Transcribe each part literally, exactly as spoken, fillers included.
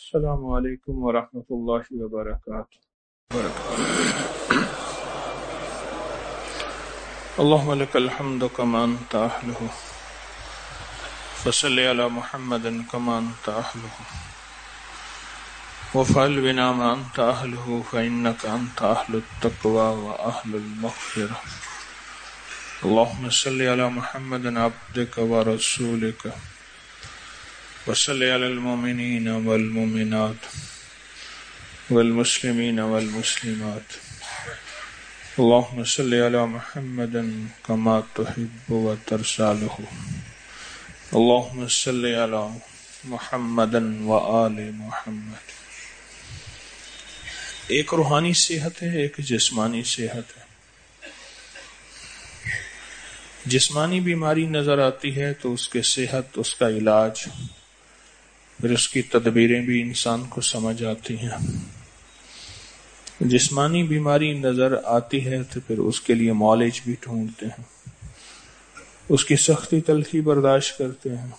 السلام علیکم ورحمۃ اللہ وبرکاتہ۔ اللهم لك الحمد كما انت اهله فصل على محمد كما انت اهله وفعل بنا ما انت اهله فانك انت اهل التقوى واهل المغفرة۔ اللهم صل على محمد عبدك ورسولك وصل على المؤمنين والمؤمنات والمسلمين والمسلمات۔ اللهم صل على محمد كما تحب وترضى۔ اللهم صل على محمد وآل محمد۔ ایک روحانی صحت ہے، ایک جسمانی صحت ہے۔ جسمانی بیماری نظر آتی ہے تو اس کے صحت، اس کا علاج، پھر اس کی تدبیریں بھی انسان کو سمجھ آتی ہیں۔ جسمانی بیماری نظر آتی ہے تو پھر اس کے لیے معالج بھی ڈھونڈتے ہیں، اس کی سختی تلخی برداشت کرتے ہیں۔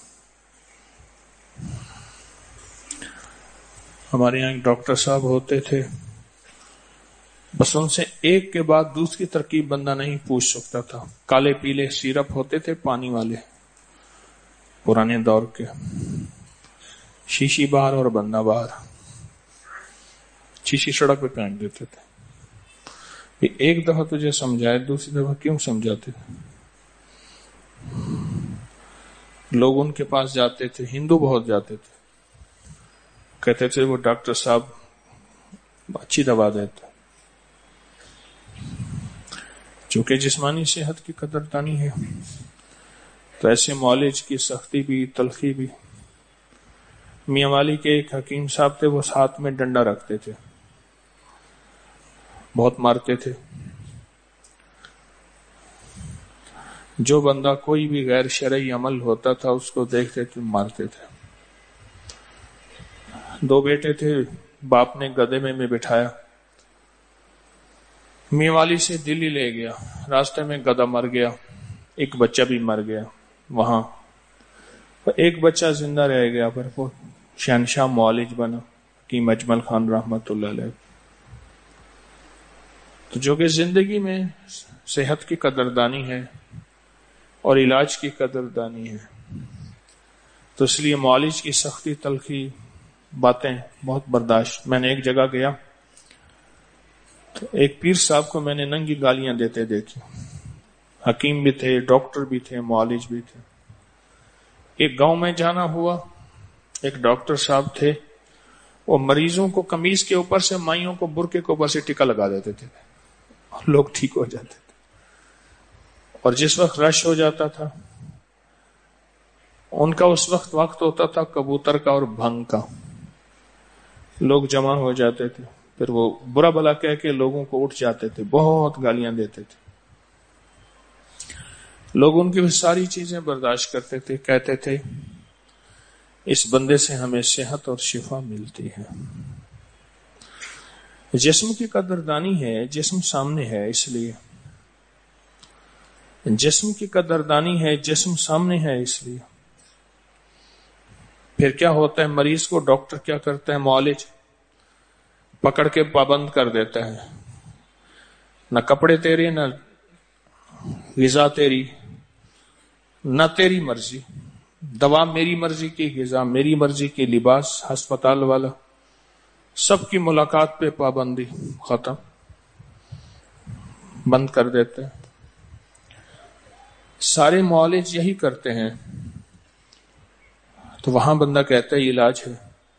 ہمارے یہاں ایک ڈاکٹر صاحب ہوتے تھے، بس ان سے ایک کے بعد دوسری ترکیب بندہ نہیں پوچھ سکتا تھا۔ کالے پیلے سیرپ ہوتے تھے پانی والے پرانے دور کے، شیشی باہر اور بندہ باہر، شیشی سڑک پہ پھینک دیتے تھے۔ ایک دفعہ تجھے سمجھائے، دوسری دفعہ کیوں سمجھاتے تھے؟ لوگ ان کے پاس جاتے تھے، ہندو بہت جاتے تھے، کہتے تھے وہ ڈاکٹر صاحب اچھی دوا دیتے۔ چونکہ جسمانی صحت کی قدردانی ہے تو ایسے معالج کی سختی بھی تلخی بھی۔ میاں والی کے ایک حکیم صاحب تھے، وہ ساتھ میں ڈنڈا رکھتے تھے، بہت مارتے تھے۔ جو بندہ کوئی بھی غیر شرعی عمل ہوتا تھا اس کو دیکھتے تھے مارتے تھے۔ دو بیٹے تھے، باپ نے گدے میں میں بٹھایا، میاں والی سے دلی لے گیا، راستے میں گدھا مر گیا، ایک بچہ بھی مر گیا وہاں، ایک بچہ زندہ رہ گیا، پر وہ شہنشاہ معالج بنا، حکیم اجمل خان رحمت اللہ علیہ۔ تو جو کہ زندگی میں صحت کی قدردانی ہے اور علاج کی قدردانی ہے، تو اس لیے معالج کی سختی تلخی باتیں بہت برداشت۔ میں نے ایک جگہ گیا تو ایک پیر صاحب کو میں نے ننگی گالیاں دیتے دیکھی، حکیم بھی تھے، ڈاکٹر بھی تھے، معالج بھی تھے۔ ایک گاؤں میں جانا ہوا، ایک ڈاکٹر صاحب تھے، وہ مریضوں کو قمیض کے اوپر سے، مائیوں کو برقعے کے اوپر سے ٹکا لگا دیتے تھے، لوگ ٹھیک ہو جاتے تھے۔ اور جس وقت رش ہو جاتا تھا، ان کا اس وقت وقت ہوتا تھا کبوتر کا اور بھنگ کا، لوگ جمع ہو جاتے تھے، پھر وہ برا بلا کہہ کے لوگوں کو اٹھ جاتے تھے، بہت گالیاں دیتے تھے۔ لوگ ان کی ساری چیزیں برداشت کرتے تھے، کہتے تھے اس بندے سے ہمیں صحت اور شفا ملتی ہے۔ جسم کی قدردانی ہے، جسم سامنے ہے، اس لیے جسم کی قدردانی ہے، جسم سامنے ہے، اس لیے پھر کیا ہوتا ہے؟ مریض کو ڈاکٹر کیا کرتا ہے؟ معالج پکڑ کے پابند کر دیتا ہے، نہ کپڑے تیرے، نہ غذا تیری، نہ تیری مرضی، دوا میری مرضی کی، غذا میری مرضی کی، لباس ہسپتال والا، سب کی ملاقات پہ پابندی، ختم، بند کر دیتے ہیں۔ سارے معالج یہی کرتے ہیں، تو وہاں بندہ کہتا ہے علاج ہے،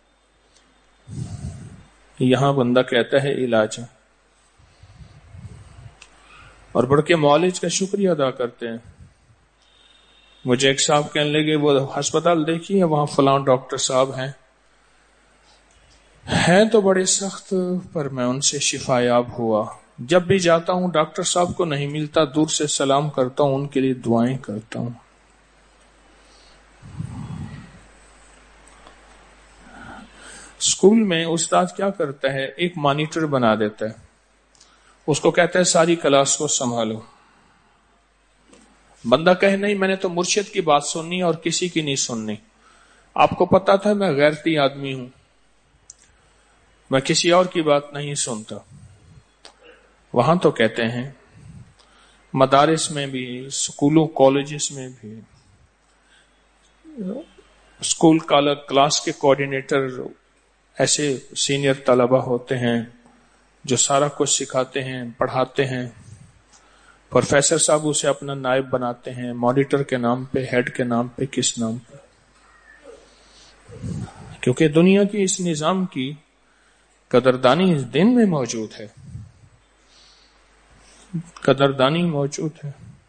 یہاں بندہ کہتا ہے علاج ہے، اور بڑھ کے معالج کا شکریہ ادا کرتے ہیں۔ مجھے ایک صاحب کہنے لگے وہ ہسپتال دیکھی ہے، وہاں فلاں ڈاکٹر صاحب ہیں ہیں تو بڑے سخت، پر میں ان سے شفا یاب ہوا۔ جب بھی جاتا ہوں ڈاکٹر صاحب کو نہیں ملتا، دور سے سلام کرتا ہوں، ان کے لیے دعائیں کرتا ہوں۔ اسکول میں استاد کیا کرتا ہے؟ ایک مانیٹر بنا دیتا ہے، اس کو کہتا ہے ساری کلاس کو سنبھالو۔ بندہ کہے نہیں میں نے تو مرشد کی بات سننی اور کسی کی نہیں سننی، آپ کو پتا تھا میں غیرتی آدمی ہوں، میں کسی اور کی بات نہیں سنتا. وہاں تو کہتے ہیں مدارس میں بھی، اسکولوں کالجز میں بھی، اسکول کلاس کے کوآرڈینیٹر ایسے سینئر طلبہ ہوتے ہیں جو سارا کچھ سکھاتے ہیں، پڑھاتے ہیں. پروفیسر صاحب اسے اپنا نائب بناتے ہیں، مانیٹر کے نام پہ، ہیڈ کے نام پہ، کس نام پہ؟ کیونکہ دنیا کی اس نظام کی قدردانی اس دن میں موجود ہے، قدردانی موجود ہے.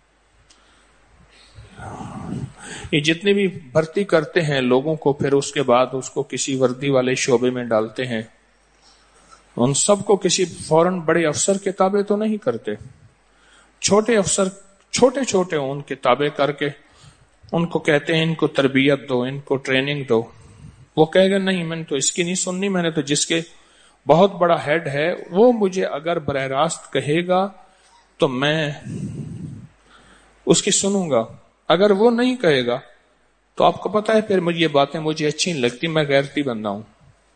یہ جتنے بھی بھرتی کرتے ہیں لوگوں کو، پھر اس کے بعد اس کو کسی وردی والے شعبے میں ڈالتے ہیں، ان سب کو کسی فوراً بڑے افسر کے تابع تو نہیں کرتے. چھوٹے افسر چھوٹے چھوٹے ان کے تابع کر کے ان کو کہتے ہیں ان کو تربیت دو، ان کو ٹریننگ دو. وہ کہے گا نہیں میں نے تو اس کی نہیں سننی، میں نے تو جس کے بہت بڑا ہیڈ ہے وہ مجھے اگر براہ راست کہے گا تو میں اس کی سنوں گا، اگر وہ نہیں کہے گا تو آپ کو پتا ہے پھر مجھے یہ باتیں مجھے اچھی نہیں لگتی، میں غیرتی بندہ ہوں.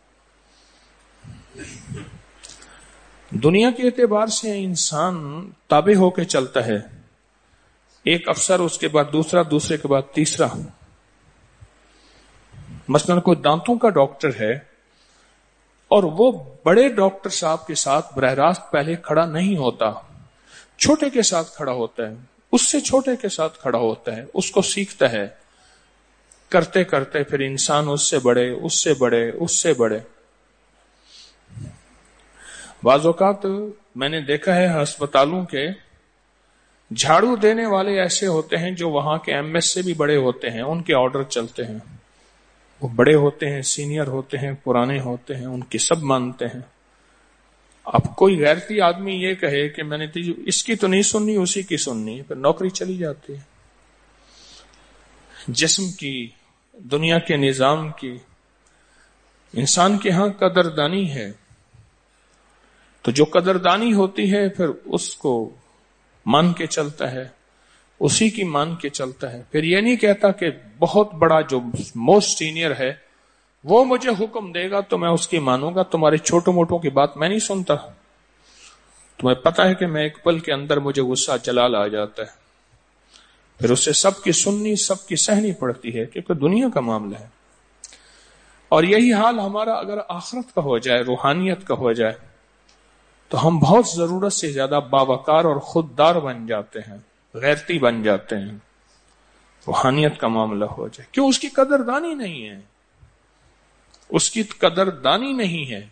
دنیا کے اعتبار سے انسان تابع ہو کے چلتا ہے، ایک افسر، اس کے بعد دوسرا، دوسرے کے بعد تیسرا. مثلا کوئی دانتوں کا ڈاکٹر ہے اور وہ بڑے ڈاکٹر صاحب کے ساتھ براہ راست پہلے کھڑا نہیں ہوتا، چھوٹے کے ساتھ کھڑا ہوتا ہے، اس سے چھوٹے کے ساتھ کھڑا ہوتا ہے، اس کو سیکھتا ہے. کرتے کرتے پھر انسان اس سے بڑے، اس سے بڑے، اس سے بڑے. بعض اوقات میں نے دیکھا ہے ہسپتالوں کے جھاڑو دینے والے ایسے ہوتے ہیں جو وہاں کے ایم ایس سے بھی بڑے ہوتے ہیں، ان کے آرڈر چلتے ہیں. وہ بڑے ہوتے ہیں، سینئر ہوتے ہیں، پرانے ہوتے ہیں، ان کی سب مانتے ہیں. اب کوئی غیرتی آدمی یہ کہے کہ میں نے اس کی تو نہیں سننی، اسی کی سننی، پھر نوکری چلی جاتی ہے. جسم کی، دنیا کے نظام کی، انسان کے ہاں قدردانی ہے. تو جو قدردانی ہوتی ہے پھر اس کو مان کے چلتا ہے، اسی کی مان کے چلتا ہے. پھر یہ نہیں کہتا کہ بہت بڑا جو موسٹ سینئر ہے وہ مجھے حکم دے گا تو میں اس کی مانوں گا، تمہارے چھوٹوں موٹوں کی بات میں نہیں سنتا. تمہیں پتا ہے کہ میں ایک پل کے اندر مجھے غصہ جلال آ جاتا ہے، پھر اسے سب کی سننی، سب کی سہنی پڑتی ہے، کیونکہ دنیا کا معاملہ ہے. اور یہی حال ہمارا اگر آخرت کا ہو جائے، روحانیت کا ہو جائے، تو ہم بہت ضرورت سے زیادہ باوقار اور خوددار بن جاتے ہیں، غیرتی بن جاتے ہیں. روحانیت کا معاملہ ہو جائے، کیوں؟ اس کی قدردانی نہیں ہے، اس کی قدردانی نہیں ہے.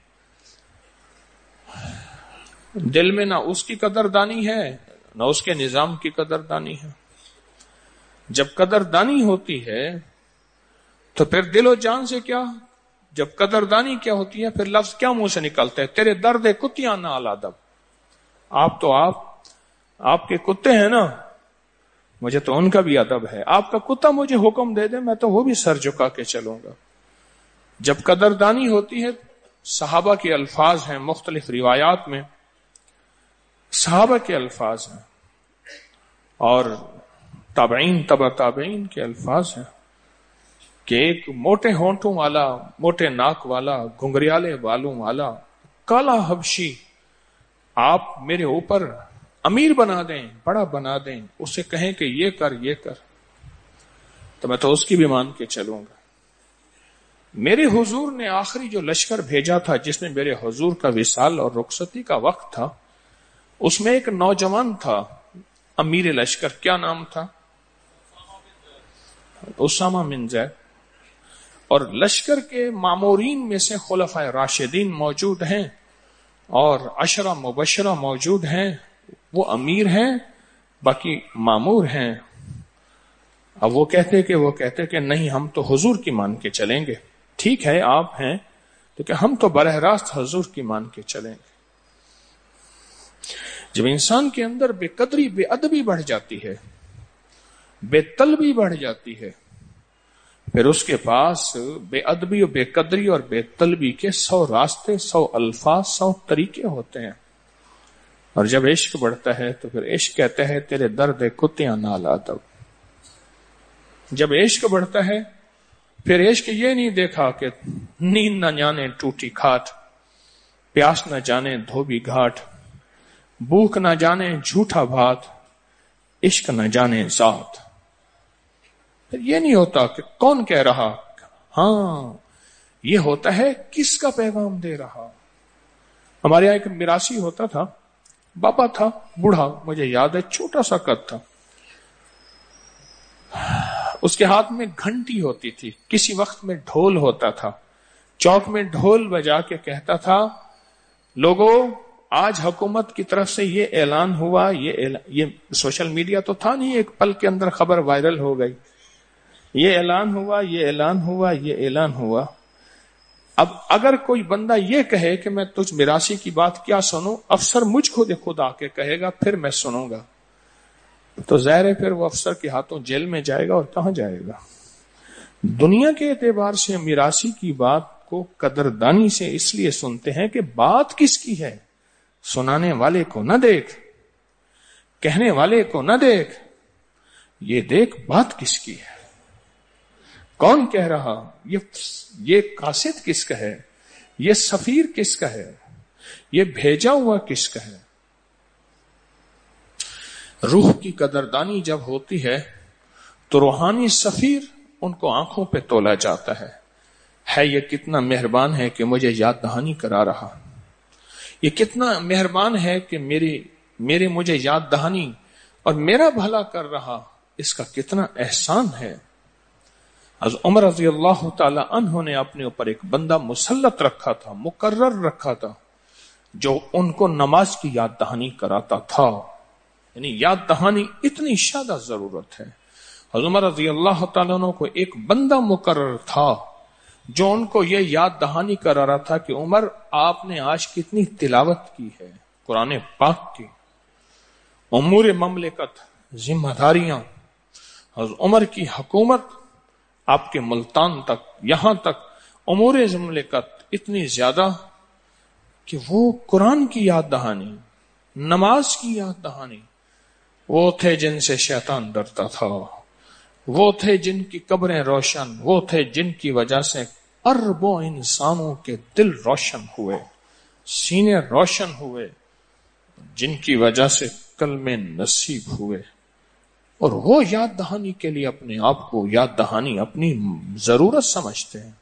دل میں نہ اس کی قدردانی ہے، نہ اس کے نظام کی قدردانی ہے. جب قدردانی ہوتی ہے تو پھر دل و جان سے کیا، جب قدردانی کیا ہوتی ہے پھر لفظ کیا منہ سے نکلتے ہیں؟ تیرے درد کتیاں نہ الادب. آپ تو آپ آپ کے کتے ہیں نا، مجھے تو ان کا بھی ادب ہے. آپ کا کتا مجھے حکم دے دے میں تو وہ بھی سر جھکا کے چلوں گا. جب قدردانی ہوتی ہے، صحابہ کے الفاظ ہیں، مختلف روایات میں صحابہ کے الفاظ ہیں اور تابعین، تبع تابعین کے الفاظ ہیں کہ ایک موٹے ہونٹوں والا، موٹے ناک والا، گھنگریالے بالوں والا کالا حبشی آپ میرے اوپر امیر بنا دیں، بڑا بنا دیں، اسے کہیں کہ یہ کر یہ کر، تو میں تو اس کی بھی مان کے چلوں گا. میرے حضور نے آخری جو لشکر بھیجا تھا، جس میں میرے حضور کا وصال اور رخصتی کا وقت تھا، اس میں ایک نوجوان تھا امیر لشکر. کیا نام تھا؟ اسامہ بن زید. اور لشکر کے مامورین میں سے خلفائے راشدین موجود ہیں اور عشرہ مبشرہ موجود ہیں. وہ امیر ہیں، باقی مامور ہیں. اب وہ کہتے کہ وہ کہتے کہ نہیں، ہم تو حضور کی مان کے چلیں گے. ٹھیک ہے آپ ہیں تو کہ ہم تو براہ راست حضور کی مان کے چلیں گے. جب انسان کے اندر بے قدری، بے ادبی بڑھ جاتی ہے، بے طلبی بڑھ جاتی ہے، پھر اس کے پاس بے ادبی اور بے قدری اور بے طلبی کے سو راستے، سو الفاظ، سو طریقے ہوتے ہیں. اور جب عشق بڑھتا ہے تو پھر عشق کہتا ہے تیرے درد کتیاں نال ادب. جب عشق بڑھتا ہے پھر عشق یہ نہیں دیکھا کہ نیند نہ جانے ٹوٹی کھاٹ، پیاس نہ جانے دھوبی گھاٹ، بھوک نہ جانے جھوٹا بھات، عشق نہ جانے ذات۔ پھر یہ نہیں ہوتا کہ کون کہہ رہا، ہاں یہ ہوتا ہے کس کا پیغام دے رہا۔ ہمارے یہاں ایک میراثی ہوتا تھا، بابا تھا بوڑھا، مجھے یاد ہے چھوٹا سا قد تھا، اس کے ہاتھ میں گھنٹی ہوتی تھی، کسی وقت میں ڈھول ہوتا تھا، چوک میں ڈھول بجا کے کہتا تھا لوگوں آج حکومت کی طرف سے یہ اعلان ہوا، یہ اعلان، یہ سوشل میڈیا تو تھا نہیں، ایک پل کے اندر خبر وائرل ہو گئی، یہ اعلان ہوا، یہ اعلان ہوا، یہ اعلان ہوا۔ اب اگر کوئی بندہ یہ کہے کہ میں تجھ میراثی کی بات کیا سنوں، افسر مجھ کو خود آ کے کہے گا پھر میں سنوں گا، تو ظاہر ہے پھر وہ افسر کے ہاتھوں جیل میں جائے گا، اور کہاں جائے گا۔ دنیا کے اعتبار سے میراثی کی بات کو قدردانی سے اس لیے سنتے ہیں کہ بات کس کی ہے، سنانے والے کو نہ دیکھ، کہنے والے کو نہ دیکھ، یہ دیکھ بات کس کی ہے، کون کہہ رہا، یہ یہ قاصد کس کا ہے، یہ سفیر کس کا ہے، یہ بھیجا ہوا کس کا ہے۔ روح کی قدردانی جب ہوتی ہے تو روحانی سفیر ان کو آنکھوں پہ تولا جاتا ہے ہے یہ کتنا مہربان ہے کہ مجھے یاد دہانی کرا رہا، یہ کتنا مہربان ہے کہ میری میرے مجھے یاد دہانی اور میرا بھلا کر رہا، اس کا کتنا احسان ہے۔ از عمر رضی اللہ تعالی عنہ نے اپنے اوپر ایک بندہ مسلط رکھا تھا، مقرر رکھا تھا، جو ان کو نماز کی یاد دہانی کراتا تھا، یعنی یاد دہانی اتنی زیادہ ضرورت ہے۔ حضرت عمر رضی اللہ تعالیٰ عنہ کو ایک بندہ مقرر تھا جو ان کو یہ یاد دہانی کرا رہا تھا کہ عمر آپ نے آج کتنی تلاوت کی ہے قرآن پاک کی، امور مملکت، ذمہ داریاں، حضرت عمر کی حکومت آپ کے ملتان تک، یہاں تک امور مملکت اتنی زیادہ کہ وہ قرآن کی یاد دہانی، نماز کی یاد دہانی، وہ تھے جن سے شیطان ڈرتا تھا، وہ تھے جن کی قبریں روشن، وہ تھے جن کی وجہ سے اربوں انسانوں کے دل روشن ہوئے، سینے روشن ہوئے، جن کی وجہ سے کلمے نصیب ہوئے، اور وہ یاد دہانی کے لیے اپنے آپ کو یاد دہانی اپنی ضرورت سمجھتے ہیں۔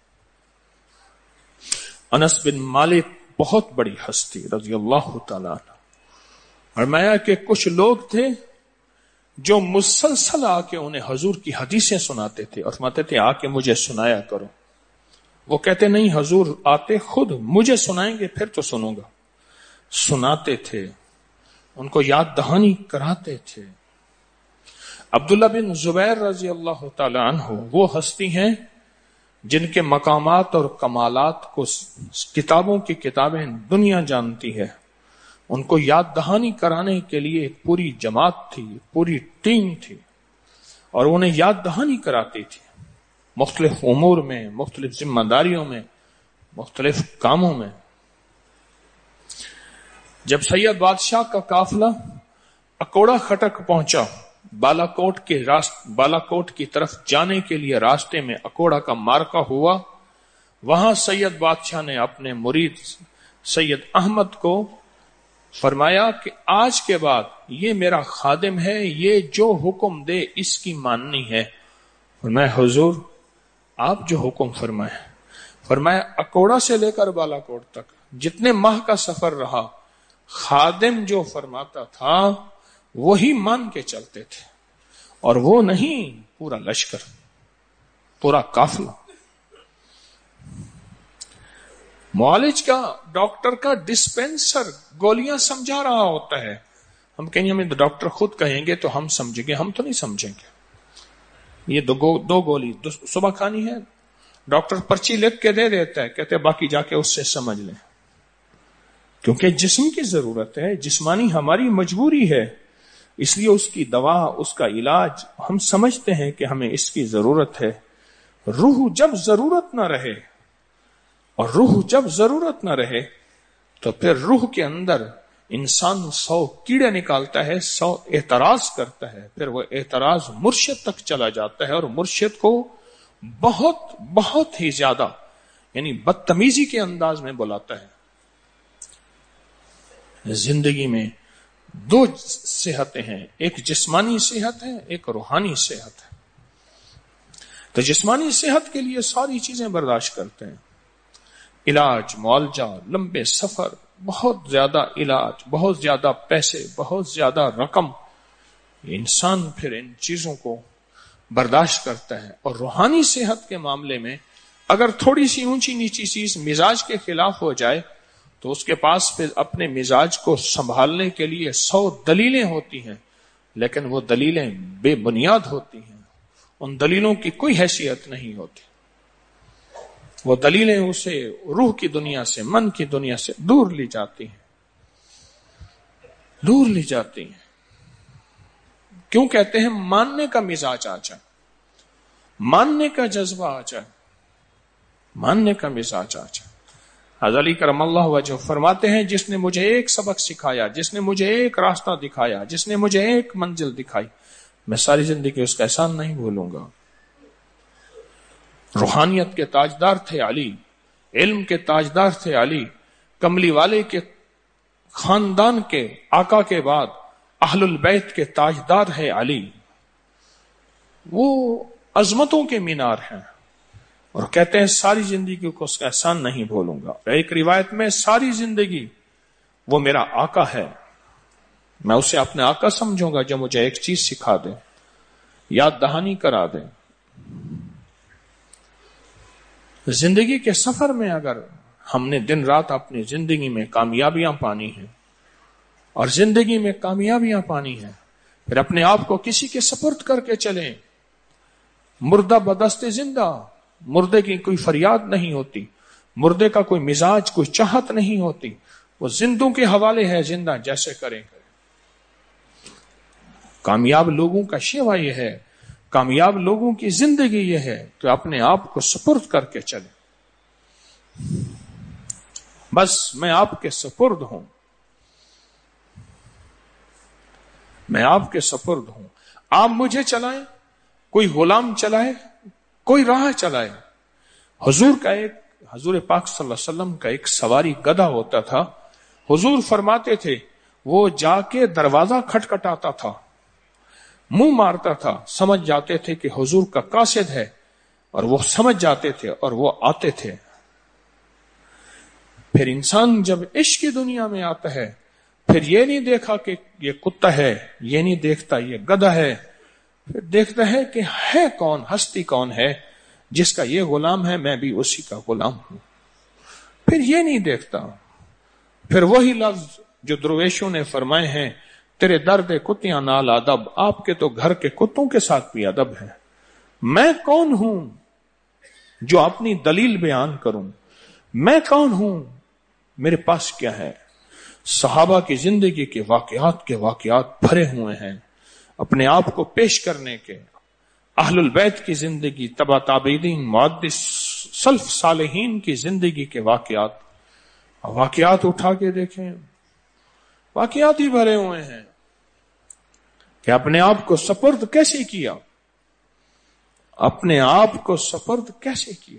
انس بن مالک بہت بڑی ہستی رضی اللہ تعالیٰ عنہ، فرمایا کہ کچھ لوگ تھے جو مسلسل آ کے انہیں حضور کی حدیثیں سناتے تھے اور فرماتے تھے آ کے مجھے سنایا کرو، وہ کہتے نہیں حضور آتے خود مجھے سنائیں گے پھر تو سنوں گا، سناتے تھے، ان کو یاد دہانی کراتے تھے۔ عبداللہ بن زبیر رضی اللہ تعالی عنہ وہ ہستی ہیں جن کے مقامات اور کمالات کو کتابوں کی کتابیں دنیا جانتی ہے، ان کو یاد دہانی کرانے کے لیے ایک پوری جماعت تھی، پوری ٹیم تھی، اور انہیں یاد دہانی کراتی تھی مختلف امور میں، مختلف ذمہ داریوں میں، مختلف کاموں میں۔ جب سید بادشاہ کا قافلہ اکوڑا خٹک پہنچا، بالا کوٹ کے راست بالا کوٹ کی طرف جانے کے لیے راستے میں اکوڑا کا مارکا ہوا، وہاں سید بادشاہ نے اپنے مرید سید احمد کو فرمایا کہ آج کے بعد یہ میرا خادم ہے، یہ جو حکم دے اس کی ماننی ہے۔ فرمایا حضور آپ جو حکم فرمائے، فرمایا اکوڑا سے لے کر بالا کوٹ تک جتنے ماہ کا سفر رہا، خادم جو فرماتا تھا وہی مان کے چلتے تھے، اور وہ نہیں پورا لشکر، پورا قافلہ۔ معالج کا، ڈاکٹر کا ڈسپینسر گولیاں سمجھا رہا ہوتا ہے، ہم کہیں ہمیں ڈاکٹر خود کہیں گے تو ہم سمجھیں گے، ہم تو نہیں سمجھیں گے۔ یہ دو گو دو گولی دو صبح کھانی ہے، ڈاکٹر پرچی لکھ کے دے دیتا ہے، کہتے باقی جا کے اس سے سمجھ لیں، کیونکہ جسم کی ضرورت ہے، جسمانی ہماری مجبوری ہے، اس لیے اس کی دوا، اس کا علاج ہم سمجھتے ہیں کہ ہمیں اس کی ضرورت ہے۔ روح جب ضرورت نہ رہے، اور روح جب ضرورت نہ رہے تو پھر روح کے اندر انسان سو کیڑے نکالتا ہے، سو اعتراض کرتا ہے، پھر وہ اعتراض مرشد تک چلا جاتا ہے، اور مرشد کو بہت بہت ہی زیادہ یعنی بدتمیزی کے انداز میں بلاتا ہے زندگی میں دو صحتیں ہیں، ایک جسمانی صحت ہے، ایک روحانی صحت ہے. تو جسمانی صحت کے لیے ساری چیزیں برداشت کرتے ہیں، علاج، معالجہ، لمبے سفر، بہت زیادہ علاج، بہت زیادہ پیسے، بہت زیادہ رقم. انسان پھر ان چیزوں کو برداشت کرتا ہے. اور روحانی صحت کے معاملے میں اگر تھوڑی سی اونچی نیچی چیز مزاج کے خلاف ہو جائے تو اس کے پاس پھر اپنے مزاج کو سنبھالنے کے لیے سو دلیلیں ہوتی ہیں، لیکن وہ دلیلیں بے بنیاد ہوتی ہیں، ان دلیلوں کی کوئی حیثیت نہیں ہوتی. وہ دلیلیں اسے روح کی دنیا سے، من کی دنیا سے دور لی جاتی ہیں، دور لی جاتی ہیں. کیوں کہتے ہیں ماننے کا مزاج آ جائے، ماننے کا جذبہ آ جائے، ماننے کا مزاج آ جائے. حضرت علی کرم اللہ وجہ فرماتے ہیں جس نے مجھے ایک سبق سکھایا، جس نے مجھے ایک راستہ دکھایا، جس نے مجھے ایک منزل دکھائی، میں ساری زندگی اس کا احسان نہیں بھولوں گا. روحانیت کے تاجدار تھے علی، علم کے تاجدار تھے علی، کملی والے کے خاندان کے آقا کے بعد اہل البیت کے تاجدار ہے علی. وہ عظمتوں کے مینار ہیں اور کہتے ہیں ساری زندگی کو اس کا احسان نہیں بھولوں گا. ایک روایت میں ساری زندگی وہ میرا آقا ہے، میں اسے اپنے آقا سمجھوں گا جو مجھے ایک چیز سکھا دے، یاد دہانی کرا دے. زندگی کے سفر میں اگر ہم نے دن رات اپنی زندگی میں کامیابیاں پانی ہیں اور زندگی میں کامیابیاں پانی ہیں، پھر اپنے آپ کو کسی کے سپرد کر کے چلیں. مردہ بدست زندہ، مردے کی کوئی فریاد نہیں ہوتی، مردے کا کوئی مزاج، کوئی چاہت نہیں ہوتی، وہ زندوں کے حوالے ہے، زندہ جیسے کریں کریں. کامیاب لوگوں کا شیوا یہ ہے، کامیاب لوگوں کی زندگی یہ ہے کہ اپنے آپ کو سپرد کر کے چلیں. بس میں آپ کے سپرد ہوں، میں آپ کے سپرد ہوں، آپ مجھے چلائیں، کوئی غلام چلائے، کوئی راہ چلائے. حضور کا ایک حضور پاک صلی اللہ علیہ وسلم کا ایک سواری گدھا ہوتا تھا. حضور فرماتے تھے وہ جا کے دروازہ کھٹکھٹاتا تھا، منہ مارتا تھا، سمجھ جاتے تھے کہ حضور کا قاصد ہے، اور وہ سمجھ جاتے تھے اور وہ آتے تھے. پھر انسان جب عشق کی دنیا میں آتا ہے پھر یہ نہیں دیکھا کہ یہ کتا ہے، یہ نہیں دیکھتا یہ گدھا ہے، پھر دیکھتا ہے کہ ہے کون، ہستی کون ہے جس کا یہ غلام ہے، میں بھی اسی کا غلام ہوں. پھر یہ نہیں دیکھتا. پھر وہی لفظ جو درویشوں نے فرمائے ہیں، تیرے درد کتیاں نال ادب، آپ کے تو گھر کے کتوں کے ساتھ بھی ادب ہے. میں کون ہوں جو اپنی دلیل بیان کروں، میں کون ہوں، میرے پاس کیا ہے. صحابہ کی زندگی کے واقعات کے واقعات بھرے ہوئے ہیں اپنے آپ کو پیش کرنے کے. اہل البیت کی زندگی، تبع تابعین، محدث سلف صالحین کی زندگی کے واقعات واقعات اٹھا کے دیکھیں، واقعات ہی بھرے ہوئے ہیں کہ اپنے آپ کو سپرد کیسے کیا، اپنے آپ کو سپرد کیسے کیا،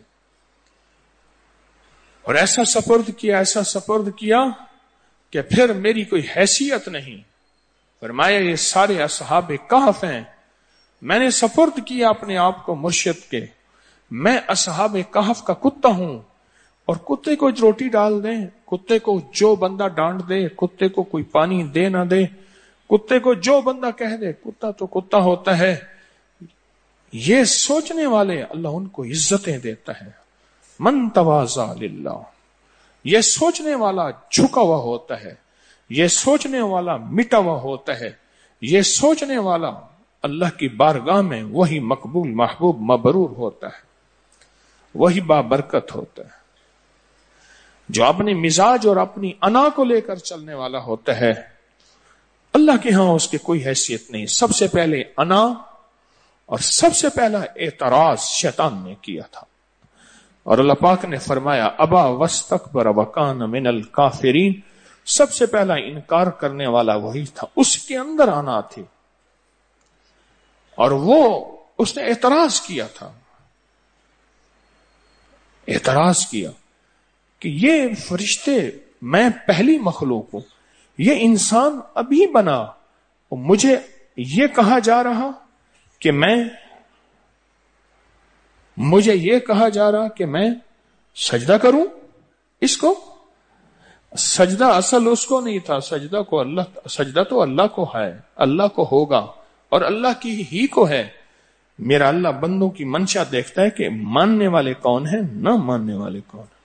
اور ایسا سپرد کیا، ایسا سپرد کیا کہ پھر میری کوئی حیثیت نہیں. فرمایا یہ سارے اصحاب کہف ہیں، میں نے سپرد کیا اپنے آپ کو مرشد کے. میں اصحاب کہف کا کتا ہوں، اور کتے کو روٹی ڈال دیں، کتے کو جو بندہ ڈانٹ دے، کتے کو کوئی پانی دے نہ دے، کتے کو جو بندہ کہہ دے، کتا تو کتا ہوتا ہے. یہ سوچنے والے اللہ ان کو عزتیں دیتا ہے. من تواضع للہ، یہ سوچنے والا جھکا ہوا ہوتا ہے، یہ سوچنے والا مٹا ہوا ہوتا ہے، یہ سوچنے والا اللہ کی بارگاہ میں وہی مقبول، محبوب، مبرور ہوتا ہے، وہی بابرکت ہوتا ہے. جو اپنے مزاج اور اپنی انا کو لے کر چلنے والا ہوتا ہے، اللہ کے ہاں اس کی کوئی حیثیت نہیں. سب سے پہلے انا اور سب سے پہلا اعتراض شیطان نے کیا تھا، اور اللہ پاک نے فرمایا ابا واستکبر وکان من الکافرین. سب سے پہلا انکار کرنے والا وہی تھا، اس کے اندر آنا تھی، اور وہ اس نے اعتراض کیا تھا، اعتراض کیا کہ یہ فرشتے، میں پہلی مخلوق ہوں، یہ انسان ابھی بنا اور مجھے یہ کہا جا رہا کہ میں مجھے یہ کہا جا رہا کہ میں سجدہ کروں اس کو. سجدہ اصل اس کو نہیں تھا، سجدہ کو اللہ سجدہ تو اللہ کو ہے، اللہ کو ہوگا اور اللہ کی ہی کو ہے. میرا اللہ بندوں کی منشا دیکھتا ہے کہ ماننے والے کون ہیں، نہ ماننے والے کون ہیں.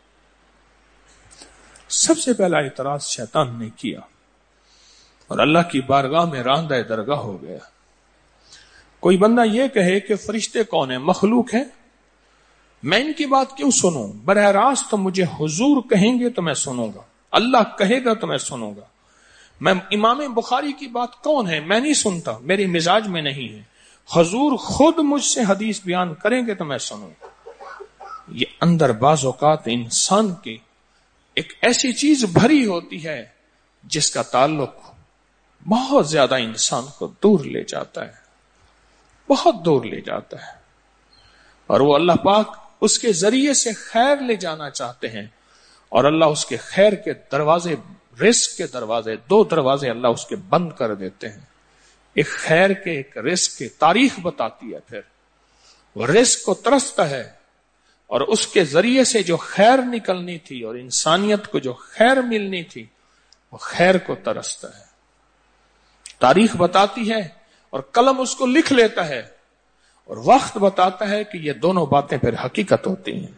سب سے پہلا اعتراض شیطان نے کیا اور اللہ کی بارگاہ میں راندہ درگاہ ہو گیا. کوئی بندہ یہ کہے کہ فرشتے کون ہیں، مخلوق ہیں، میں ان کی بات کیوں سنوں؟ براہ راست تو مجھے حضور کہیں گے تو میں سنوں گا، اللہ کہے گا تو میں سنوں گا. میں امام بخاری کی بات کون ہے میں نہیں سنتا، میرے مزاج میں نہیں ہے. حضور خود مجھ سے حدیث بیان کریں گے تو میں سنوں گا. یہ اندر بعض اوقات انسان کے ایک ایسی چیز بھری ہوتی ہے جس کا تعلق بہت زیادہ انسان کو دور لے جاتا ہے، بہت دور لے جاتا ہے. اور وہ اللہ پاک اس کے ذریعے سے خیر لے جانا چاہتے ہیں، اور اللہ اس کے خیر کے دروازے، رزق کے دروازے، دو دروازے اللہ اس کے بند کر دیتے ہیں. ایک خیر کے، ایک رزق کے. تاریخ بتاتی ہے پھر وہ رزق کو ترستا ہے اور اس کے ذریعے سے جو خیر نکلنی تھی اور انسانیت کو جو خیر ملنی تھی وہ خیر کو ترستا ہے. تاریخ بتاتی ہے اور قلم اس کو لکھ لیتا ہے اور وقت بتاتا ہے کہ یہ دونوں باتیں پھر حقیقت ہوتی ہیں.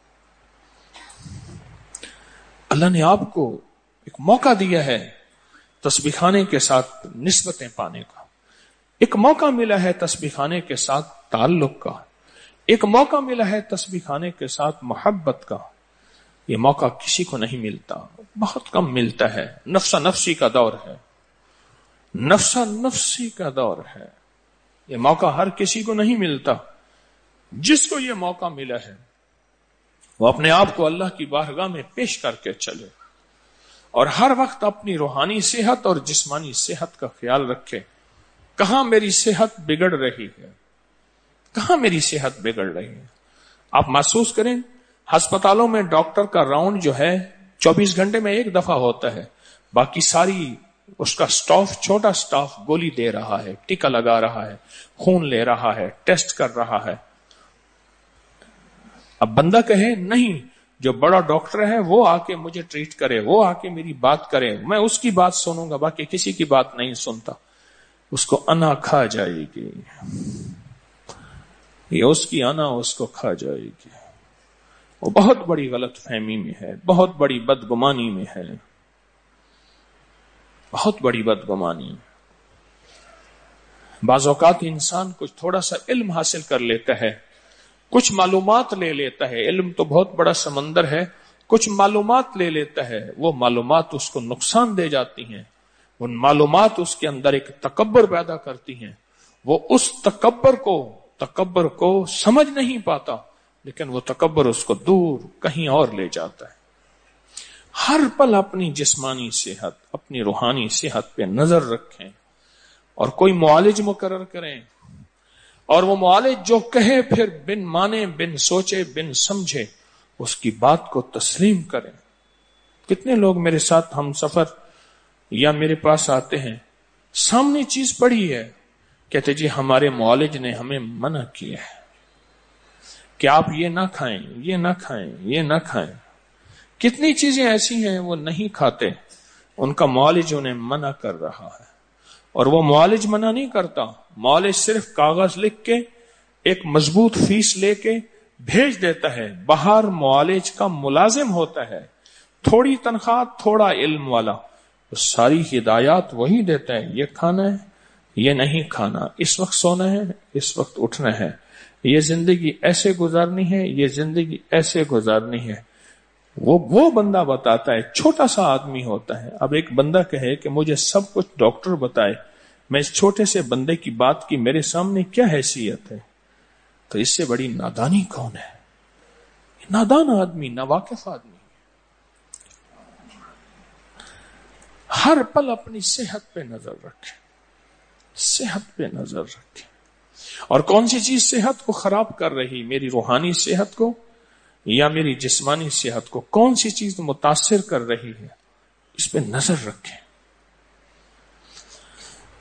اللہ نے آپ کو ایک موقع دیا ہے تسبیح خانے کے ساتھ نسبتیں پانے کا، ایک موقع ملا ہے تسبیح خانے کے ساتھ تعلق کا، ایک موقع ملا ہے تسبیح خانے کے ساتھ محبت کا. یہ موقع کسی کو نہیں ملتا، بہت کم ملتا ہے. نفسا نفسی کا دور ہے، نفسا نفسی کا دور ہے. یہ موقع ہر کسی کو نہیں ملتا. جس کو یہ موقع ملا ہے وہ اپنے آپ کو اللہ کی بارگاہ میں پیش کر کے چلے اور ہر وقت اپنی روحانی صحت اور جسمانی صحت کا خیال رکھے. کہاں میری صحت بگڑ رہی ہے، کہاں میری صحت بگڑ رہی ہے. آپ محسوس کریں ہسپتالوں میں ڈاکٹر کا راؤنڈ جو ہے چوبیس گھنٹے میں ایک دفعہ ہوتا ہے، باقی ساری اس کا سٹاف، چھوٹا سٹاف گولی دے رہا ہے، ٹیکا لگا رہا ہے، خون لے رہا ہے، ٹیسٹ کر رہا ہے. اب بندہ کہے نہیں، جو بڑا ڈاکٹر ہے وہ آ کے مجھے ٹریٹ کرے، وہ آ کے میری بات کرے، میں اس کی بات سنوں گا، باقی کسی کی بات نہیں سنتا. اس کو انا کھا جائے گی، یہ اس کی انا اس کو کھا جائے گی. وہ بہت بڑی غلط فہمی میں ہے، بہت بڑی بدگمانی میں ہے، بہت بڑی بدگمانی. بعض اوقات انسان کچھ تھوڑا سا علم حاصل کر لیتا ہے، کچھ معلومات لے لیتا ہے. علم تو بہت بڑا سمندر ہے. کچھ معلومات لے لیتا ہے، وہ معلومات اس کو نقصان دے جاتی ہیں. ان معلومات اس کے اندر ایک تکبر پیدا کرتی ہیں. وہ اس تکبر کو تکبر کو سمجھ نہیں پاتا، لیکن وہ تکبر اس کو دور کہیں اور لے جاتا ہے. ہر پل اپنی جسمانی صحت، اپنی روحانی صحت پہ نظر رکھیں اور کوئی معالج مقرر کریں، اور وہ معالج جو کہے پھر بن مانے، بن سوچے، بن سمجھے اس کی بات کو تسلیم کریں. کتنے لوگ میرے ساتھ ہم سفر یا میرے پاس آتے ہیں، سامنے چیز پڑی ہے، کہتے جی ہمارے معالج نے ہمیں منع کیا ہے کہ آپ یہ نہ کھائیں، یہ نہ کھائیں، یہ نہ کھائیں. کتنی چیزیں ایسی ہیں وہ نہیں کھاتے، ان کا معالج انہیں منع کر رہا ہے. اور وہ معالج منع نہیں کرتا، معالج صرف کاغذ لکھ کے ایک مضبوط فیس لے کے بھیج دیتا ہے. باہر معالج کا ملازم ہوتا ہے، تھوڑی تنخواہ، تھوڑا علم والا، ساری ہدایات وہی دیتا ہے. یہ کھانا ہے، یہ نہیں کھانا، اس وقت سونا ہے، اس وقت اٹھنا ہے، یہ زندگی ایسے گزارنی ہے، یہ زندگی ایسے گزارنی ہے. وہ وہ بندہ بتاتا ہے، چھوٹا سا آدمی ہوتا ہے. اب ایک بندہ کہے کہ مجھے سب کچھ ڈاکٹر بتائے، میں اس چھوٹے سے بندے کی بات کی میرے سامنے کیا حیثیت ہے؟ تو اس سے بڑی نادانی کون ہے؟ نادان آدمی، ناواقف آدمی. ہر پل اپنی صحت پہ نظر رکھے، صحت پہ نظر رکھے. اور کون سی چیز صحت کو خراب کر رہی، میری روحانی صحت کو یا میری جسمانی صحت کو؟ کون سی چیز متاثر کر رہی ہے، اس پہ نظر رکھیں.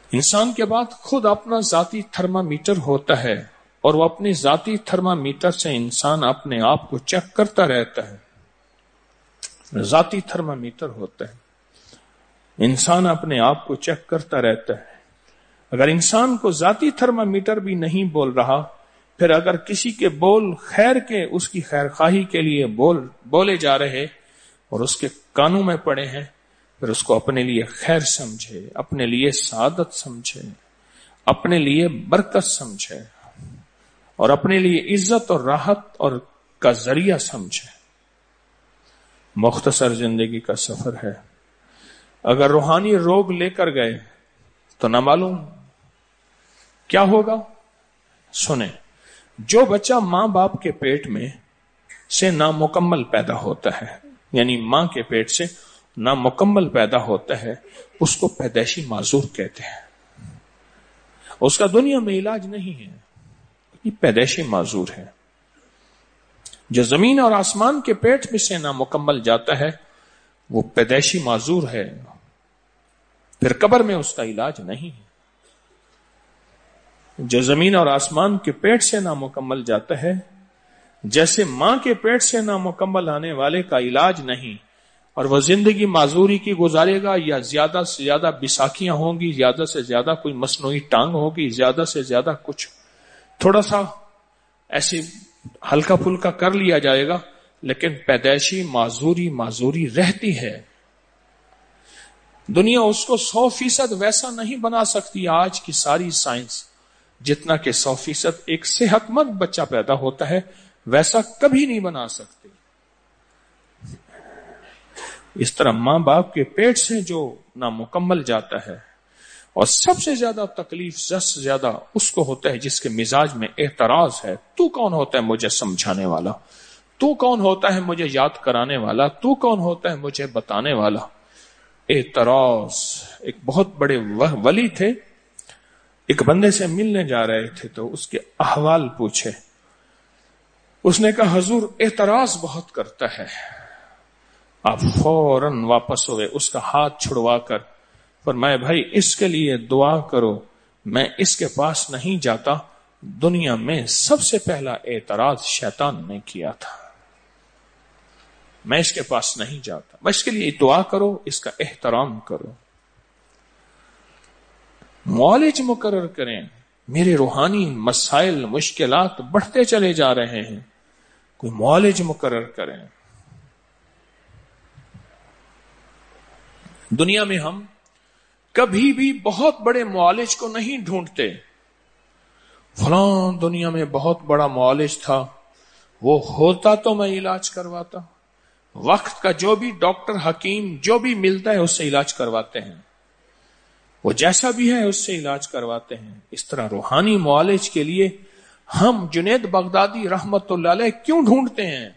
انسان کے بعد خود اپنا ذاتی تھرمامیٹر ہوتا ہے، اور وہ اپنی ذاتی تھرمامیٹر سے انسان اپنے آپ کو چیک کرتا رہتا ہے۔ ذاتی تھرمامیٹر ہوتا ہے، انسان اپنے آپ کو چیک کرتا رہتا ہے۔ اگر انسان کو ذاتی تھرمامیٹر بھی نہیں بول رہا، پھر اگر کسی کے بول خیر کے، اس کی خیر خواہی کے لیے بول بولے جا رہے اور اس کے کانوں میں پڑے ہیں، پھر اس کو اپنے لیے خیر سمجھے، اپنے لیے سعادت سمجھے، اپنے لیے برکت سمجھے، اور اپنے لیے عزت اور راحت اور کا ذریعہ سمجھے۔ مختصر زندگی کا سفر ہے، اگر روحانی روگ لے کر گئے تو نہ معلوم کیا ہوگا۔ سنیں، جو بچہ ماں باپ کے پیٹ میں سے نامکمل پیدا ہوتا ہے، یعنی ماں کے پیٹ سے نامکمل پیدا ہوتا ہے، اس کو پیدائشی معذور کہتے ہیں۔ اس کا دنیا میں علاج نہیں ہے، یہ پیدائشی معذور ہے۔ جو زمین اور آسمان کے پیٹ میں سے نامکمل جاتا ہے، وہ پیدائشی معذور ہے، پھر قبر میں اس کا علاج نہیں ہے۔ جو زمین اور آسمان کے پیٹ سے نامکمل جاتا ہے، جیسے ماں کے پیٹ سے نامکمل آنے والے کا علاج نہیں، اور وہ زندگی معذوری کی گزارے گا، یا زیادہ سے زیادہ بیساکھیاں ہوں گی، زیادہ سے زیادہ کوئی مصنوعی ٹانگ ہوگی، زیادہ سے زیادہ کچھ تھوڑا سا ایسے ہلکا پھلکا کر لیا جائے گا، لیکن پیدائشی معذوری معذوری رہتی ہے۔ دنیا اس کو سو فیصد ویسا نہیں بنا سکتی، آج کی ساری سائنس، جتنا کہ سو فیصد ایک صحت مند بچہ پیدا ہوتا ہے، ویسا کبھی نہیں بنا سکتے۔ اس طرح ماں باپ کے پیٹ سے جو نامکمل جاتا ہے، اور سب سے زیادہ تکلیف سب سے زیادہ اس کو ہوتا ہے جس کے مزاج میں اعتراض ہے۔ تو کون ہوتا ہے مجھے سمجھانے والا؟ تو کون ہوتا ہے مجھے یاد کرانے والا؟ تو کون ہوتا ہے مجھے بتانے والا؟ اعتراض۔ ایک بہت بڑے ولی تھے، ایک بندے سے ملنے جا رہے تھے تو اس کے احوال پوچھے۔ اس نے کہا حضور اعتراض بہت کرتا ہے۔ آپ فوراً واپس ہوئے، اس کا ہاتھ چھڑوا کر فرمائے بھائی اس کے لیے دعا کرو، میں اس کے پاس نہیں جاتا، دنیا میں سب سے پہلا اعتراض شیطان نے کیا تھا، میں اس کے پاس نہیں جاتا، بس اس کے لیے دعا کرو، اس کا احترام کرو، معالج مقرر کریں۔ میرے روحانی مسائل مشکلات بڑھتے چلے جا رہے ہیں، کوئی معالج مقرر کریں۔ دنیا میں ہم کبھی بھی بہت بڑے معالج کو نہیں ڈھونڈتے۔ فلاں دنیا میں بہت بڑا معالج تھا، وہ ہوتا تو میں علاج کرواتا۔ وقت کا جو بھی ڈاکٹر حکیم جو بھی ملتا ہے اس سے علاج کرواتے ہیں، وہ جیسا بھی ہے اس سے علاج کرواتے ہیں۔ اس طرح روحانی معالج کے لیے ہم جنید بغدادی رحمت اللہ علیہ کیوں ڈھونڈتے ہیں؟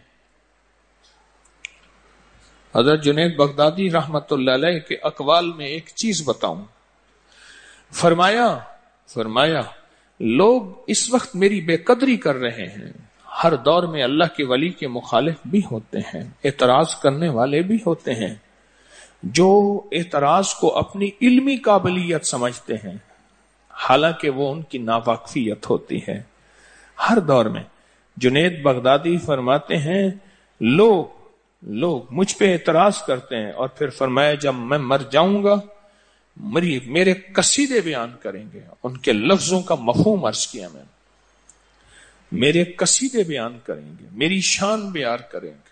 حضرت جنید بغدادی رحمت اللہ علیہ کے اقوال میں ایک چیز بتاؤں۔ فرمایا فرمایا لوگ اس وقت میری بے قدری کر رہے ہیں، ہر دور میں اللہ کے ولی کے مخالف بھی ہوتے ہیں، اعتراض کرنے والے بھی ہوتے ہیں، جو اعتراض کو اپنی علمی قابلیت سمجھتے ہیں، حالانکہ وہ ان کی ناواقفیت ہوتی ہے۔ ہر دور میں جنید بغدادی فرماتے ہیں لوگ لوگ مجھ پہ اعتراض کرتے ہیں، اور پھر فرمایا جب میں مر جاؤں گا میری میرے قصیدے بیان کریں گے، ان کے لفظوں کا مفہوم عرض کیا میں نے، میرے قصیدے بیان کریں گے، میری شان بیان کریں گے۔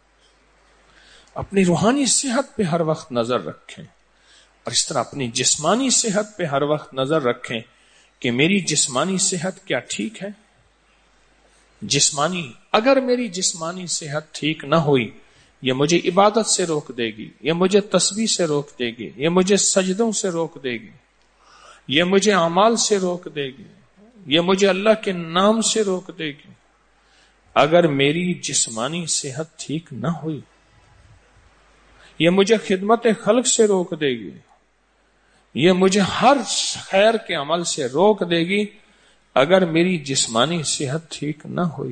اپنی روحانی صحت پہ ہر وقت نظر رکھیں، اور اس طرح اپنی جسمانی صحت پہ ہر وقت نظر رکھیں کہ میری جسمانی صحت کیا ٹھیک ہے۔ جسمانی اگر میری جسمانی صحت ٹھیک نہ ہوئی، یہ مجھے عبادت سے روک دے گی، یہ مجھے تسبیح سے روک دے گی، یہ مجھے سجدوں سے روک دے گی، یہ مجھے اعمال سے روک دے گی، یہ مجھے اللہ کے نام سے روک دے گی۔ اگر میری جسمانی صحت ٹھیک نہ ہوئی، یہ مجھے خدمت خلق سے روک دے گی، یہ مجھے ہر خیر کے عمل سے روک دے گی، اگر میری جسمانی صحت ٹھیک نہ ہوئی۔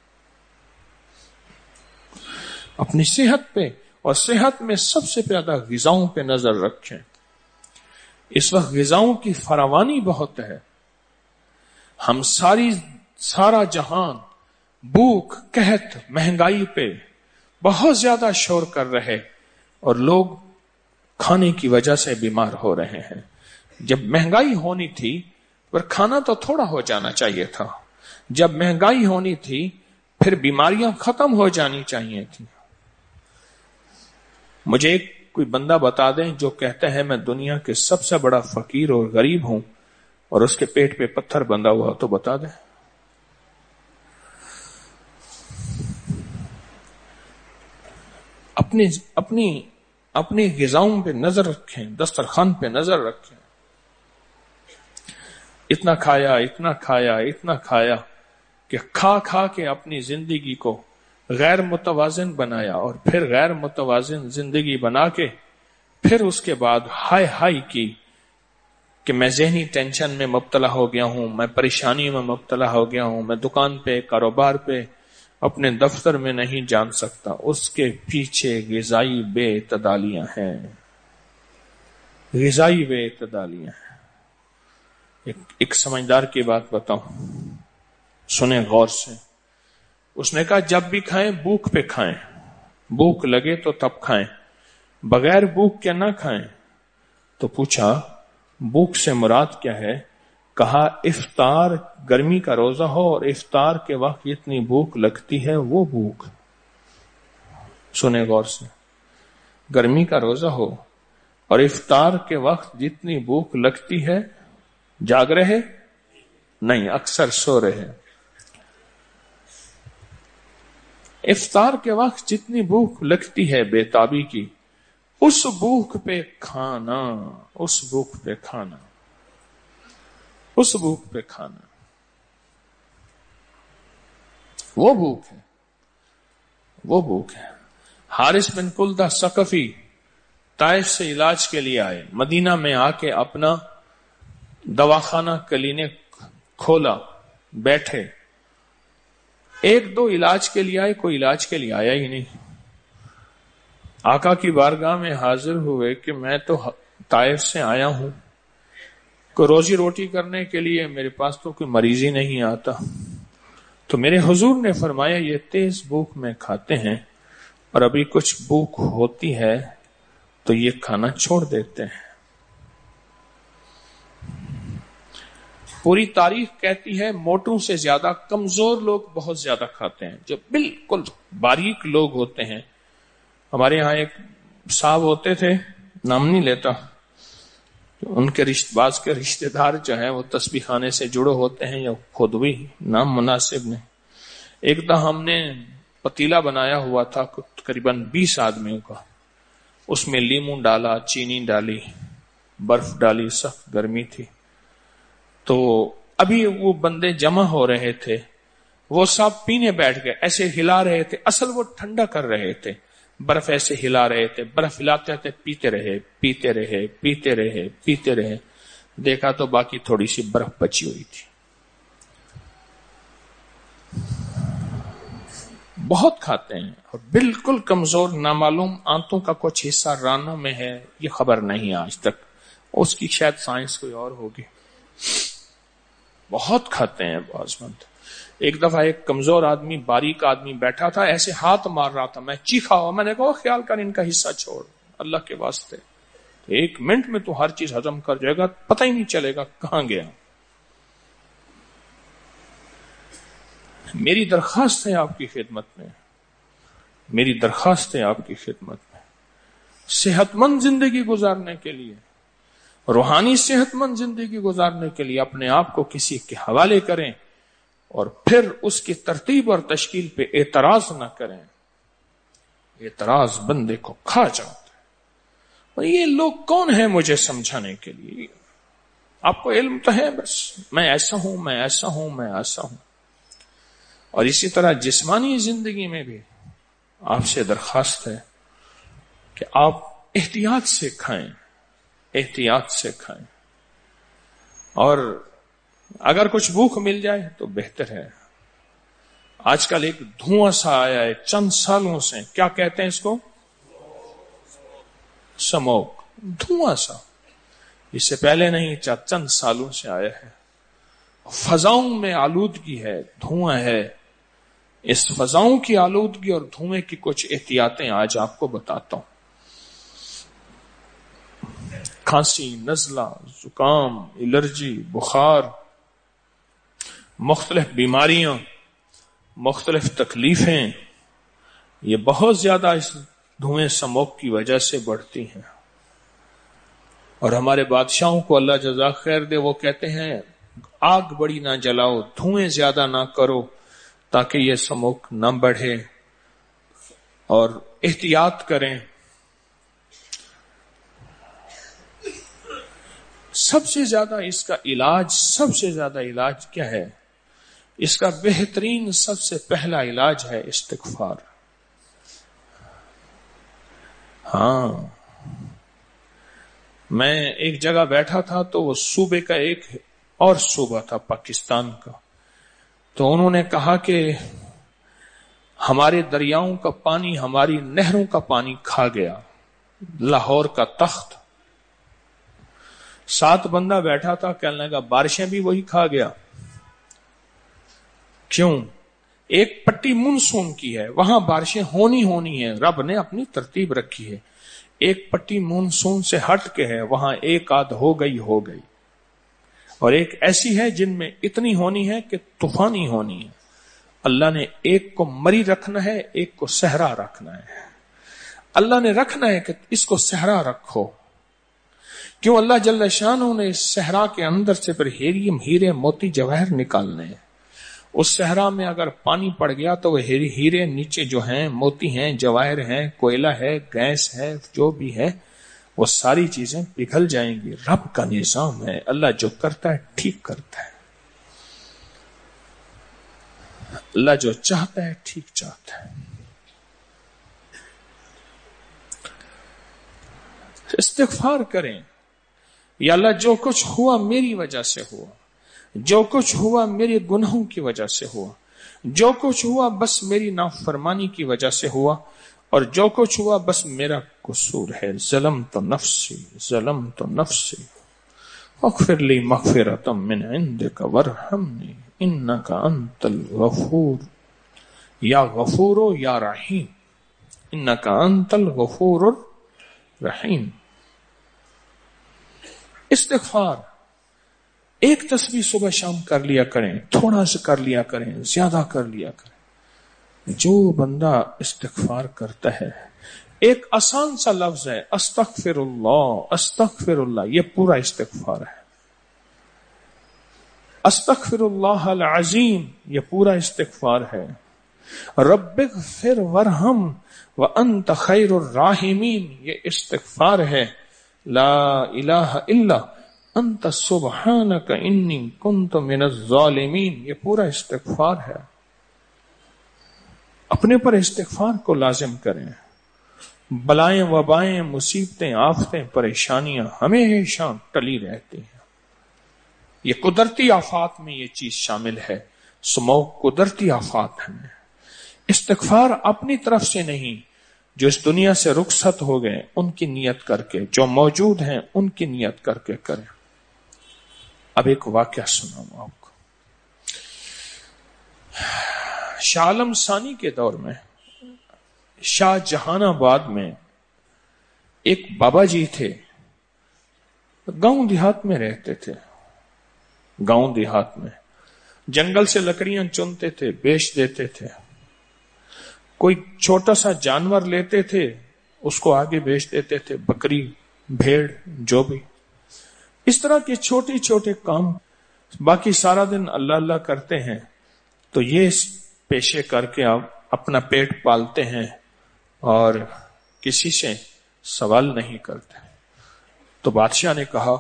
اپنی صحت پہ اور صحت میں سب سے زیادہ غذاؤں پہ نظر رکھیں۔ اس وقت غذاؤں کی فراوانی بہت ہے، ہم ساری سارا جہان بھوک قحط مہنگائی پہ بہت زیادہ شور کر رہے، اور لوگ کھانے کی وجہ سے بیمار ہو رہے ہیں۔ جب مہنگائی ہونی تھی پر کھانا تو تھوڑا ہو جانا چاہیے تھا، جب مہنگائی ہونی تھی پھر بیماریاں ختم ہو جانی چاہیے تھی۔ مجھے ایک کوئی بندہ بتا دیں جو کہتا ہے میں دنیا کے سب سے بڑا فقیر اور غریب ہوں، اور اس کے پیٹ پہ پتھر بندھا ہوا، تو بتا دیں۔ اپنی اپنی اپنی غذاؤں پہ نظر رکھیں، دسترخوان پہ نظر رکھیں۔ اتنا کھایا اتنا کھایا اتنا کھایا کہ کھا کھا کے اپنی زندگی کو غیر متوازن بنایا، اور پھر غیر متوازن زندگی بنا کے پھر اس کے بعد ہائے ہائے کی کہ میں ذہنی ٹینشن میں مبتلا ہو گیا ہوں، میں پریشانی میں مبتلا ہو گیا ہوں، میں دکان پہ کاروبار پہ اپنے دفتر میں نہیں جان سکتا۔ اس کے پیچھے غذائی بے اعتدالیاں ہیں، غذائی بے اعتدالیاں ہیں۔ ایک, ایک سمجھدار کی بات بتاؤں، سنیں غور سے۔ اس نے کہا جب بھی کھائیں بھوک پہ کھائیں، بھوک لگے تو تب کھائیں، بغیر بھوک کے نہ کھائیں۔ تو پوچھا بھوک سے مراد کیا ہے؟ کہا افطار، گرمی کا روزہ ہو اور افطار کے وقت جتنی بھوک لگتی ہے وہ بھوک۔ سنیں غور سے، گرمی کا روزہ ہو اور افطار کے وقت جتنی بھوک لگتی ہے، جاگ رہے نہیں، اکثر سو رہے۔ افطار کے وقت جتنی بھوک لگتی ہے بے تابی کی، اس بھوک پہ کھانا، اس بھوک پہ کھانا، اس بھوک پہ کھانا، وہ بھوک ہے، وہ بھوک ہے۔ حارث بن کلدہ ثقفی طائف سے علاج کے لیے آئے، مدینہ میں آ کے اپنا دواخانہ کلینک کھولا، بیٹھے، ایک دو علاج کے لیے آئے، کوئی علاج کے لیے آیا ہی نہیں۔ آقا کی بارگاہ میں حاضر ہوئے کہ میں تو طائف سے آیا ہوں، کوئی روزی روٹی کرنے کے لیے، میرے پاس تو کوئی مریض ہی نہیں آتا۔ تو میرے حضور نے فرمایا یہ تیز بھوک میں کھاتے ہیں، اور ابھی کچھ بھوک ہوتی ہے تو یہ کھانا چھوڑ دیتے ہیں۔ پوری تاریخ کہتی ہے موٹوں سے زیادہ کمزور لوگ بہت زیادہ کھاتے ہیں، جو بالکل باریک لوگ ہوتے ہیں۔ ہمارے ہاں ایک صاحب ہوتے تھے، نام نہیں لیتا، ان کے رشتہ باز کے رشتہ دار جو ہیں وہ تسبیح خانے سے جڑے ہوتے ہیں، یا خود بھی نام مناسب نہیں۔ ایک دفعہ ہم نے پتیلا بنایا ہوا تھا تقریباً بیس آدمیوں کا، اس میں لیموں ڈالا، چینی ڈالی، برف ڈالی، سخت گرمی تھی۔ تو ابھی وہ بندے جمع ہو رہے تھے، وہ سب پینے بیٹھ گئے، ایسے ہلا رہے تھے، اصل وہ ٹھنڈا کر رہے تھے، برف ایسے ہلا رہے تھے، برف ہلاتے تھے، پیتے رہے پیتے رہے پیتے رہے پیتے رہے، دیکھا تو باقی تھوڑی سی برف بچی ہوئی تھی۔ بہت کھاتے ہیں، اور بالکل کمزور، نامعلوم آنتوں کا کچھ حصہ رانوں میں ہے، یہ خبر نہیں آج تک، اس کی شاید سائنس کوئی اور ہوگی۔ بہت کھاتے ہیں بعض بند۔ ایک دفعہ ایک کمزور آدمی، باریک آدمی بیٹھا تھا، ایسے ہاتھ مار رہا تھا، میں چیخا ہوا، میں نے کہا خیال کر ان کا حصہ چھوڑ اللہ کے واسطے، ایک منٹ میں تو ہر چیز ہضم کر جائے گا، پتہ ہی نہیں چلے گا کہاں گیا۔ میری درخواست ہے آپ کی خدمت میں، میری درخواست ہے آپ کی خدمت میں، صحت مند زندگی گزارنے کے لیے، روحانی صحت مند زندگی گزارنے کے لیے اپنے آپ کو کسی کے حوالے کریں، اور پھر اس کی ترتیب اور تشکیل پہ اعتراض نہ کریں۔ اعتراض بندے کو کھا جاتا ہے۔ اور یہ لوگ کون ہیں مجھے سمجھانے کے لیے؟ آپ کو علم تو ہے، بس میں ایسا ہوں، میں ایسا ہوں، میں ایسا ہوں۔ اور اسی طرح جسمانی زندگی میں بھی آپ سے درخواست ہے کہ آپ احتیاط سے کھائیں، احتیاط سے کھائیں، اور اگر کچھ بھوک مل جائے تو بہتر ہے۔ آج کل ایک دھواں سا آیا ہے چند سالوں سے، کیا کہتے ہیں اس کو؟ سموک، دھواں سا۔ اس سے پہلے نہیں، چند سالوں سے آیا ہے۔ فضاؤں میں آلودگی ہے، دھواں ہے۔ اس فضاؤں کی آلودگی اور دھوئیں کی کچھ احتیاطیں آج آپ کو بتاتا ہوں۔ کھانسی، نزلہ، زکام، الرجی، بخار، مختلف بیماریاں، مختلف تکلیفیں، یہ بہت زیادہ اس دھوئیں سموک کی وجہ سے بڑھتی ہیں۔ اور ہمارے بادشاہوں کو اللہ جزاک خیر دے، وہ کہتے ہیں آگ بڑی نہ جلاؤ، دھوئیں زیادہ نہ کرو تاکہ یہ سموک نہ بڑھے، اور احتیاط کریں۔ سب سے زیادہ اس کا علاج، سب سے زیادہ علاج کیا ہے؟ اس کا بہترین سب سے پہلا علاج ہے استغفار۔ ہاں، میں ایک جگہ بیٹھا تھا تو وہ صوبے کا ایک اور صوبہ تھا پاکستان کا، تو انہوں نے کہا کہ ہمارے دریاؤں کا پانی، ہماری نہروں کا پانی کھا گیا لاہور کا تخت۔ ساتھ بندہ بیٹھا تھا، کہنے لگا بارشیں بھی وہی کھا گیا۔ کیوں؟ ایک پٹی مونسون کی ہے، وہاں بارشیں ہونی ہونی ہیں، رب نے اپنی ترتیب رکھی ہے۔ ایک پٹی مونسون سے ہٹ کے ہے، وہاں ایک آدھ ہو گئی ہو گئی، اور ایک ایسی ہے جن میں اتنی ہونی ہے کہ طوفانی ہونی ہے۔ اللہ نے ایک کو مری رکھنا ہے، ایک کو صحرا رکھنا ہے۔ اللہ نے رکھنا ہے کہ اس کو صحرا رکھو۔ کیوں؟ اللہ جل شانہ نے اس صحرا کے اندر سے پھر ہیریم ہیرے موتی جواہر نکالنے ہیں۔ اس صحرا میں اگر پانی پڑ گیا تو وہ ہیرے نیچے جو ہیں، موتی ہیں، جواہر ہیں، کوئلہ ہے، گیس ہے، جو بھی ہے، وہ ساری چیزیں پگھل جائیں گی۔ رب کا نظام ہے، اللہ جو کرتا ہے ٹھیک کرتا ہے، اللہ جو چاہتا ہے ٹھیک چاہتا ہے۔ استغفار کریں، یا اللہ جو کچھ ہوا میری وجہ سے ہوا، جو کچھ ہوا میرے گناہوں کی وجہ سے ہوا، جو کچھ ہوا بس میری نافرمانی کی وجہ سے ہوا، اور جو کچھ ہوا بس میرا قصور ہے۔ ظلمت نفسی ظلمت نفسی اغفر لی مغفرۃ من عندک وارحمنی انک انت الغفور، یا غفور یا رحیم، انک انت الغفور الرحیم۔ استغفار ایک تسبیح صبح شام کر لیا کریں، تھوڑا سا کر لیا کریں، زیادہ کر لیا کریں۔ جو بندہ استغفار کرتا ہے، ایک آسان سا لفظ ہے استغفر اللہ، استغفر اللہ، یہ پورا استغفار ہے۔ استغفر اللہ العظیم، یہ پورا استغفار ہے۔ رب اغفر وارحم وانت خیر الراحمین، یہ استغفار ہے۔ لا الہ الا انت سبحانک انی کنت من الظالمین، یہ پورا استغفار ہے۔ اپنے پر استغفار کو لازم کریں۔ بلائیں وبائیں، مصیبتیں، آفتیں، پریشانیاں ہمیشہ ٹلی رہتی ہیں۔ یہ قدرتی آفات میں یہ چیز شامل ہے، سموک قدرتی آفات ہیں۔ استغفار اپنی طرف سے نہیں، جو اس دنیا سے رخصت ہو گئے ان کی نیت کر کے، جو موجود ہیں ان کی نیت کر کے کریں۔ اب ایک واقعہ سناؤں آپ کو۔ شاہ عالم ثانی کے دور میں شاہ جہان آباد میں ایک بابا جی تھے، گاؤں دیہات میں رہتے تھے۔ گاؤں دیہات میں جنگل سے لکڑیاں چنتے تھے، بیچ دیتے تھے۔ کوئی چھوٹا سا جانور لیتے تھے، اس کو آگے بیچ دیتے تھے، بکری، بھیڑ، جو بھی، اس طرح کے چھوٹے چھوٹے کام۔ باقی سارا دن اللہ اللہ کرتے ہیں، تو یہ پیشے کر کے آپ اپنا پیٹ پالتے ہیں اور کسی سے سوال نہیں کرتے۔ تو بادشاہ نے کہا،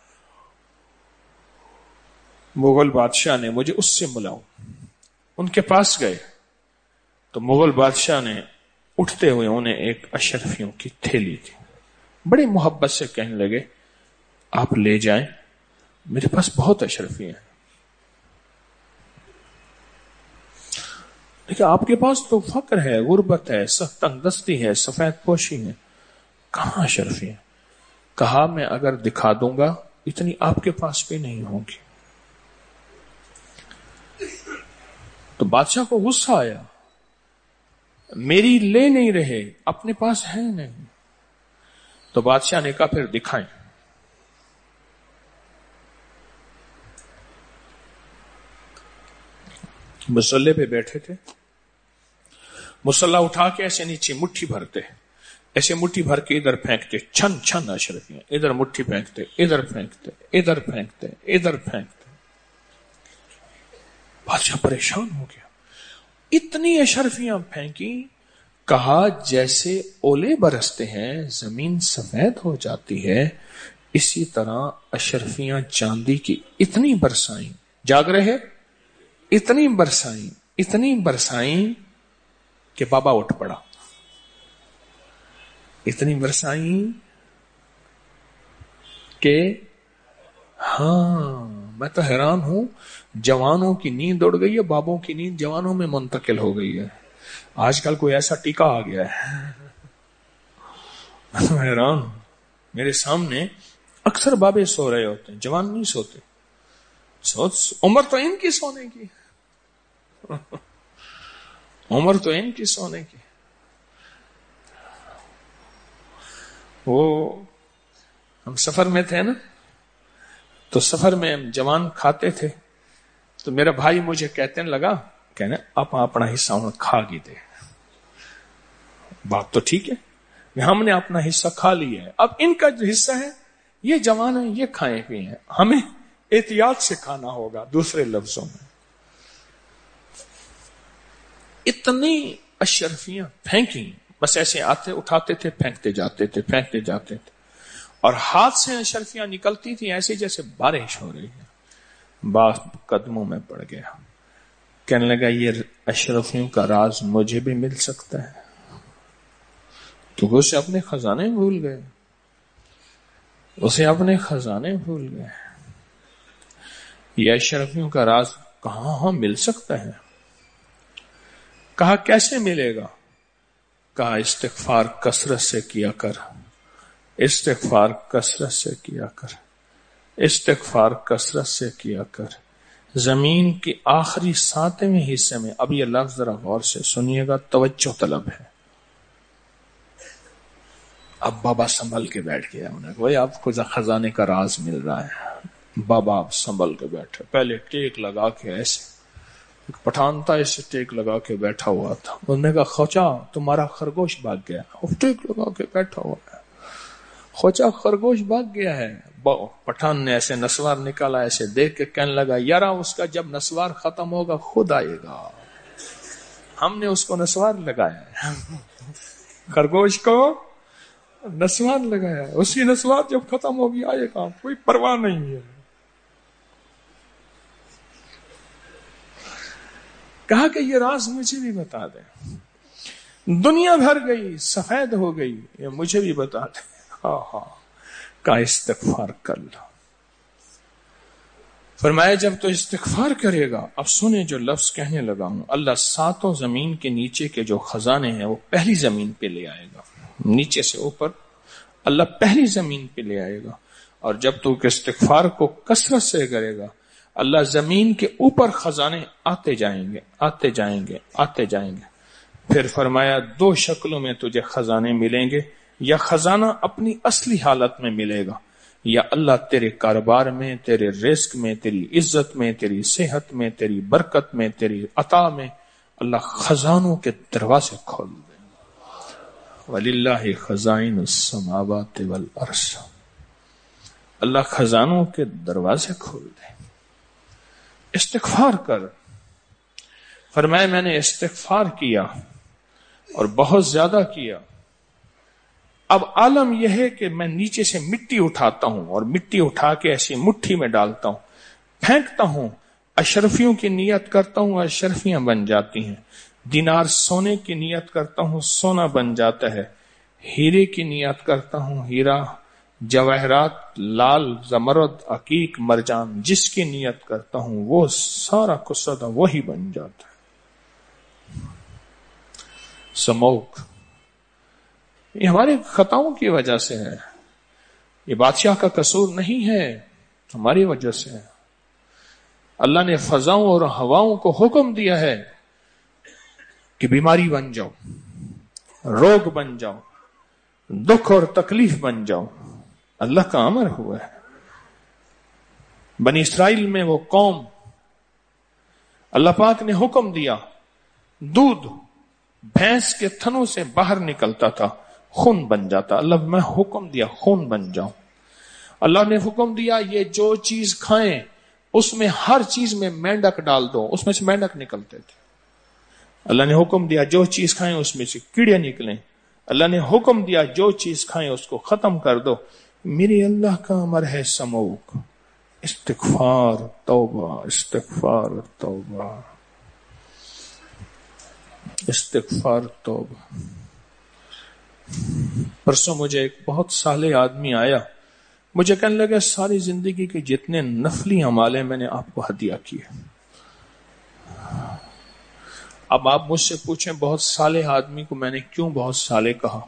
مغل بادشاہ نے، مجھے اس سے ملاؤ۔ ان کے پاس گئے تو مغل بادشاہ نے اٹھتے ہوئے انہیں ایک اشرفیوں کی تھیلی دی، بڑی محبت سے کہنے لگے آپ لے جائیں، میرے پاس بہت اشرفی ہیں۔ لیکن آپ کے پاس تو فقر ہے، غربت ہے، تنگ دستی ہے، سفید پوشی ہے، کہاں اشرفی ہے؟ کہا میں اگر دکھا دوں گا اتنی آپ کے پاس بھی نہیں ہوگی. تو بادشاہ کو غصہ آیا, میری لے نہیں رہے, اپنے پاس ہے نہیں. تو بادشاہ نے کہا پھر دکھائیں. مصلے پہ بیٹھے تھے, مصلہ اٹھا کے ایسے نیچے مٹھی بھرتے, ایسے مٹھی بھر کے ادھر پھینکتے, چھن چھن اشرفیاں, ادھر مٹھی پھینکتے, ادھر پھینکتے, ادھر پھینکتے, ادھر پھینکتے. بادشاہ پریشان ہو گیا, اتنی اشرفیاں پھینکی, کہا جیسے اولے برستے ہیں زمین سفید ہو جاتی ہے, اسی طرح اشرفیاں چاندی کی اتنی برسائیں. جاگ رہے, اتنی برسائیں, اتنی برسائیں کہ بابا اٹھ پڑا. اتنی برسائیں کہ ہاں, میں تو حیران ہوں, جوانوں کی نیند اڑ گئی ہے, بابوں کی نیند جوانوں میں منتقل ہو گئی ہے. آج کل کوئی ایسا ٹیکا آ گیا ہے, میں تو حیران ہوں. میرے سامنے اکثر بابے سو رہے ہوتے ہیں, جوان نہیں سوتے. سو عمر تو ان کی سونے کی, عمر تو ان کی سونے کی. وہ ہم سفر میں تھے نا, تو سفر میں ہم جوان کھاتے تھے, تو میرا بھائی مجھے کہتے لگا, کہنے آپ اپنا حصہ کھا گی دے. بات تو ٹھیک ہے, ہم نے اپنا حصہ کھا لیا ہے, اب ان کا جو حصہ ہے یہ جوان ہے, یہ کھائے ہوئے ہیں, ہمیں احتیاط سے کھانا ہوگا. دوسرے لفظوں میں اتنی اشرفیاں پھینکی, بس ایسے آتے اٹھاتے تھے, پھینکتے جاتے تھے, پھینکتے جاتے تھے, اور ہاتھ سے اشرفیاں نکلتی تھی ایسے جیسے بارش ہو رہی ہے. باپ قدموں میں پڑ گیا, کہنے لگا یہ اشرفیوں کا راز مجھے بھی مل سکتا ہے, کیونکہ اسے اپنے خزانے بھول گئے, اسے اپنے خزانے بھول گئے. یہ اشرفیوں کا راز کہاں ہاں مل سکتا ہے. کہا کیسے ملے گا؟ کہا استغفار کثرت سے کیا کر, استغفار کثرت سے کیا کر, استغفار کثرت سے کیا کر. زمین کے آخری ساتویں حصے میں, اب یہ لفظ ذرا غور سے سنیے گا, توجہ طلب ہے. اب بابا سنبھل کے بیٹھ گیا, انہیں وہی آپ کو خزانے کا راز مل رہا ہے. بابا آپ سنبھل کے بیٹھے, پہلے ٹیک لگا کے ایسے, ایک پٹھان تھا ایسے ٹیک لگا کے بیٹھا ہوا تھا. انہوں نے کہا خوچا تمہارا خرگوش بھاگ گیا. ٹیک لگا کے بیٹھا ہوا ہے, خوچا خرگوش بھاگ گیا ہے. پٹھان نے ایسے نسوار نکالا, ایسے دیکھ کے کہنے لگا یارا اس کا جب نسوار ختم ہوگا خود آئے گا, ہم نے اس کو نسوار لگایا ہے, خرگوش کو نسوار لگایا ہے, اسی نسوار جب ختم ہوگی آئے گا, کوئی پرواہ نہیں ہے. کہا کہ یہ راز مجھے بھی بتا دیں, دنیا بھر گئی سفید ہو گئی, یہ مجھے بھی بتا دیں. ہاں ہاں, کا استغفار کر لو. فرمایا جب تو استغفار کرے گا, اب سنیں جو لفظ کہنے لگا ہوں, اللہ ساتوں زمین کے نیچے کے جو خزانے ہیں وہ پہلی زمین پہ لے آئے گا, نیچے سے اوپر اللہ پہلی زمین پہ لے آئے گا. اور جب تو استغفار کو کثرت سے کرے گا, اللہ زمین کے اوپر خزانے آتے جائیں گے, آتے جائیں گے, آتے جائیں گے. پھر فرمایا دو شکلوں میں تجھے خزانے ملیں گے, یا خزانہ اپنی اصلی حالت میں ملے گا, یا اللہ تیرے کاروبار میں, تیرے رزق میں, تیری عزت میں, تیری صحت میں, تیری برکت میں, تیری عطا میں اللہ خزانوں کے دروازے کھول دے. وَلِلَّهِ خَزَائِنُ السَّمَاوَاتِ وَالْأَرْضِ, اللہ خزانوں کے دروازے کھول دے. استغفار کر. فرمایا میں نے استغفار کیا اور بہت زیادہ کیا. اب عالم یہ ہے کہ میں نیچے سے مٹی اٹھاتا ہوں اور مٹی اٹھا کے ایسی مٹھی میں ڈالتا ہوں, پھینکتا ہوں, اشرفیوں کی نیت کرتا ہوں, اشرفیاں بن جاتی ہیں. دینار سونے کی نیت کرتا ہوں, سونا بن جاتا ہے. ہیرے کی نیت کرتا ہوں, ہیرا, جواہرات, لال, زمرد, عقیق, مرجان, جس کی نیت کرتا ہوں وہ سارا کسدہ وہی بن جاتا ہے. سموک, یہ ہمارے خطاؤں کی وجہ سے ہے, یہ بادشاہ کا قصور نہیں ہے. ہماری وجہ سے ہے. اللہ نے فضاؤں اور ہواؤں کو حکم دیا ہے کہ بیماری بن جاؤ، روگ بن جاؤ، دکھ اور تکلیف بن جاؤ. اللہ کا امر ہوا ہے. بنی اسرائیل میں وہ قوم، اللہ پاک نے حکم دیا، دودھ بھینس کے تھنوں سے باہر نکلتا تھا، خون بن جاتا. اللہ میں حکم دیا خون بن جاؤ. اللہ نے حکم دیا یہ جو چیز کھائیں اس میں ہر چیز میں مینڈک ڈال دو، اس میں سے مینڈک نکلتے تھے. اللہ نے حکم دیا جو چیز کھائیں اس میں سے کیڑے نکلیں. اللہ نے حکم دیا جو چیز کھائیں اس کو ختم کر دو. میرے اللہ کا امر ہے سموک، استغفار توبہ، استغفار توبہ، استغفار توبہ. پرسوں مجھے ایک بہت صالح آدمی آیا، مجھے کہنے لگا ساری زندگی کے جتنے نفلی اعمال ہیں میں نے آپ کو ہدیہ کیے. اب آپ مجھ سے پوچھیں بہت صالح آدمی کو میں نے کیوں بہت صالح کہا؟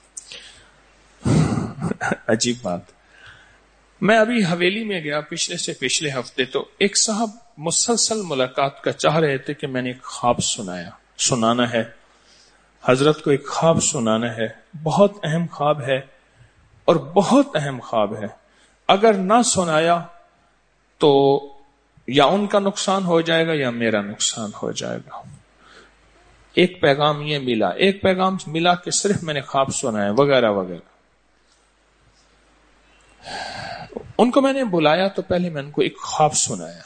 عجیب بات. میں ابھی حویلی میں گیا پچھلے سے پچھلے ہفتے، تو ایک صاحب مسلسل ملاقات کا چاہ رہے تھے کہ میں نے ایک خواب سنایا سنانا ہے حضرت کو، ایک خواب سنانا ہے. بہت اہم خواب ہے اور بہت اہم خواب ہے. اگر نہ سنایا تو یا ان کا نقصان ہو جائے گا یا میرا نقصان ہو جائے گا. ایک پیغام یہ ملا، ایک پیغام ملا کہ صرف میں نے خواب سنایا وغیرہ وغیرہ. ان کو میں نے بلایا تو پہلے میں ان کو ایک خواب سنایا.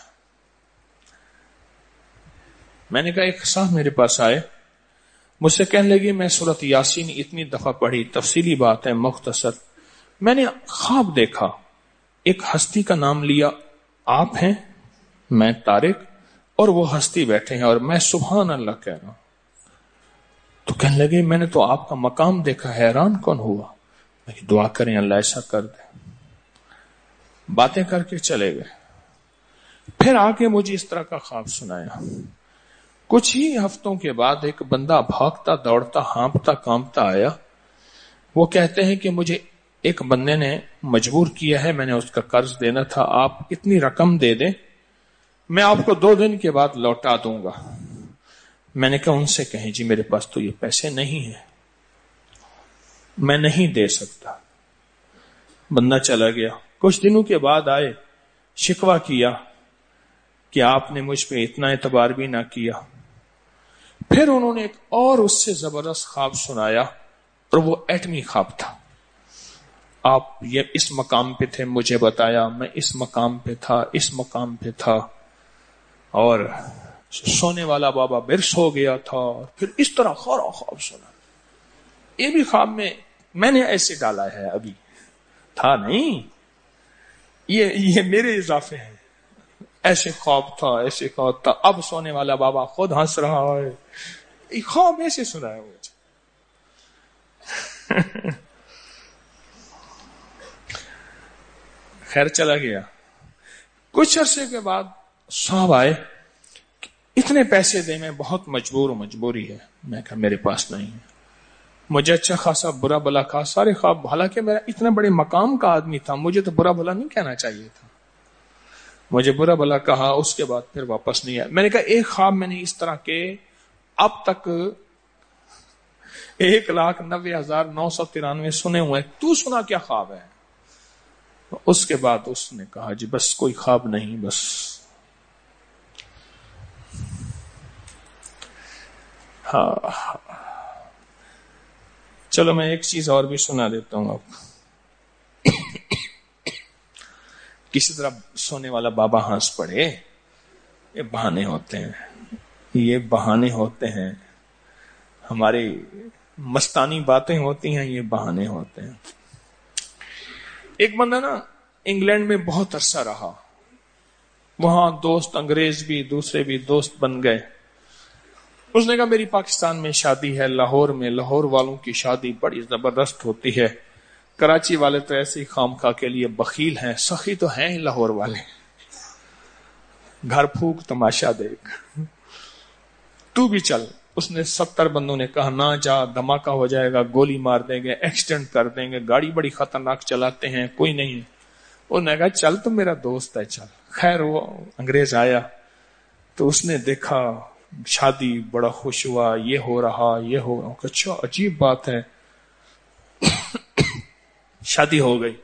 میں نے کہا ایک صاحب میرے پاس آئے، مجھ سے کہنے لگی میں سورۃ یاسین اتنی دفعہ پڑھی، تفصیلی بات ہے مختصر. میں نے خواب دیکھا، ایک ہستی کا نام لیا، آپ ہیں، میں طارق، اور وہ ہستی بیٹھے ہیں اور میں سبحان اللہ کہہ رہا ہوں. تو کہنے لگے میں نے تو آپ کا مقام دیکھا، حیران کون ہوا. میں دعا کریں اللہ ایسا کر دے. باتیں کر کے چلے گئے. پھر آگے مجھے اس طرح کا خواب سنایا. کچھ ہی ہفتوں کے بعد ایک بندہ بھاگتا دوڑتا ہانپتا کانپتا آیا. وہ کہتے ہیں کہ مجھے ایک بندے نے مجبور کیا ہے، میں نے اس کا قرض دینا تھا، آپ اتنی رقم دے دیں، میں آپ کو دو دن کے بعد لوٹا دوں گا. میں نے کہا ان سے کہیں جی میرے پاس تو یہ پیسے نہیں ہیں، میں نہیں دے سکتا. بندہ چلا گیا. کچھ دنوں کے بعد آئے، شکوہ کیا کہ آپ نے مجھ پہ اتنا اعتبار بھی نہ کیا. پھر انہوں نے ایک اور اس سے زبردست خواب سنایا، اور وہ ایٹمی خواب تھا. آپ یہ اس مقام پہ تھے، مجھے بتایا میں اس مقام پہ تھا، اس مقام پہ تھا، اور سونے والا بابا برس ہو گیا تھا. پھر اس طرح خورا خواب سنا. یہ بھی خواب میں میں نے ایسے ڈالا ہے، ابھی تھا نہیں، یہ یہ میرے اضافے ہیں. ایسے خواب تھا، ایسے خواب تھا، اب سونے والا بابا خود ہنس رہا ہے. یہ خواب ایسے سنا ہے مجھے. خیر چلا گیا. کچھ عرصے کے بعد صاحب آئے، اتنے پیسے دے، میں بہت مجبور ہوں، مجبوری ہے. میں کہا میرے پاس نہیں ہے. مجھے اچھا خاصا برا بلا کہا، سارے خواب، حالانکہ میرا اتنا بڑے مقام کا آدمی تھا، مجھے تو برا بلا نہیں کہنا چاہیے تھا. مجھے برا بلا کہا. اس کے بعد پھر واپس نہیں آیا. میں نے کہا ایک خواب میں نے اس طرح کے اب تک ایک لاکھ نوے ہزار نو سو ترانوے سنے ہوئے، تو سنا کیا خواب ہے؟ اس کے بعد اس نے کہا جی بس کوئی خواب نہیں، بس. ہاں چلو میں ایک چیز اور بھی سنا دیتا ہوں آپ کو. کسی طرح سونے والا بابا ہنس پڑے. یہ بہانے ہوتے ہیں، یہ بہانے ہوتے ہیں، ہماری مستانی باتیں ہوتی ہیں، یہ بہانے ہوتے ہیں. ایک بندہ نا انگلینڈ میں بہت عرصہ رہا، وہاں دوست انگریز بھی دوسرے بھی دوست بن گئے. اس نے کہا میری پاکستان میں شادی ہے، لاہور میں، لاہور والوں کی شادی بڑی زبردست ہوتی ہے، کراچی والے تو ایسے ہی خام خواہ کے لیے بخیل ہیں، سخی تو ہیں ہی لاہور والے، گھر پھونک تماشا دیکھ، تو بھی چل. اس نے ستر بندوں نے کہا نہ جا، دھماکہ ہو جائے گا، گولی مار دیں گے، ایکسیڈنٹ کر دیں گے، گاڑی بڑی خطرناک چلاتے ہیں، کوئی نہیں. انہوں نے کہا چل تو میرا دوست ہے چل. خیر وہ انگریز آیا تو اس نے دیکھا شادی، بڑا خوش ہوا، یہ ہو رہا یہ ہو رہا. اچھا عجیب بات ہے. شادی ہو گئی.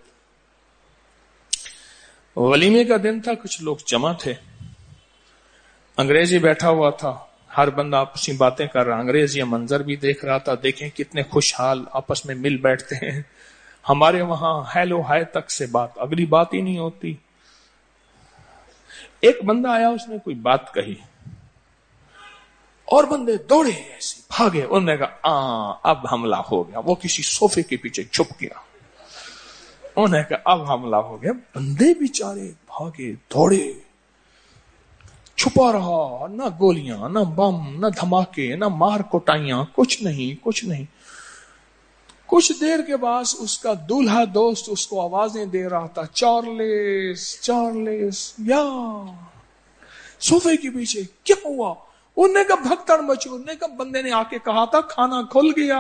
ولیمے کا دن تھا، کچھ لوگ جمع تھے. انگریزی بیٹھا ہوا تھا، ہر بندہ آپس میں باتیں کر رہا. انگریز یہ منظر بھی دیکھ رہا تھا، دیکھیں کتنے خوشحال آپس میں مل بیٹھتے ہیں. ہمارے وہاں ہیلو ہائے تک سے بات، اگلی بات ہی نہیں ہوتی. ایک بندہ آیا، اس نے کوئی بات کہی اور بندے دوڑے ایسے بھاگے. انہوں نے کہا اب حملہ ہو گیا. وہ کسی صوفے کے پیچھے چھپ گیا. انہوں نے کہا اب حملہ ہو گیا. بندے بیچارے بھاگے دوڑے، چھپا رہا، نہ گولیاں نہ بم نہ دھماکے نہ مار کوٹائیاں، کچھ نہیں کچھ نہیں. کچھ دیر کے بعد اس کا دولہا دوست اس کو آوازیں دے رہا تھا، چارلس چارلس. یا صوفے کے پیچھے کیا ہوا؟ انہوں نے کہا بھگدڑ مچی. انہوں نے کہا بندے نے آ کے کہا تھا کھانا کھل گیا.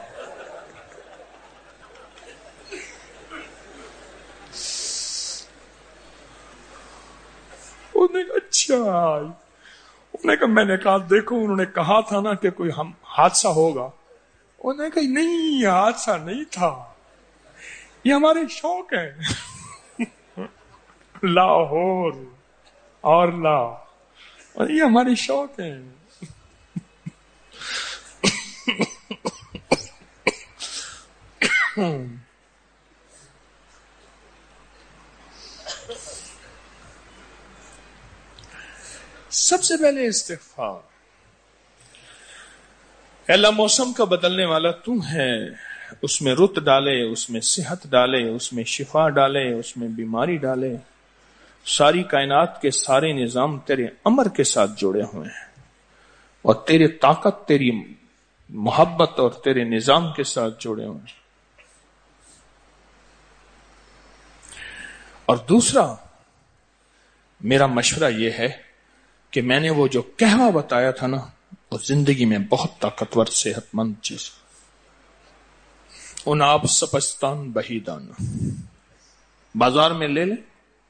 انہوں نے کہا اچھا. انہوں نے کہا میں نے کہا دیکھو انہوں نے کہا تھا نا کہ کوئی ہم حادثہ ہوگا. انہوں نے کہا نہیں حادثہ نہیں تھا، یہ ہمارے شوق ہے. لاہور اور لا، یہ ہمارے شوق ہے. سب سے پہلے استغفار. اللہ موسم کا بدلنے والا تو ہے، اس میں رت ڈالے، اس میں صحت ڈالے، اس میں شفا ڈالے، اس میں بیماری ڈالے. ساری کائنات کے سارے نظام تیرے امر کے ساتھ جڑے ہوئے ہیں، اور تیری طاقت، تیری محبت اور تیرے نظام کے ساتھ جڑے ہوئے ہیں. اور دوسرا میرا مشورہ یہ ہے کہ میں نے وہ جو کہوا بتایا تھا نا، وہ زندگی میں بہت طاقتور صحت مند چیز. اناب سپستان بہیدان بازار میں لے لیں،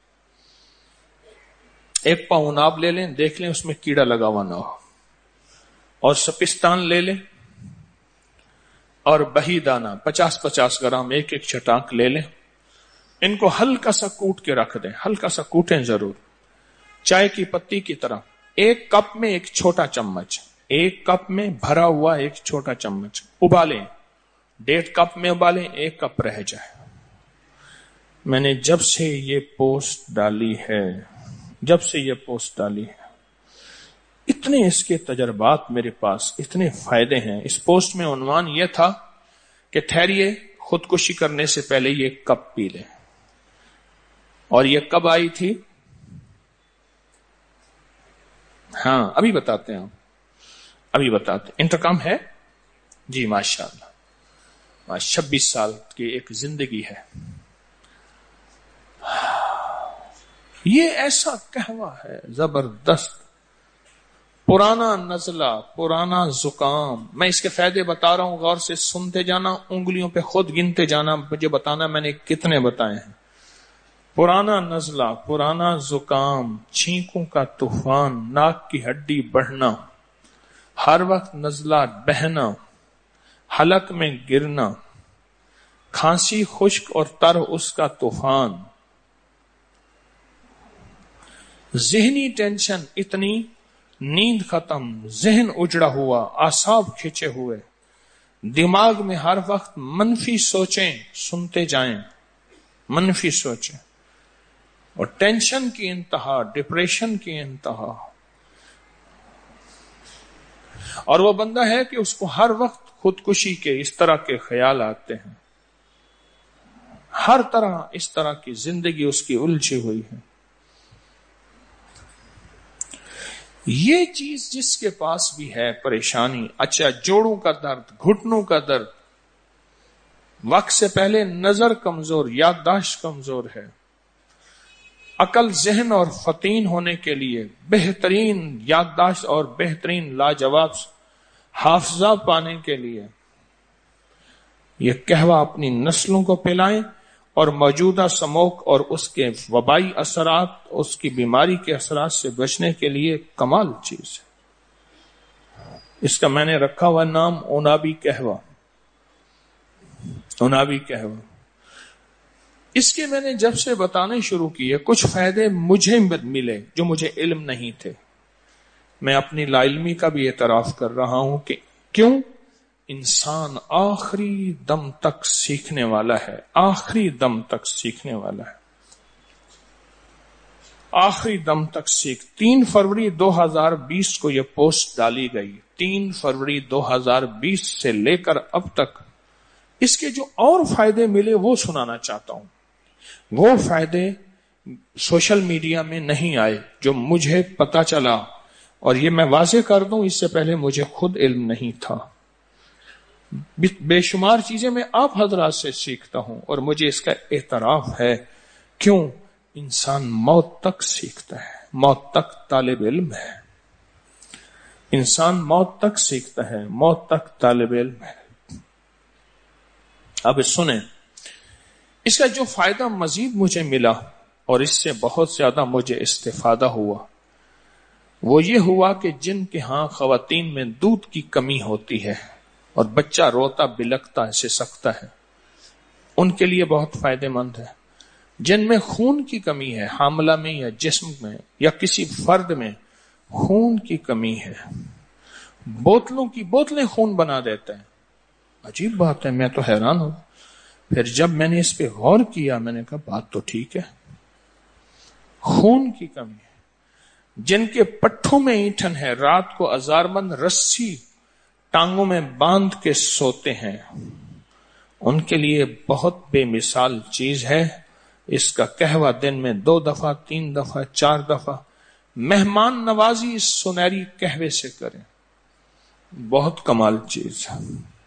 ایک پاؤ اناب لے لیں، دیکھ لیں اس میں کیڑا لگا ہوا نہ ہو. اور سپستان لے لیں اور بہی دانا پچاس پچاس گرام ایک ایک چٹاک لے لیں. ان کو ہلکا سا کوٹ کے رکھ دیں، ہلکا سا کوٹیں ضرور، چائے کی پتی کی طرح. ایک کپ میں ایک چھوٹا چمچ، ایک کپ میں بھرا ہوا ایک چھوٹا چمچ. ابالیں، ڈیڑھ کپ میں ابالیں، ایک کپ رہ جائے. میں نے جب سے یہ پوسٹ ڈالی ہے جب سے یہ پوسٹ ڈالی ہے اتنے اس کے تجربات میرے پاس، اتنے فائدے ہیں. اس پوسٹ میں عنوان یہ تھا کہ ٹھہریے، خودکشی کرنے سے پہلے یہ کپ پی لیں. اور یہ کب آئی تھی؟ ہاں ابھی بتاتے ہیں، ابھی بتاتے ہیں. انتقام ہے جی ماشاء اللہ. چھبیس سال کی ایک زندگی ہے. یہ ایسا کہوا ہے زبردست، پرانا نزلہ، پرانا زکام. میں اس کے فائدے بتا رہا ہوں، غور سے سنتے جانا، انگلیوں پہ خود گنتے جانا، مجھے بتانا میں نے کتنے بتائے ہیں. پرانا نزلہ، پرانا زکام، چھینکوں کا طوفان، ناک کی ہڈی بڑھنا، ہر وقت نزلہ بہنا، حلق میں گرنا، کھانسی خشک اور تر اس کا طوفان، ذہنی ٹینشن اتنی، نیند ختم، ذہن اجڑا ہوا، اعصاب کھچے ہوئے، دماغ میں ہر وقت منفی سوچیں، سنتے جائیں منفی سوچیں، اور ٹینشن کی انتہا، ڈپریشن کی انتہا. اور وہ بندہ ہے کہ اس کو ہر وقت خودکشی کے اس طرح کے خیال آتے ہیں، ہر طرح اس طرح کی زندگی اس کی الجھی ہوئی ہے. یہ چیز جس کے پاس بھی ہے پریشانی، اچھا جوڑوں کا درد، گھٹنوں کا درد، وقت سے پہلے نظر کمزور، یادداشت کمزور ہے، عقل، ذہن اور فطین ہونے کے لیے، بہترین یادداشت اور بہترین لاجواب حافظہ پانے کے لیے یہ کہوا اپنی نسلوں کو پلائیں اور موجودہ سموک اور اس کے وبائی اثرات، اس کی بیماری کے اثرات سے بچنے کے لیے کمال چیز ہے۔ اس کا میں نے رکھا ہوا نام اونابی قہوہ، اونابی قہوہ۔ اس کے میں نے جب سے بتانے شروع کیے کچھ فائدے مجھے ملے جو مجھے علم نہیں تھے۔ میں اپنی لا علمی کا بھی اعتراف کر رہا ہوں کہ کیوں انسان آخری دم تک سیکھنے والا ہے، آخری دم تک سیکھنے والا ہے، آخری دم تک سیکھ۔ تین فروری دو ہزار بیس کو یہ پوسٹ ڈالی گئی، تین فروری دو ہزار بیس سے لے کر اب تک اس کے جو اور فائدے ملے وہ سنانا چاہتا ہوں۔ وہ فائدے سوشل میڈیا میں نہیں آئے جو مجھے پتا چلا، اور یہ میں واضح کر دوں اس سے پہلے مجھے خود علم نہیں تھا۔ بے شمار چیزیں میں آپ حضرات سے سیکھتا ہوں اور مجھے اس کا اعتراف ہے۔ کیوں؟ انسان موت تک سیکھتا ہے، موت تک طالب علم ہے، انسان موت تک سیکھتا ہے، موت تک طالب علم ہے۔ اب سنیں، اس کا جو فائدہ مزید مجھے ملا اور اس سے بہت زیادہ مجھے استفادہ ہوا وہ یہ ہوا کہ جن کے ہاں خواتین میں دودھ کی کمی ہوتی ہے اور بچہ روتا بلکتا ہے، سسکتا ہے، ان کے لیے بہت فائدہ مند ہے۔ جن میں خون کی کمی ہے، حاملہ میں یا جسم میں یا کسی فرد میں خون کی کمی ہے، بوتلوں کی بوتلیں خون بنا دیتے ہیں۔ عجیب بات ہے، میں تو حیران ہوں۔ پھر جب میں نے اس پہ غور کیا میں نے کہا بات تو ٹھیک ہے، خون کی کمی ہے۔ جن کے پٹھوں میں اینٹھن ہے، رات کو ہزارمند رسی ٹانگوں میں باندھ کے سوتے ہیں، ان کے لیے بہت بے مثال چیز ہے۔ اس کا قہوہ دن میں دو دفعہ، تین دفعہ، چار دفعہ مہمان نوازی اس سنہری قہوے سے کریں، بہت کمال چیز ہے۔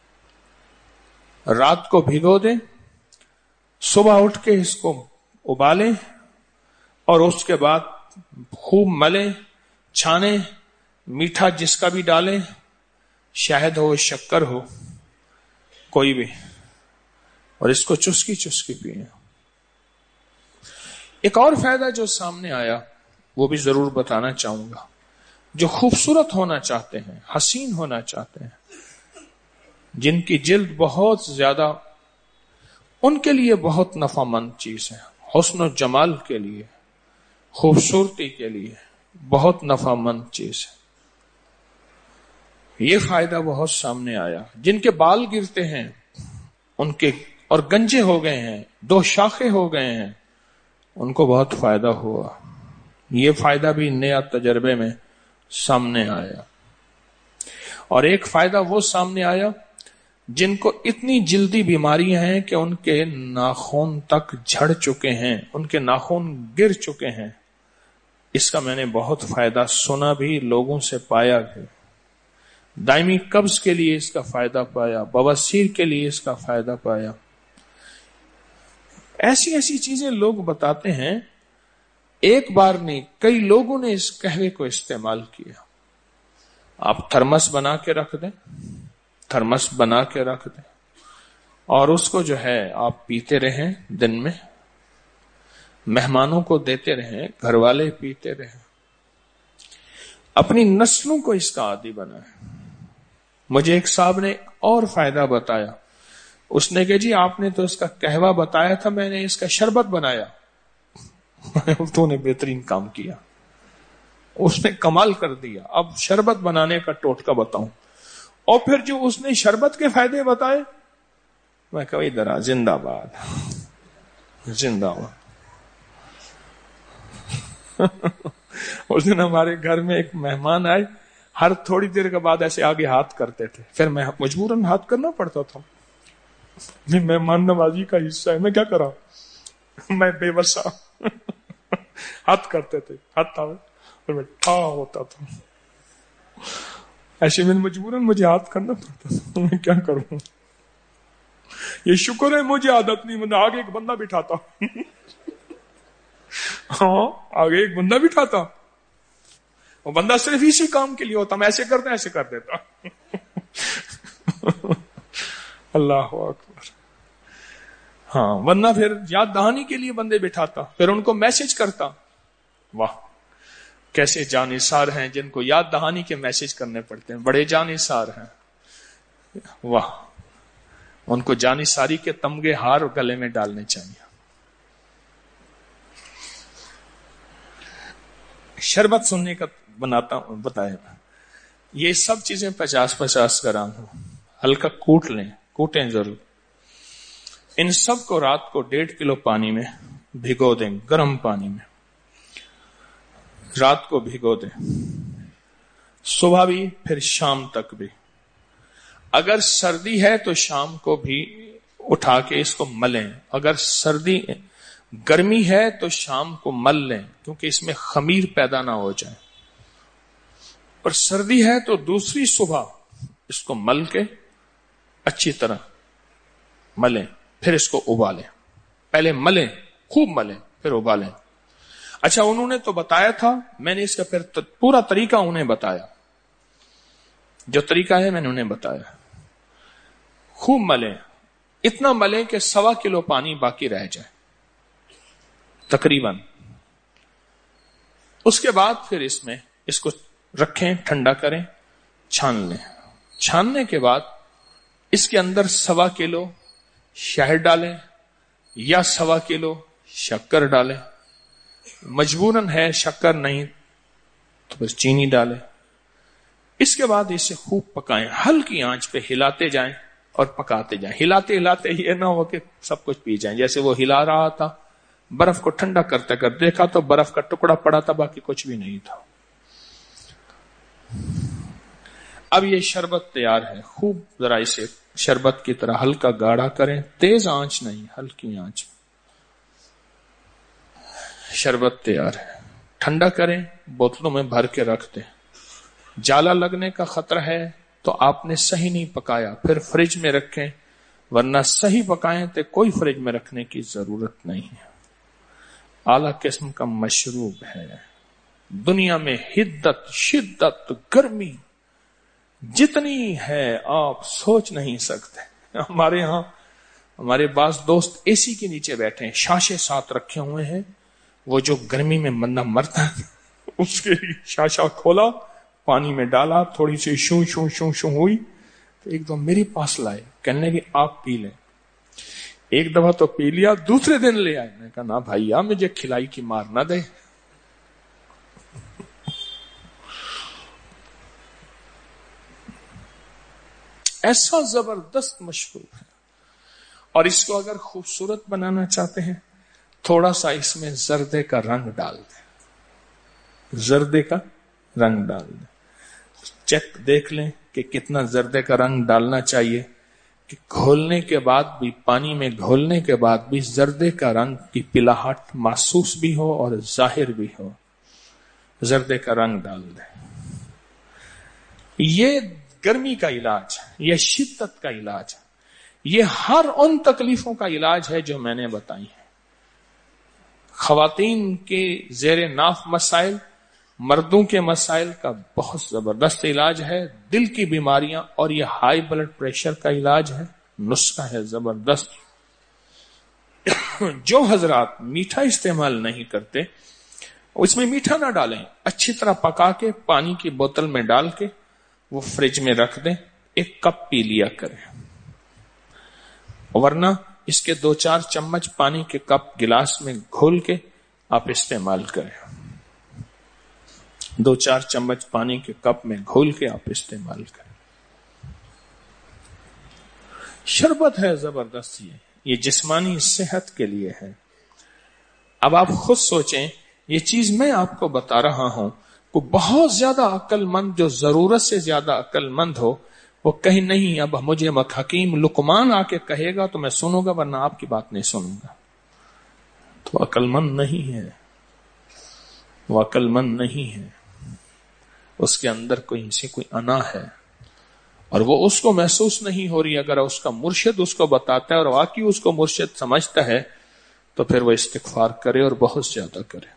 رات کو بھگو دیں، صبح اٹھ کے اس کو ابالیں اور اس کے بعد خوب ملیں، چھانیں، میٹھا جس کا بھی ڈالیں، شہد ہو، شکر ہو، کوئی بھی، اور اس کو چسکی چسکی پئیں۔ ایک اور فائدہ جو سامنے آیا وہ بھی ضرور بتانا چاہوں گا۔ جو خوبصورت ہونا چاہتے ہیں، حسین ہونا چاہتے ہیں، جن کی جلد بہت زیادہ، ان کے لیے بہت نفع مند چیز ہے۔ حسن و جمال کے لیے، خوبصورتی کے لیے بہت نفع مند چیز ہے۔ یہ فائدہ بہت سامنے آیا۔ جن کے بال گرتے ہیں ان کے اور گنجے ہو گئے ہیں، دو شاخیں ہو گئے ہیں، ان کو بہت فائدہ ہوا۔ یہ فائدہ بھی نیا تجربے میں سامنے آیا۔ اور ایک فائدہ وہ سامنے آیا جن کو اتنی جلدی بیماریاں ہیں کہ ان کے ناخن تک جھڑ چکے ہیں، ان کے ناخن گر چکے ہیں، اس کا میں نے بہت فائدہ سنا بھی، لوگوں سے پایا بھی۔ دائمی قبض کے لیے اس کا فائدہ پایا، بواسیر کے لیے اس کا فائدہ پایا۔ ایسی ایسی چیزیں لوگ بتاتے ہیں، ایک بار نہیں کئی لوگوں نے اس قہوے کو استعمال کیا۔ آپ تھرمس بنا کے رکھ دیں، تھرمس بنا کے رکھ دیں اور اس کو جو ہے آپ پیتے رہیں، دن میں مہمانوں کو دیتے رہیں، گھر والے پیتے رہیں، اپنی نسلوں کو اس کا عادی بنائیں۔ مجھے ایک صاحب نے اور فائدہ بتایا، اس نے کہ جی آپ نے تو اس کا قہوہ بتایا تھا، میں نے اس کا شربت بنایا۔ تو نے بہترین کام کیا، اس نے کمال کر دیا۔ اب شربت بنانے کا ٹوٹکا بتاؤں، اور پھر جو اس نے شربت کے فائدے بتائے، میں کہا ادھر آ، زندہ باد، زندہ باد۔ اس دن ہمارے گھر میں ایک مہمان آئے، ہر تھوڑی دیر کے بعد ایسے آگے ہاتھ کرتے تھے، پھر میں مجبوراً ہاتھ کرنا پڑتا تھا، مہمان نوازی کا حصہ ہے، میں کیا کرا، میں بے بسا ہاتھ کرتے تھے، ہاتھ آئے پھر میں ٹھا ہوتا تھا، ایسے میں مجبوراً مجھے ہاتھ کرنا پڑتا تھا، میں کیا کروں۔ یہ شکر ہے مجھے عادت نہیں، میں آگے ایک بندہ بٹھاتا، ہاں آگے ایک بندہ بٹھاتا، وہ بندہ صرف اسی کام کے لیے ہوتا، میں ایسے کرتا ایسے کر دیتا۔ اللہ اکبر۔ ہاں ورنہ پھر یاد دہانی کے لیے بندے بٹھاتا، پھر ان کو میسج کرتا. واہ کیسے جانثار ہیں جن کو یاد دہانی کے میسج کرنے پڑتے ہیں، بڑے جانثار ہیں. واہ ان کو جانثاری کے تمغے ہار گلے میں ڈالنے چاہیے. شربت سننے کا بناتا ہوں بتایا، یہ سب چیزیں پچاس پچاس گرام ہوں، ہلکا کوٹ لیں، کوٹیں ضرور. ان سب کو رات کو ڈیڑھ کلو پانی میں بھگو دیں، گرم پانی میں رات کو بھگو دیں، صبح بھی پھر شام تک بھی. اگر سردی ہے تو شام کو بھی اٹھا کے اس کو ملیں، اگر سردی گرمی ہے تو شام کو مل لیں کیونکہ اس میں خمیر پیدا نہ ہو جائے. اور سردی ہے تو دوسری صبح اس کو مل کے اچھی طرح ملیں، پھر اس کو ابالیں. پہلے ملیں، خوب ملیں، پھر ابالیں. اچھا انہوں نے تو بتایا تھا، میں نے اس کا پھر پورا طریقہ انہیں بتایا، جو طریقہ ہے میں نے انہیں بتایا. خوب ملیں، اتنا ملیں کہ سوا کلو پانی باقی رہ جائے تقریباً. اس کے بعد پھر اس میں اس کو رکھیں، ٹھنڈا کریں، چھان لیں. چھاننے کے بعد اس کے اندر سوا کلو شہد ڈالیں یا سوا کلو شکر ڈالیں. مجبوراً ہے شکر نہیں تو بس چینی ڈالیں. اس کے بعد اسے خوب پکائیں، ہلکی آنچ پہ ہلاتے جائیں اور پکاتے جائیں. ہلاتے ہلاتے یہ نہ ہو کہ سب کچھ پی جائیں. جیسے وہ ہلا رہا تھا، برف کو ٹھنڈا کرتے کر دیکھا تو برف کا ٹکڑا پڑا تھا، باقی کچھ بھی نہیں تھا. اب یہ شربت تیار ہے. خوب ذرا اسے شربت کی طرح ہلکا گاڑھا کریں، تیز آنچ نہیں، ہلکی آنچ. شربت تیار ہے. ٹھنڈا کریں، بوتلوں میں بھر کے رکھ دیں. جالا لگنے کا خطرہ ہے تو آپ نے صحیح نہیں پکایا، پھر فریج میں رکھیں، ورنہ صحیح پکائیں تو کوئی فریج میں رکھنے کی ضرورت نہیں ہے. اعلی قسم کا مشروب ہے. دنیا میں حدت، شدت، گرمی جتنی ہے آپ سوچ نہیں سکتے. ہمارے ہاں ہمارے بعض دوست اے سی کے نیچے بیٹھے ہیں، شاشے ساتھ رکھے ہوئے ہیں. وہ جو گرمی میں بندہ مرتا ہے اس کے شاشا کھولا، پانی میں ڈالا، تھوڑی سی شوں شوں شوں شوں ہوئی تو ایک دم میرے پاس لائے، کہنے لگے آپ پی لیں. ایک دفعہ تو پی لیا، دوسرے دن لے آئے. میں کہا نہ بھائی آ مجھے کھلائی کی مار نہ دے. ایسا زبردست مشروب ہے. اور اس کو اگر خوبصورت بنانا چاہتے ہیں تھوڑا سا اس میں زردے کا رنگ ڈال دیں، زردے کا رنگ ڈال دیں. چیک دیکھ لیں کہ کتنا زردے کا رنگ ڈالنا چاہیے کہ گھولنے کے بعد بھی، پانی میں گھولنے کے بعد بھی زردے کا رنگ کی پلاہٹ محسوس بھی ہو اور ظاہر بھی ہو. زردے کا رنگ ڈال دیں. یہ گرمی کا علاج، یہ شدت کا علاج، یہ ہر ان تکلیفوں کا علاج ہے جو میں نے بتائی ہیں. خواتین کے زیر ناف مسائل، مردوں کے مسائل کا بہت زبردست علاج ہے. دل کی بیماریاں اور یہ ہائی بلڈ پریشر کا علاج ہے، نسخہ ہے زبردست. جو حضرات میٹھا استعمال نہیں کرتے اس میں میٹھا نہ ڈالیں، اچھی طرح پکا کے پانی کی بوتل میں ڈال کے وہ فریج میں رکھ دیں، ایک کپ پی لیا کریں. ورنہ اس کے دو چار چمچ پانی کے کپ گلاس میں گھول کے آپ استعمال کریں. دو چار چمچ پانی کے کپ میں گھول کے آپ استعمال کریں. شربت ہے زبردست. یہ یہ جسمانی صحت کے لیے ہے. اب آپ خود سوچیں، یہ چیز میں آپ کو بتا رہا ہوں، کو بہت زیادہ عقل مند جو ضرورت سے زیادہ عقل مند ہو وہ کہیں نہیں اب مجھے حکیم لقمان آ کے کہے گا تو میں سنوں گا، ورنہ آپ کی بات نہیں سنوں گا. تو عقل مند نہیں ہے، وہ عقل مند نہیں ہے. اس کے اندر کوئی سے کوئی انا ہے اور وہ اس کو محسوس نہیں ہو رہی. اگر اس کا مرشد اس کو بتاتا ہے اور واقعی اس کو مرشد سمجھتا ہے تو پھر وہ استغفار کرے اور بہت زیادہ کرے.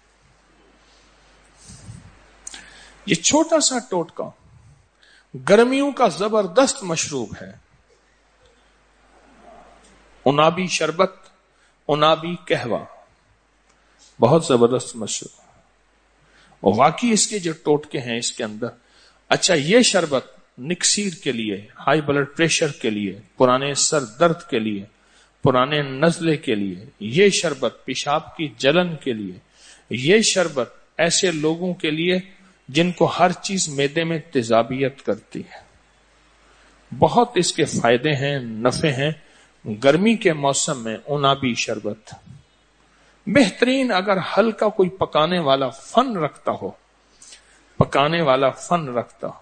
یہ چھوٹا سا ٹوٹکا گرمیوں کا زبردست مشروب ہے. انابی شربت انابی قہوہ بہت زبردست مشروب، اور واقعی اس کے جو ٹوٹکے ہیں اس کے اندر. اچھا یہ شربت نکسیر کے لیے، ہائی بلڈ پریشر کے لیے، پرانے سر درد کے لیے، پرانے نزلے کے لیے، یہ شربت پیشاب کی جلن کے لیے، یہ شربت ایسے لوگوں کے لیے جن کو ہر چیز معدے میں تیزابیت کرتی ہے. بہت اس کے فائدے ہیں، نفع ہیں. گرمی کے موسم میں انابی شربت بہترین. اگر ہلکا کوئی پکانے والا فن رکھتا ہو، پکانے والا فن رکھتا ہو.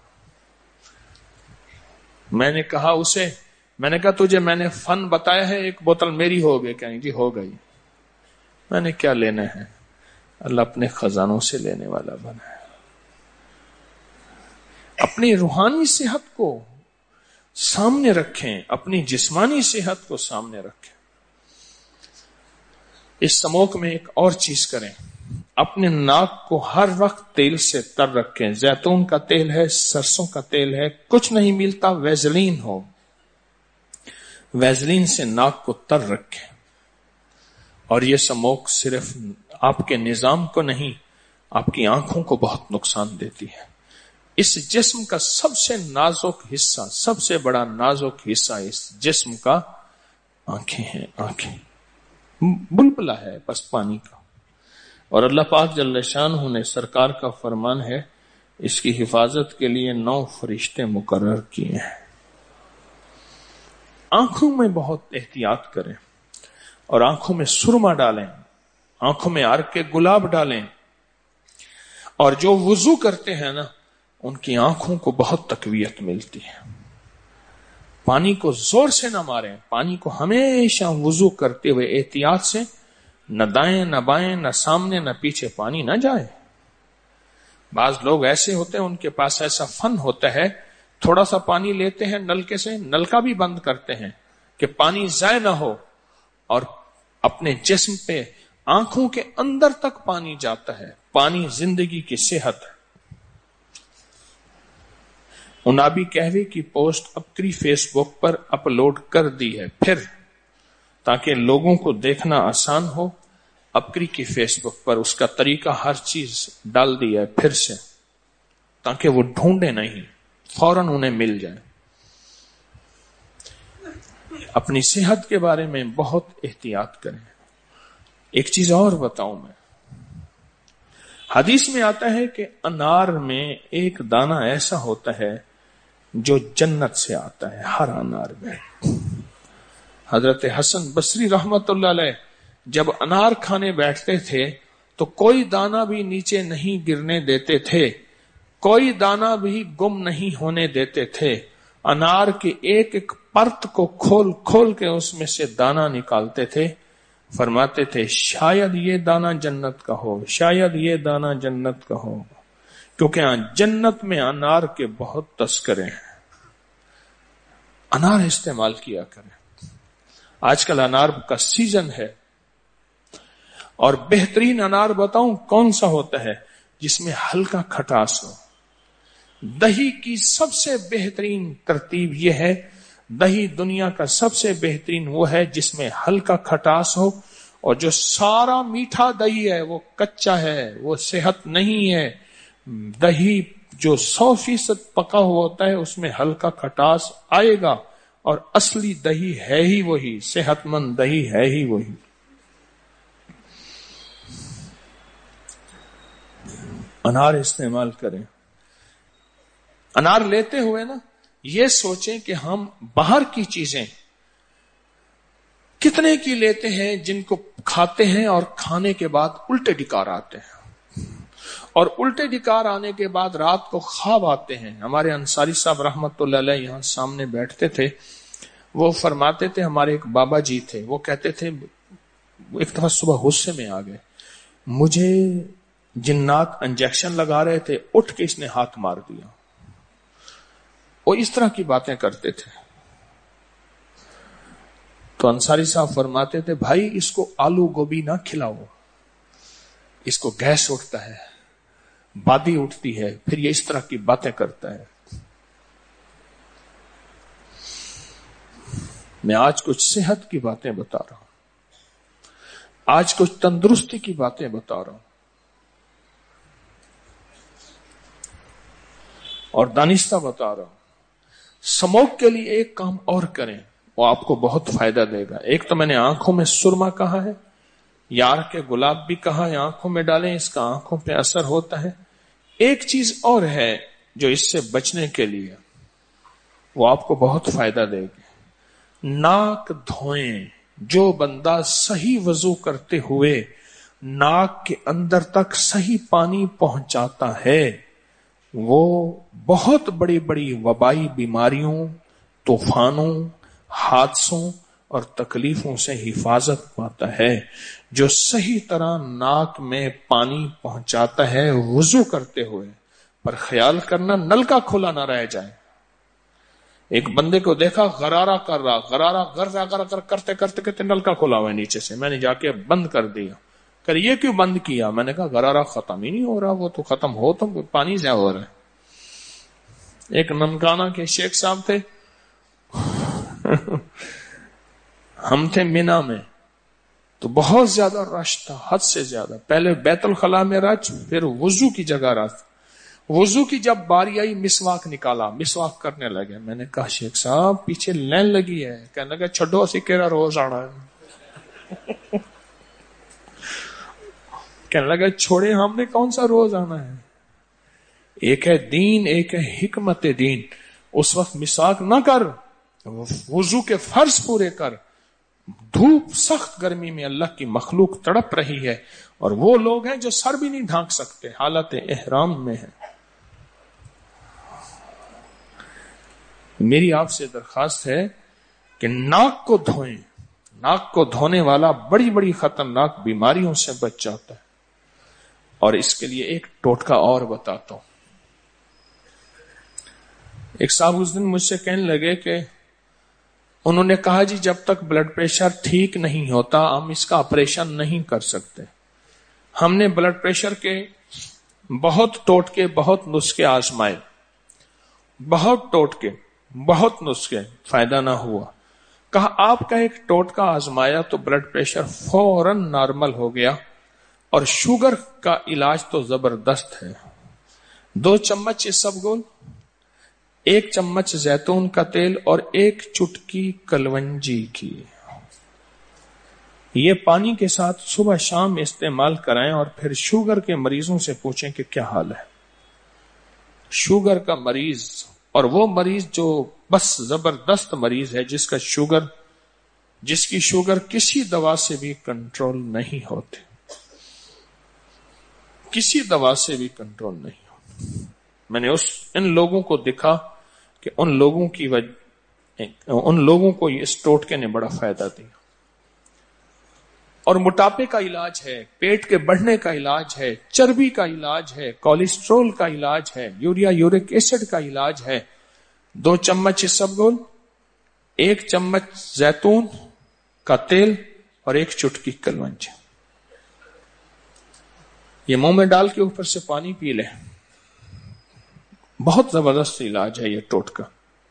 میں نے کہا اسے، میں نے کہا تجھے میں نے فن بتایا ہے، ایک بوتل میری ہو گئی. کہیں جی ہو گئی. میں نے کیا لینا ہے، اللہ اپنے خزانوں سے لینے والا بنا ہے. اپنی روحانی صحت کو سامنے رکھیں، اپنی جسمانی صحت کو سامنے رکھیں. اس سموک میں ایک اور چیز کریں، اپنے ناک کو ہر وقت تیل سے تر رکھیں. زیتون کا تیل ہے، سرسوں کا تیل ہے، کچھ نہیں ملتا ویزلین ہو، ویزلین سے ناک کو تر رکھیں. اور یہ سموک صرف آپ کے نظام کو نہیں، آپ کی آنکھوں کو بہت نقصان دیتی ہے. اس جسم کا سب سے نازک حصہ، سب سے بڑا نازک حصہ اس جسم کا آنکھیں ہیں. آنکھیں بلبلہ ہے بس پانی کا. اور اللہ پاک جل شانہ نے سرکار کا فرمان ہے، اس کی حفاظت کے لیے نو فرشتے مقرر کیے ہیں. آنکھوں میں بہت احتیاط کریں، اور آنکھوں میں سرما ڈالیں، آنکھوں میں عرق کے گلاب ڈالیں. اور جو وضو کرتے ہیں نا، ان کی آنکھوں کو بہت تقویت ملتی ہے. پانی کو زور سے نہ ماریں، پانی کو ہمیشہ وضو کرتے ہوئے احتیاط سے، نہ دائیں نہ بائیں، نہ سامنے نہ پیچھے پانی نہ جائے. بعض لوگ ایسے ہوتے ہیں، ان کے پاس ایسا فن ہوتا ہے، تھوڑا سا پانی لیتے ہیں نلکے سے، نلکا بھی بند کرتے ہیں کہ پانی ضائع نہ ہو، اور اپنے جسم پہ آنکھوں کے اندر تک پانی جاتا ہے. پانی زندگی کی صحت ہے. انابی قہوے کی پوسٹ اپکری فیس بک پر اپلوڈ کر دی ہے، پھر تاکہ لوگوں کو دیکھنا آسان ہو. اپکری کی فیس بک پر اس کا طریقہ ہر چیز ڈال دی ہے پھر سے، تاکہ وہ ڈھونڈے نہیں، فوراً انہیں مل جائے. اپنی صحت کے بارے میں بہت احتیاط کریں. ایک چیز اور بتاؤں میں، حدیث میں آتا ہے کہ انار میں ایک دانہ ایسا ہوتا ہے جو جنت سے آتا ہے. ہر انار میں. حضرت حسن بصری رحمت اللہ علیہ جب انار کھانے بیٹھتے تھے تو کوئی دانہ بھی نیچے نہیں گرنے دیتے تھے، کوئی دانہ بھی گم نہیں ہونے دیتے تھے. انار کے ایک ایک پرت کو کھول کھول کے اس میں سے دانہ نکالتے تھے. فرماتے تھے شاید یہ دانہ جنت کا ہو، شاید یہ دانہ جنت کا ہو. کیونکہ جنت میں انار کے بہت تذکرے ہیں. انار استعمال کیا کریں. آج کل انار کا سیزن ہے، اور بہترین انار بتاؤں کون سا ہوتا ہے؟ جس میں ہلکا کھٹاس ہو. دہی کی سب سے بہترین ترتیب یہ ہے، دہی دنیا کا سب سے بہترین وہ ہے جس میں ہلکا کھٹاس ہو، اور جو سارا میٹھا دہی ہے وہ کچا ہے، وہ صحت نہیں ہے. دہی جو سو فیصد پکا ہوا ہوتا ہے اس میں ہلکا کھٹاس آئے گا، اور اصلی دہی ہے ہی وہی، صحت مند دہی ہے ہی وہی. انار استعمال کریں. انار لیتے ہوئے نا یہ سوچیں کہ ہم باہر کی چیزیں کتنے کی لیتے ہیں جن کو کھاتے ہیں اور کھانے کے بعد الٹے ڈکار آتے ہیں، اور الٹے ڈکار آنے کے بعد رات کو خواب آتے ہیں. ہمارے انصاری صاحب رحمت اللہ علیہ یہاں سامنے بیٹھتے تھے، وہ فرماتے تھے، ہمارے ایک بابا جی تھے، وہ کہتے تھے ایک دفعہ صبح غصے میں آ گئے، مجھے جنات انجیکشن لگا رہے تھے، اٹھ کے اس نے ہاتھ مار دیا. وہ اس طرح کی باتیں کرتے تھے. تو انصاری صاحب فرماتے تھے بھائی اس کو آلو گوبھی نہ کھلاؤ، اس کو گیس اٹھتا ہے، بادی اٹھتی ہے، پھر یہ اس طرح کی باتیں کرتا ہے. میں آج کچھ صحت کی باتیں بتا رہا ہوں. آج کچھ تندرستی کی باتیں بتا رہا ہوں اور دانستہ بتا رہا ہوں. سموک کے لیے ایک کام اور کریں، وہ آپ کو بہت فائدہ دے گا. ایک تو میں نے آنکھوں میں سرما کہا ہے، یار کے گلاب بھی کہا ہے، آنکھوں میں ڈالیں، اس کا آنکھوں پہ اثر ہوتا ہے. ایک چیز اور ہے جو اس سے بچنے کے لیے وہ آپ کو بہت فائدہ دے گی. ناک دھوئیں. جو بندہ صحیح وضو کرتے ہوئے ناک کے اندر تک صحیح پانی پہنچاتا ہے وہ بہت بڑی بڑی وبائی بیماریوں، طوفانوں، حادثوں اور تکلیفوں سے حفاظت پاتا ہے. جو صحیح طرح ناک میں پانی پہنچاتا ہے وضو کرتے ہوئے، پر خیال کرنا نل کا کھلا نہ رہ جائے. ایک بندے کو دیکھا غرارہ کر رہا، غرارہ گر جا کر کرتے کرتے کرتے نل کا کھلا ہوا ہے نیچے سے، میں نے جا کے بند کر دیا. کہ یہ کیوں بند کیا؟ میں نے کہا غرارہ ختم ہی نہیں ہو رہا، وہ تو ختم ہو تو پانی سے ہو رہا ہے. ایک ننکانہ کے شیخ صاحب تھے، ہم تھے مینا میں تو بہت زیادہ رش تھا، حد سے زیادہ. پہلے بیت الخلاء میں رش، پھر وضو کی جگہ رش. وضو کی جب باری آئی مسواک نکالا، مسواک کرنے لگے. میں نے کہا شیخ صاحب پیچھے لین لگی ہے. کہنے لگا چھڈو اسی کہڑا روز آنا ہے. کہنے لگا چھوڑے ہم نے کون سا روز آنا ہے. ایک ہے دین، ایک ہے حکمت دین. اس وقت مسواک نہ کر، وضو کے فرض پورے کر. دھوپ سخت گرمی میں اللہ کی مخلوق تڑپ رہی ہے اور وہ لوگ ہیں جو سر بھی نہیں ڈھانک سکتے، حالت احرام میں ہے. میری آپ سے درخواست ہے کہ ناک کو دھوئیں. ناک کو دھونے والا بڑی بڑی خطرناک بیماریوں سے بچ جاتا ہے. اور اس کے لیے ایک ٹوٹکا اور بتاتا ہوں. ایک صاحب اس دن مجھ سے کہنے لگے کہ انہوں نے کہا جی جب تک بلڈ پریشر ٹھیک نہیں ہوتا ہم اس کا آپریشن نہیں کر سکتے. ہم نے بلڈ پریشر کے بہت ٹوٹکے، بہت نسخے آزمائے، بہت ٹوٹکے، بہت نسخے، فائدہ نہ ہوا. کہا آپ کا ایک ٹوٹکا آزمایا تو بلڈ پریشر فوراً نارمل ہو گیا، اور شوگر کا علاج تو زبردست ہے. دو چمچ اسبگول، ایک چمچ زیتون کا تیل اور ایک چٹکی کلونجی کی، یہ پانی کے ساتھ صبح شام استعمال کرائیں. اور پھر شوگر کے مریضوں سے پوچھیں کہ کیا حال ہے. شوگر کا مریض، اور وہ مریض جو بس زبردست مریض ہے، جس کا شوگر جس کی شوگر کسی دوا سے بھی کنٹرول نہیں ہوتی، کسی دوا سے بھی کنٹرول نہیں ہوتی. میں نے اس ان لوگوں کو دیکھا کہ ان لوگوں کی وجہ ان لوگوں کو اس ٹوٹکے نے بڑا فائدہ دیا. اور موٹاپے کا علاج ہے، پیٹ کے بڑھنے کا علاج ہے، چربی کا علاج ہے، کولیسٹرول کا علاج ہے، یوریا یورک ایسڈ کا علاج ہے. دو چمچ اسبگول، ایک چمچ زیتون کا تیل اور ایک چٹکی کلونجی، یہ منہ میں ڈال کے اوپر سے پانی پی لیں. بہت زبردست علاج ہے یہ ٹوٹکا.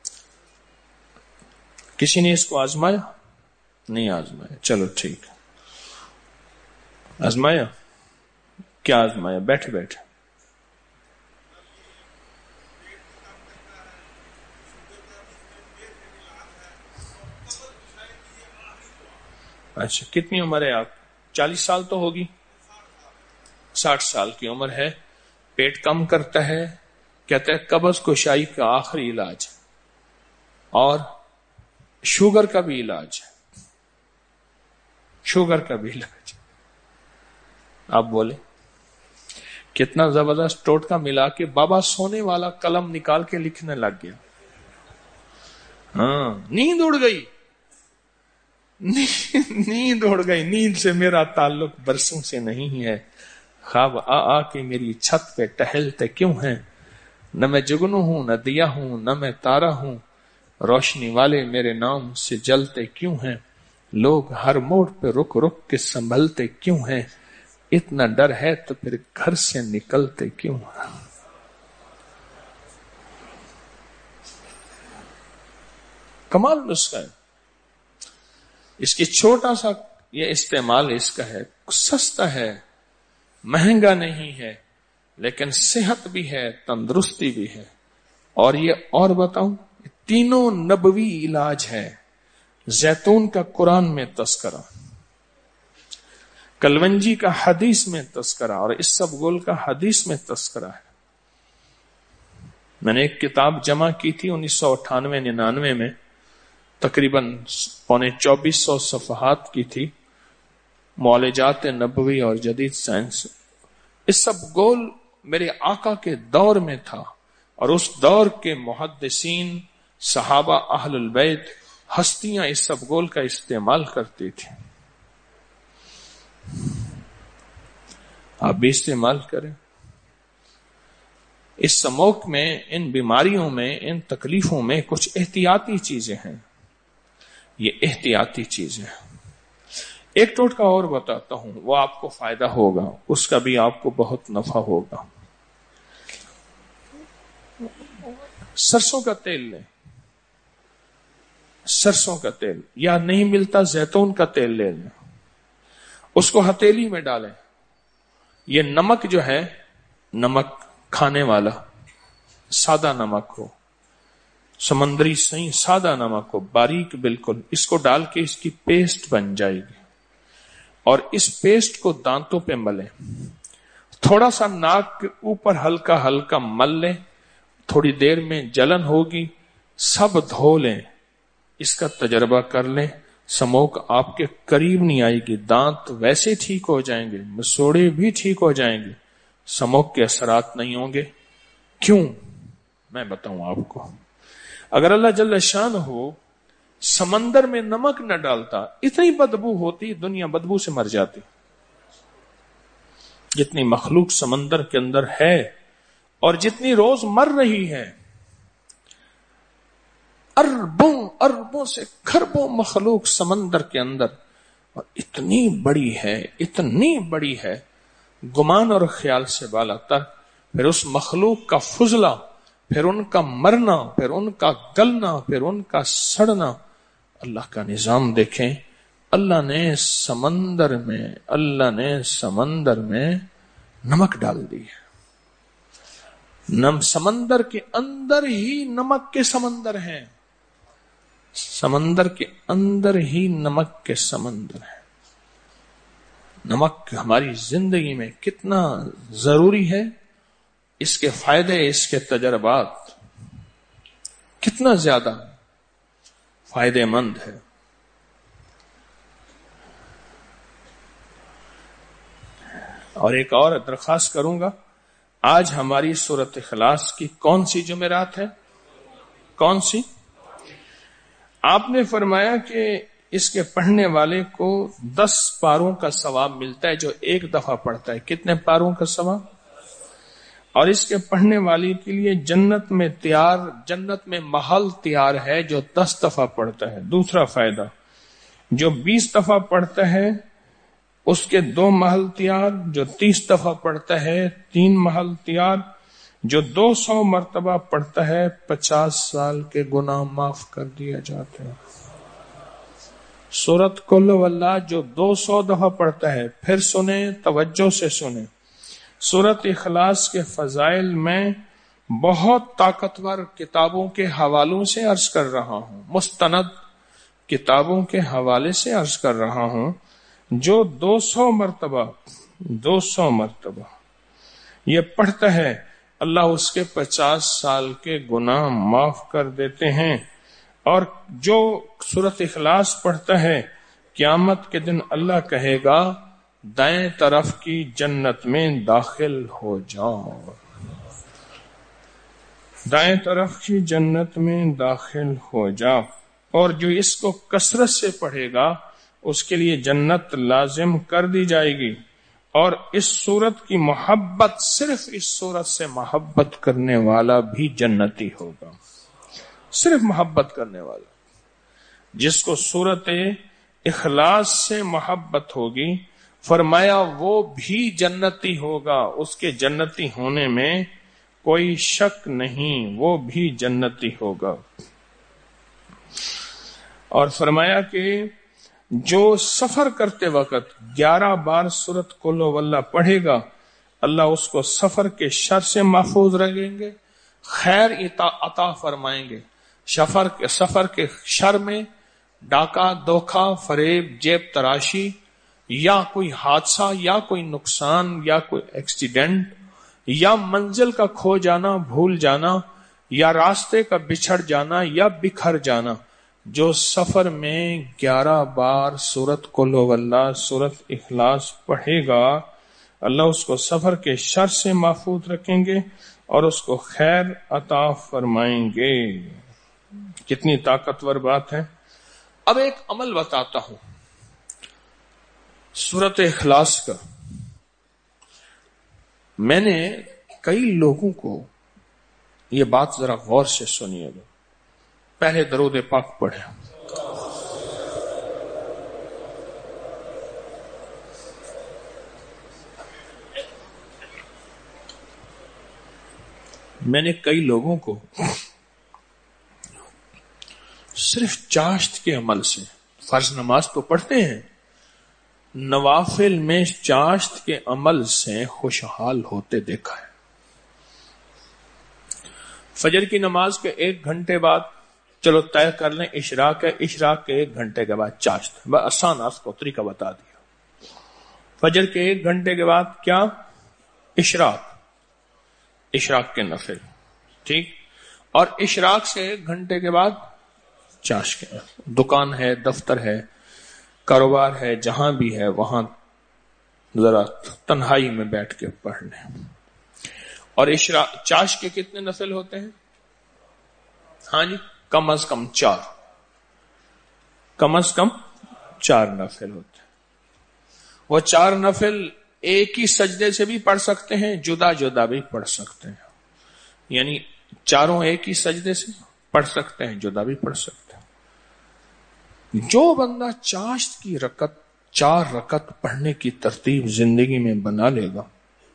کسی نے اس کو آزمایا؟ نہیں آزمایا. چلو ٹھیک ہے. آزمایا؟ کیا آزمایا؟ بیٹھے بیٹھے. اچھا کتنی عمر ہے آپ؟ چالیس سال تو ہوگی. ساٹھ سال کی عمر ہے. پیٹ کم کرتا ہے، کہتے ہیں قبض کشائی کا آخری علاج، اور شوگر کا بھی علاج ہے. شوگر کا بھی علاج. آپ بولے کتنا زبردست ٹوٹکا ملا کے بابا سونے والا قلم نکال کے لکھنے لگ گیا. ہاں نیند اڑ گئی، نیند اڑ گئی. نیند سے میرا تعلق برسوں سے نہیں ہے. خواب آ آ کے میری چھت پہ ٹہلتے کیوں ہیں. نہ میں جگنو ہوں، نہ دیا ہوں، نہ میں تارا ہوں. روشنی والے میرے نام سے جلتے کیوں ہیں. لوگ ہر موڑ پہ رک رک کے سنبھلتے کیوں ہیں. اتنا ڈر ہے تو پھر گھر سے نکلتے کیوں ہیں. کمال نسخہ ہے. اس کی چھوٹا سا یہ استعمال اس کا ہے، سستا ہے، مہنگا نہیں ہے، لیکن صحت بھی ہے، تندرستی بھی ہے. اور یہ اور بتاؤں، تینوں نبوی علاج ہے. زیتون کا قرآن میں تذکرہ، کلونجی کا حدیث میں تذکرہ، اور اس سب گل کا حدیث میں تذکرہ ہے. میں نے ایک کتاب جمع کی تھی انیس سو اٹھانوے ننانوے میں، تقریباً پونے چوبیس سو صفحات کی تھی، معالجات نبوی اور جدید سائنس. اس سب گول میرے آقا کے دور میں تھا، اور اس دور کے محدثین، صحابہ، اہل البیت، ہستیاں اس سب گول کا استعمال کرتی تھی. آپ بھی استعمال کریں. اس سموک میں، ان بیماریوں میں، ان تکلیفوں میں کچھ احتیاطی چیزیں ہیں. یہ احتیاطی چیزیں ہیں. ایک ٹوٹکا اور بتاتا ہوں، وہ آپ کو فائدہ ہوگا، اس کا بھی آپ کو بہت نفع ہوگا. سرسوں کا تیل لیں، سرسوں کا تیل، یا نہیں ملتا زیتون کا تیل لے لیں، اس کو ہتھیلی میں ڈالیں. یہ نمک جو ہے، نمک کھانے والا سادہ نمک ہو، سمندری صحیح سادہ نمک ہو، باریک بالکل، اس کو ڈال کے اس کی پیسٹ بن جائے گی. اور اس پیسٹ کو دانتوں پہ ملیں، تھوڑا سا ناک کے اوپر ہلکا ہلکا مل لیں، تھوڑی دیر میں جلن ہوگی، سب دھو لیں. اس کا تجربہ کر لیں، سموک آپ کے قریب نہیں آئے گی. دانت ویسے ٹھیک ہو جائیں گے، مسوڑے بھی ٹھیک ہو جائیں گے، سموک کے اثرات نہیں ہوں گے. کیوں؟ میں بتاؤں آپ کو. اگر اللہ جل شان ہو سمندر میں نمک نہ ڈالتا، اتنی بدبو ہوتی، دنیا بدبو سے مر جاتی. جتنی مخلوق سمندر کے اندر ہے اور جتنی روز مر رہی ہے، اربوں اربوں سے کھربوں مخلوق سمندر کے اندر، اور اتنی بڑی ہے، اتنی بڑی ہے، گمان اور خیال سے بالا تر. پھر اس مخلوق کا فضلہ، پھر ان کا مرنا، پھر ان کا گلنا، پھر ان کا سڑنا. اللہ کا نظام دیکھیں. اللہ نے سمندر میں اللہ نے سمندر میں نمک ڈال دی ہے. نم سمندر کے اندر ہی نمک کے سمندر ہیں، سمندر کے اندر ہی نمک کے سمندر ہیں. نمک ہماری زندگی میں کتنا ضروری ہے، اس کے فائدے، اس کے تجربات کتنا زیادہ فائدے مند ہے. اور ایک اور درخواست کروں گا، آج ہماری سورۃ اخلاص کی کون سی جمعرات ہے؟ کون سی؟ آپ نے فرمایا کہ اس کے پڑھنے والے کو دس پاروں کا ثواب ملتا ہے جو ایک دفعہ پڑھتا ہے. کتنے پاروں کا ثواب؟ اور اس کے پڑھنے والی کے لیے جنت میں تیار جنت میں محل تیار ہے جو دس دفعہ پڑھتا ہے. دوسرا فائدہ، جو بیس دفعہ پڑھتا ہے اس کے دو محل تیار، جو تیس دفعہ پڑھتا ہے تین محل تیار، جو دو سو مرتبہ پڑھتا ہے پچاس سال کے گناہ معاف کر دیا جاتے ہیں. سورۃ قل واللہ جو دو سو دفعہ پڑھتا ہے، پھر سنیں، توجہ سے سنیں. سورۃ اخلاص کے فضائل میں بہت طاقتور کتابوں کے حوالوں سے عرض کر رہا ہوں، مستند کتابوں کے حوالے سے عرض کر رہا ہوں. جو دو سو مرتبہ دو سو مرتبہ یہ پڑھتا ہے، اللہ اس کے پچاس سال کے گناہ معاف کر دیتے ہیں. اور جو سورۃ اخلاص پڑھتا ہے، قیامت کے دن اللہ کہے گا دائیں طرف کی جنت میں داخل ہو جاؤ، دائیں طرف کی جنت میں داخل ہو جاؤ. اور جو اس کو کثرت سے پڑھے گا اس کے لیے جنت لازم کر دی جائے گی. اور اس سورت کی محبت، صرف اس سورت سے محبت کرنے والا بھی جنتی ہوگا. صرف محبت کرنے والا، جس کو سورت اخلاص سے محبت ہوگی، فرمایا وہ بھی جنتی ہوگا. اس کے جنتی ہونے میں کوئی شک نہیں، وہ بھی جنتی ہوگا. اور فرمایا کہ جو سفر کرتے وقت گیارہ بار سورت قل ہو اللہ پڑھے گا، اللہ اس کو سفر کے شر سے محفوظ رکھیں گے، خیر عطا فرمائیں گے۔ سفر کے سفر کے شر میں ڈاکہ، دھوکہ، فریب، جیب تراشی، یا کوئی حادثہ، یا کوئی نقصان، یا کوئی ایکسیڈنٹ، یا منزل کا کھو جانا، بھول جانا، یا راستے کا بچھڑ جانا یا بکھر جانا، جو سفر میں گیارہ بار سورت قل ہو اللہ، سورت اخلاص پڑھے گا، اللہ اس کو سفر کے شر سے محفوظ رکھیں گے اور اس کو خیر عطا فرمائیں گے۔ کتنی طاقتور بات ہے۔ اب ایک عمل بتاتا ہوں سورت اخلاص کا۔ میں نے کئی لوگوں کو یہ بات ذرا غور سے سنیے گا، پہلے درود پاک پڑھیں۔ میں نے کئی لوگوں کو صرف چاشت کے عمل سے، فرض نماز تو پڑھتے ہیں، نوافل میں چاشت کے عمل سے خوشحال ہوتے دیکھا ہے۔ فجر کی نماز کے ایک گھنٹے بعد چلو طے کر لیں اشراق ہے، اشراق کے ایک گھنٹے کے بعد چاشت، بس آسان آپ کو طریقہ بتا دیا۔ فجر کے ایک گھنٹے کے بعد کیا؟ اشراق، اشراق کے نفل، ٹھیک، اور اشراق سے ایک گھنٹے کے بعد چاشت کے نفل۔ دکان ہے، دفتر ہے، کاروبار ہے، جہاں بھی ہے وہاں ذرا تنہائی میں بیٹھ کے پڑھ لیں۔ اور اشراق چاش کے کتنے نفل ہوتے ہیں؟ ہاں جی، کم از کم چار، کم از کم چار نفل ہوتے ہیں۔ وہ چار نفل ایک ہی سجدے سے بھی پڑھ سکتے ہیں، جدا جدا بھی پڑھ سکتے ہیں، یعنی چاروں ایک ہی سجدے سے پڑھ سکتے ہیں، جدا بھی پڑھ سکتے ہیں۔ جو بندہ چاشت کی رکعت چار رکعت پڑھنے کی ترتیب زندگی میں بنا لے گا،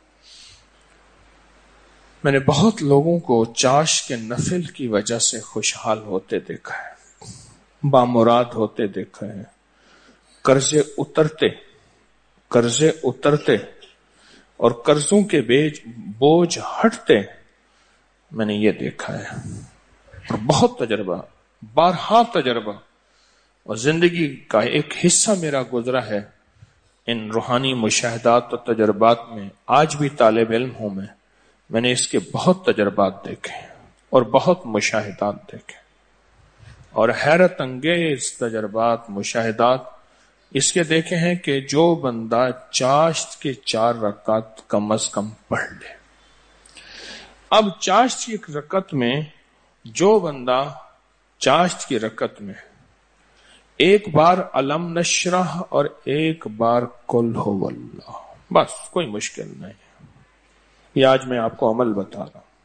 میں نے بہت لوگوں کو چاش کے نفل کی وجہ سے خوشحال ہوتے دیکھا ہے، بامراد ہوتے دیکھا ہے، قرضے اترتے قرضے اترتے اور قرضوں کے بیچ بوجھ ہٹتے، میں نے یہ دیکھا ہے۔ اور بہت تجربہ، بارہا تجربہ اور زندگی کا ایک حصہ میرا گزرا ہے ان روحانی مشاہدات اور تجربات میں۔ آج بھی طالب علم ہوں میں میں نے اس کے بہت تجربات دیکھے اور بہت مشاہدات دیکھے، اور حیرت انگیز تجربات، مشاہدات اس کے دیکھے ہیں کہ جو بندہ چاشت کے چار رکعت کم از کم پڑھ لے۔ اب چاشت کی رکعت میں جو بندہ چاشت کی رکعت میں ایک بار علم نشرح اور ایک بار قل ہو اللہ، بس کوئی مشکل نہیں، یہ آج میں آپ کو عمل بتا رہا ہوں۔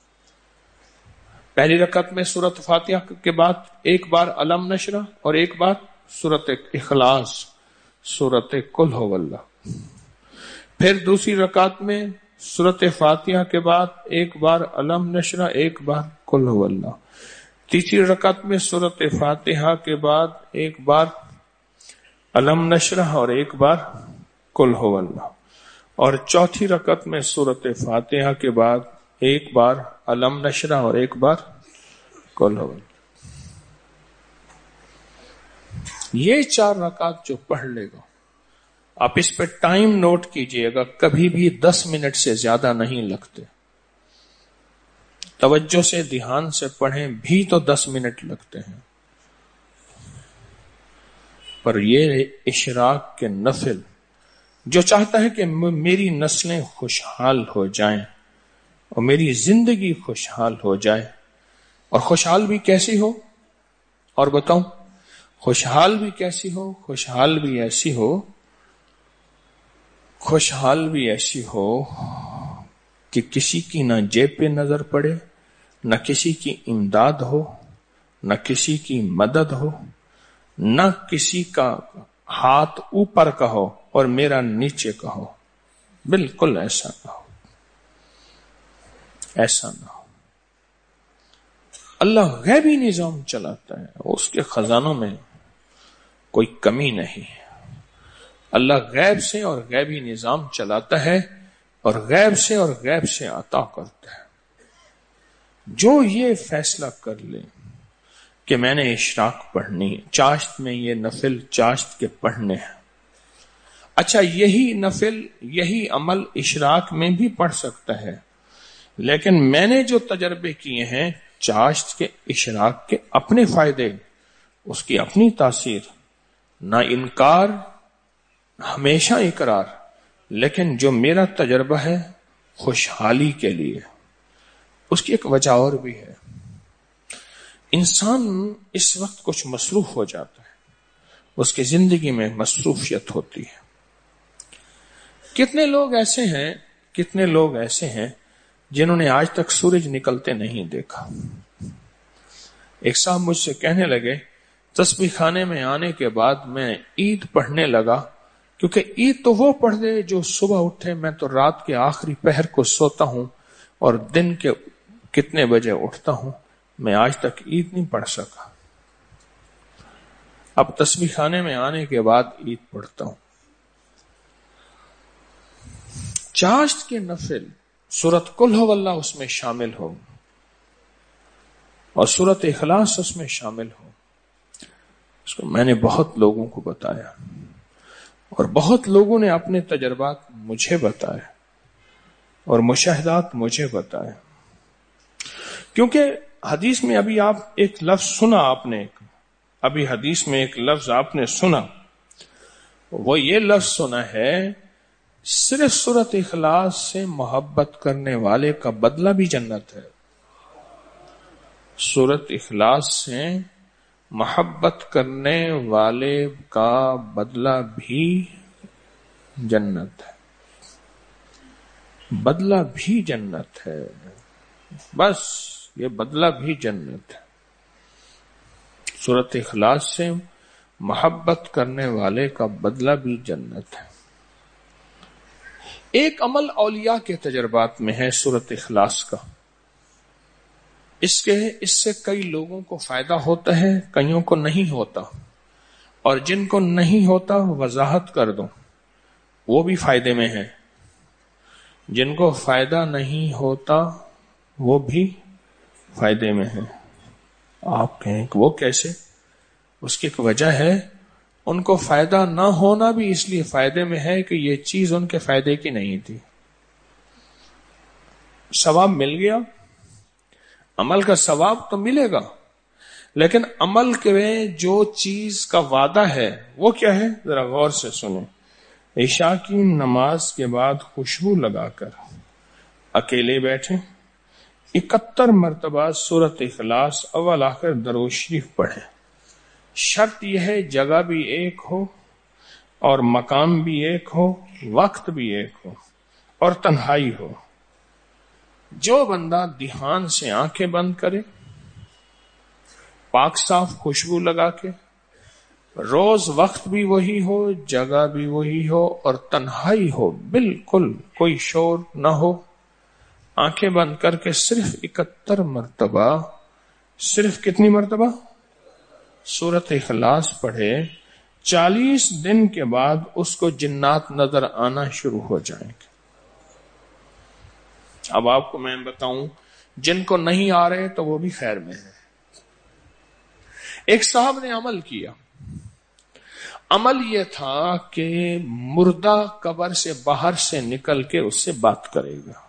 پہلی رکعت میں سورت فاتحہ کے بعد ایک بار علم نشرح اور ایک بار سورت اخلاص، سورت قل ہو اللہ۔ پھر دوسری رکعت میں سورت فاتحہ کے بعد ایک بار علم نشرح، ایک بار قل ہو اللہ۔ تیسری رکعت میں سورت فاتحہ کے بعد ایک بار علم نشرح اور ایک بار قل ہو اللہ، اور چوتھی رکعت میں سورت فاتحہ کے بعد ایک بار علم نشرح اور ایک بار قل ہو اللہ۔ یہ چار رکعت جو پڑھ لے گا، آپ اس پہ ٹائم نوٹ کیجئے گا، کبھی بھی دس منٹ سے زیادہ نہیں لگتے، توجہ سے دھیان سے پڑھیں بھی تو دس منٹ لگتے ہیں، پر یہ اشراق کے نفل جو چاہتا ہے کہ میری نسلیں خوشحال ہو جائیں اور میری زندگی خوشحال ہو جائے، اور خوشحال بھی کیسی ہو، اور بتاؤں خوشحال بھی کیسی ہو، خوشحال بھی ایسی ہو خوشحال بھی ایسی ہو کہ کسی کی نہ جیب پہ نظر پڑے، نہ کسی کی امداد ہو، نہ کسی کی مدد ہو، نہ کسی کا ہاتھ اوپر کا ہو اور میرا نیچے کا ہو، بالکل ایسا نہ ہو، ایسا نہ ہو۔ اللہ غیبی نظام چلاتا ہے، اس کے خزانوں میں کوئی کمی نہیں. اللہ غیب سے اور غیبی نظام چلاتا ہے اور غیب سے اور غیب سے عطا کرتا ہے. جو یہ فیصلہ کر لے کہ میں نے اشراق پڑھنی ہے، چاشت میں یہ نفل چاشت کے پڑھنے ہیں، اچھا یہی نفل یہی عمل اشراق میں بھی پڑھ سکتا ہے، لیکن میں نے جو تجربے کیے ہیں چاشت کے اشراق کے اپنے فائدے، اس کی اپنی تاثیر، نہ انکار ہمیشہ اقرار، لیکن جو میرا تجربہ ہے خوشحالی کے لیے. اس کی ایک وجہ اور بھی ہے. انسان اس وقت کچھ مصروف ہو جاتا ہے، اس کی زندگی میں مصروفیت ہوتی ہے. کتنے لوگ ایسے ہیں کتنے لوگ ایسے ہیں جنہوں نے آج تک سورج نکلتے نہیں دیکھا. ایک صاحب مجھ سے کہنے لگے تسبیح خانے میں آنے کے بعد میں عید پڑھنے لگا، کیونکہ عید تو وہ پڑھ دے جو صبح اٹھے، میں تو رات کے آخری پہر کو سوتا ہوں اور دن کے کتنے بجے اٹھتا ہوں، میں آج تک عید نہیں پڑھ سکا. اب تسبیح خانے میں آنے کے بعد عید پڑھتا ہوں. چاشت کے نفل سورت قل ہو اللہ اس میں شامل ہو اور سورت اخلاص اس میں شامل ہو. اس کو میں نے بہت لوگوں کو بتایا اور بہت لوگوں نے اپنے تجربات مجھے بتائے اور مشاہدات مجھے بتائے. کیونکہ حدیث میں ابھی آپ ایک لفظ سنا، آپ نے ابھی حدیث میں ایک لفظ آپ نے سنا، وہ یہ لفظ سنا ہے صرف سورت اخلاص سے محبت کرنے والے کا بدلہ بھی جنت ہے. سورت اخلاص سے محبت کرنے والے کا بدلہ بھی جنت ہے، بدلہ بھی جنت ہے، بس یہ بدلہ بھی جنت ہے. سورت اخلاص سے محبت کرنے والے کا بدلہ بھی جنت ہے. ایک عمل اولیاء کے تجربات میں ہے سورت اخلاص کا. اس کے اس سے کئی لوگوں کو فائدہ ہوتا ہے، کئیوں کو نہیں ہوتا، اور جن کو نہیں ہوتا وضاحت کر دو وہ بھی فائدے میں ہیں. جن کو فائدہ نہیں ہوتا وہ بھی فائدے میں ہیں. آپ کہیں کہ وہ کیسے؟ اس کی ایک وجہ ہے، ان کو فائدہ نہ ہونا بھی اس لیے فائدے میں ہے کہ یہ چیز ان کے فائدے کی نہیں تھی. ثواب مل گیا، عمل کا ثواب تو ملے گا، لیکن عمل کے جو چیز کا وعدہ ہے وہ کیا ہے؟ ذرا غور سے سنیں. عشاء کی نماز کے بعد خوشبو لگا کر اکیلے بیٹھے اکہتر مرتبہ سورت اخلاص اول آخر درود شریف پڑھیں. شرط یہ ہے جگہ بھی ایک ہو اور مقام بھی ایک ہو، وقت بھی ایک ہو اور تنہائی ہو. جو بندہ دھیان سے آنکھیں بند کرے، پاک صاف خوشبو لگا کے، روز وقت بھی وہی ہو، جگہ بھی وہی ہو اور تنہائی ہو، بالکل کوئی شور نہ ہو، آنکھیں بند کر کے صرف اکہتر مرتبہ، صرف کتنی مرتبہ؟ سورت اخلاص پڑھے، چالیس دن کے بعد اس کو جنات نظر آنا شروع ہو جائیں گے. اب آپ کو میں بتاؤں، جن کو نہیں آ رہے تو وہ بھی خیر میں ہے. ایک صاحب نے عمل کیا، عمل یہ تھا کہ مردہ قبر سے باہر سے نکل کے اس سے بات کرے گا.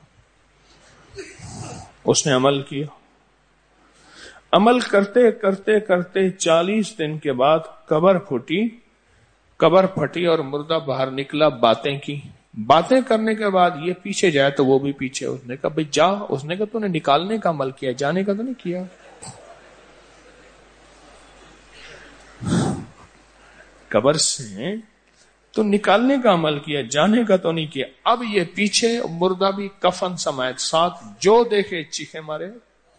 اس نے عمل کیا، عمل کرتے کرتے کرتے چالیس دن کے بعد قبر پھٹی، قبر پھٹی اور مردہ باہر نکلا، باتیں کی. باتیں کرنے کے بعد یہ پیچھے جائے تو وہ بھی پیچھے. اس نے کہا بھئی جا. اس نے کہا تو نے نکالنے کا عمل کیا، جانے کا تو نہیں کیا. قبر سے تو نکالنے کا عمل کیا، جانے کا تو نہیں کیا. اب یہ پیچھے مردہ بھی کفن سمیت ساتھ، جو دیکھے چیخے مارے.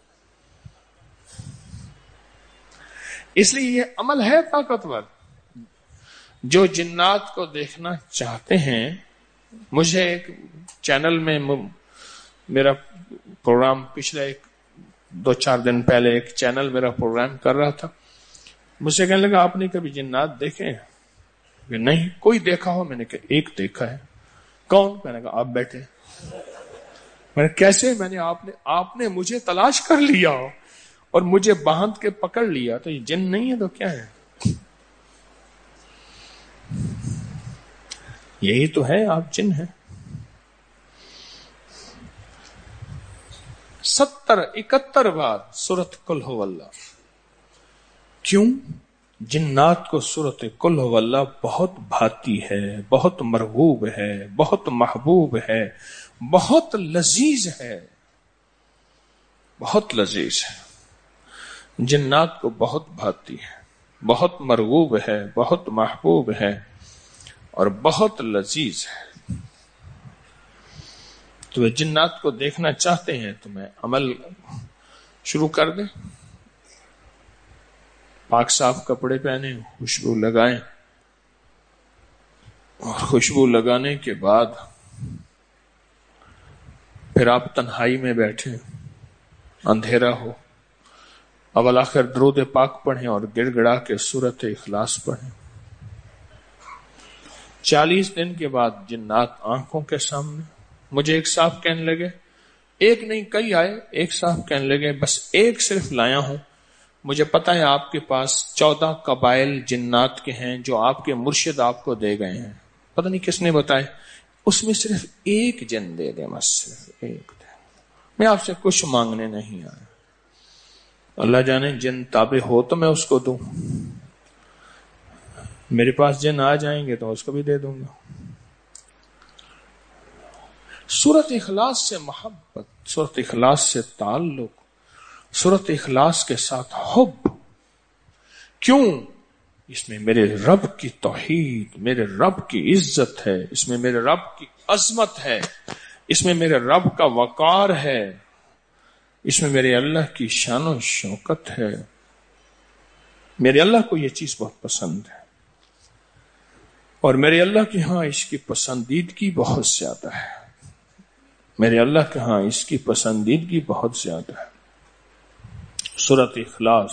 اس لیے یہ عمل ہے طاقتور. جو جنات کو دیکھنا چاہتے ہیں، مجھے ایک چینل میں میرا پروگرام پچھلے ایک دو چار دن پہلے ایک چینل میرا پروگرام کر رہا تھا، مجھ سے کہنے لگا آپ نے کبھی جنات دیکھے؟ کہ نہیں. کوئی دیکھا ہو؟ میں نے کہا ایک دیکھا ہے. کون؟ میں نے کہا آپ بیٹھے. میں نے کیسے؟ میں نے آپ نے آپ نے مجھے تلاش کر لیا اور مجھے باندھ کے پکڑ لیا، تو یہ جن نہیں ہے تو کیا ہے؟ یہی تو ہے، آپ جن ہیں. ستر اکہتر بار سورت قل ہو اللہ. کیوں؟ جنات کو سورت قل ہو اللہ بہت بھاتی ہے، بہت مرغوب ہے، بہت محبوب ہے، بہت لذیذ ہے، بہت لذیذ ہے. جنات کو بہت بھاتی ہے، بہت مرغوب ہے، بہت محبوب ہے اور بہت لذیذ ہے. تو جنات کو دیکھنا چاہتے ہیں تو میں عمل شروع کر دیں. پاک صاف کپڑے پہنے، خوشبو لگائیں، اور خوشبو لگانے کے بعد پھر آپ تنہائی میں بیٹھیں، اندھیرا ہو، اول آخر درود پاک پڑھیں اور گڑ گڑا کے سورت اخلاص پڑھیں. چالیس دن کے بعد جنات آنکھوں کے سامنے. مجھے ایک صاحب کہنے لگے، ایک نہیں کئی آئے، ایک صاحب کہنے لگے بس ایک صرف لایا ہوں، مجھے پتا ہے آپ کے پاس چودہ قبائل جنات کے ہیں جو آپ کے مرشد آپ کو دے گئے ہیں. پتہ نہیں کس نے بتائے، اس میں صرف ایک جن دے دے، بس صرف ایک دے. میں آپ سے کچھ مانگنے نہیں آیا، اللہ جانے جن تابع ہو تو میں اس کو دوں، میرے پاس جن آ جائیں گے تو اس کو بھی دے دوں گا. سورت اخلاص سے محبت، سورت اخلاص سے تعلق، سورت اخلاص کے ساتھ حب. کیوں؟ اس میں میرے رب کی توحید، میرے رب کی عزت ہے، اس میں میرے رب کی عظمت ہے، اس میں میرے رب کا وقار ہے، اس میں میرے اللہ کی شان و شوکت ہے. میرے اللہ کو یہ چیز بہت پسند ہے اور میرے اللہ کے ہاں اس کی پسندیدگی بہت زیادہ ہے. میرے اللہ کے ہاں اس کی پسندیدگی بہت زیادہ ہے. سورۃ اخلاص.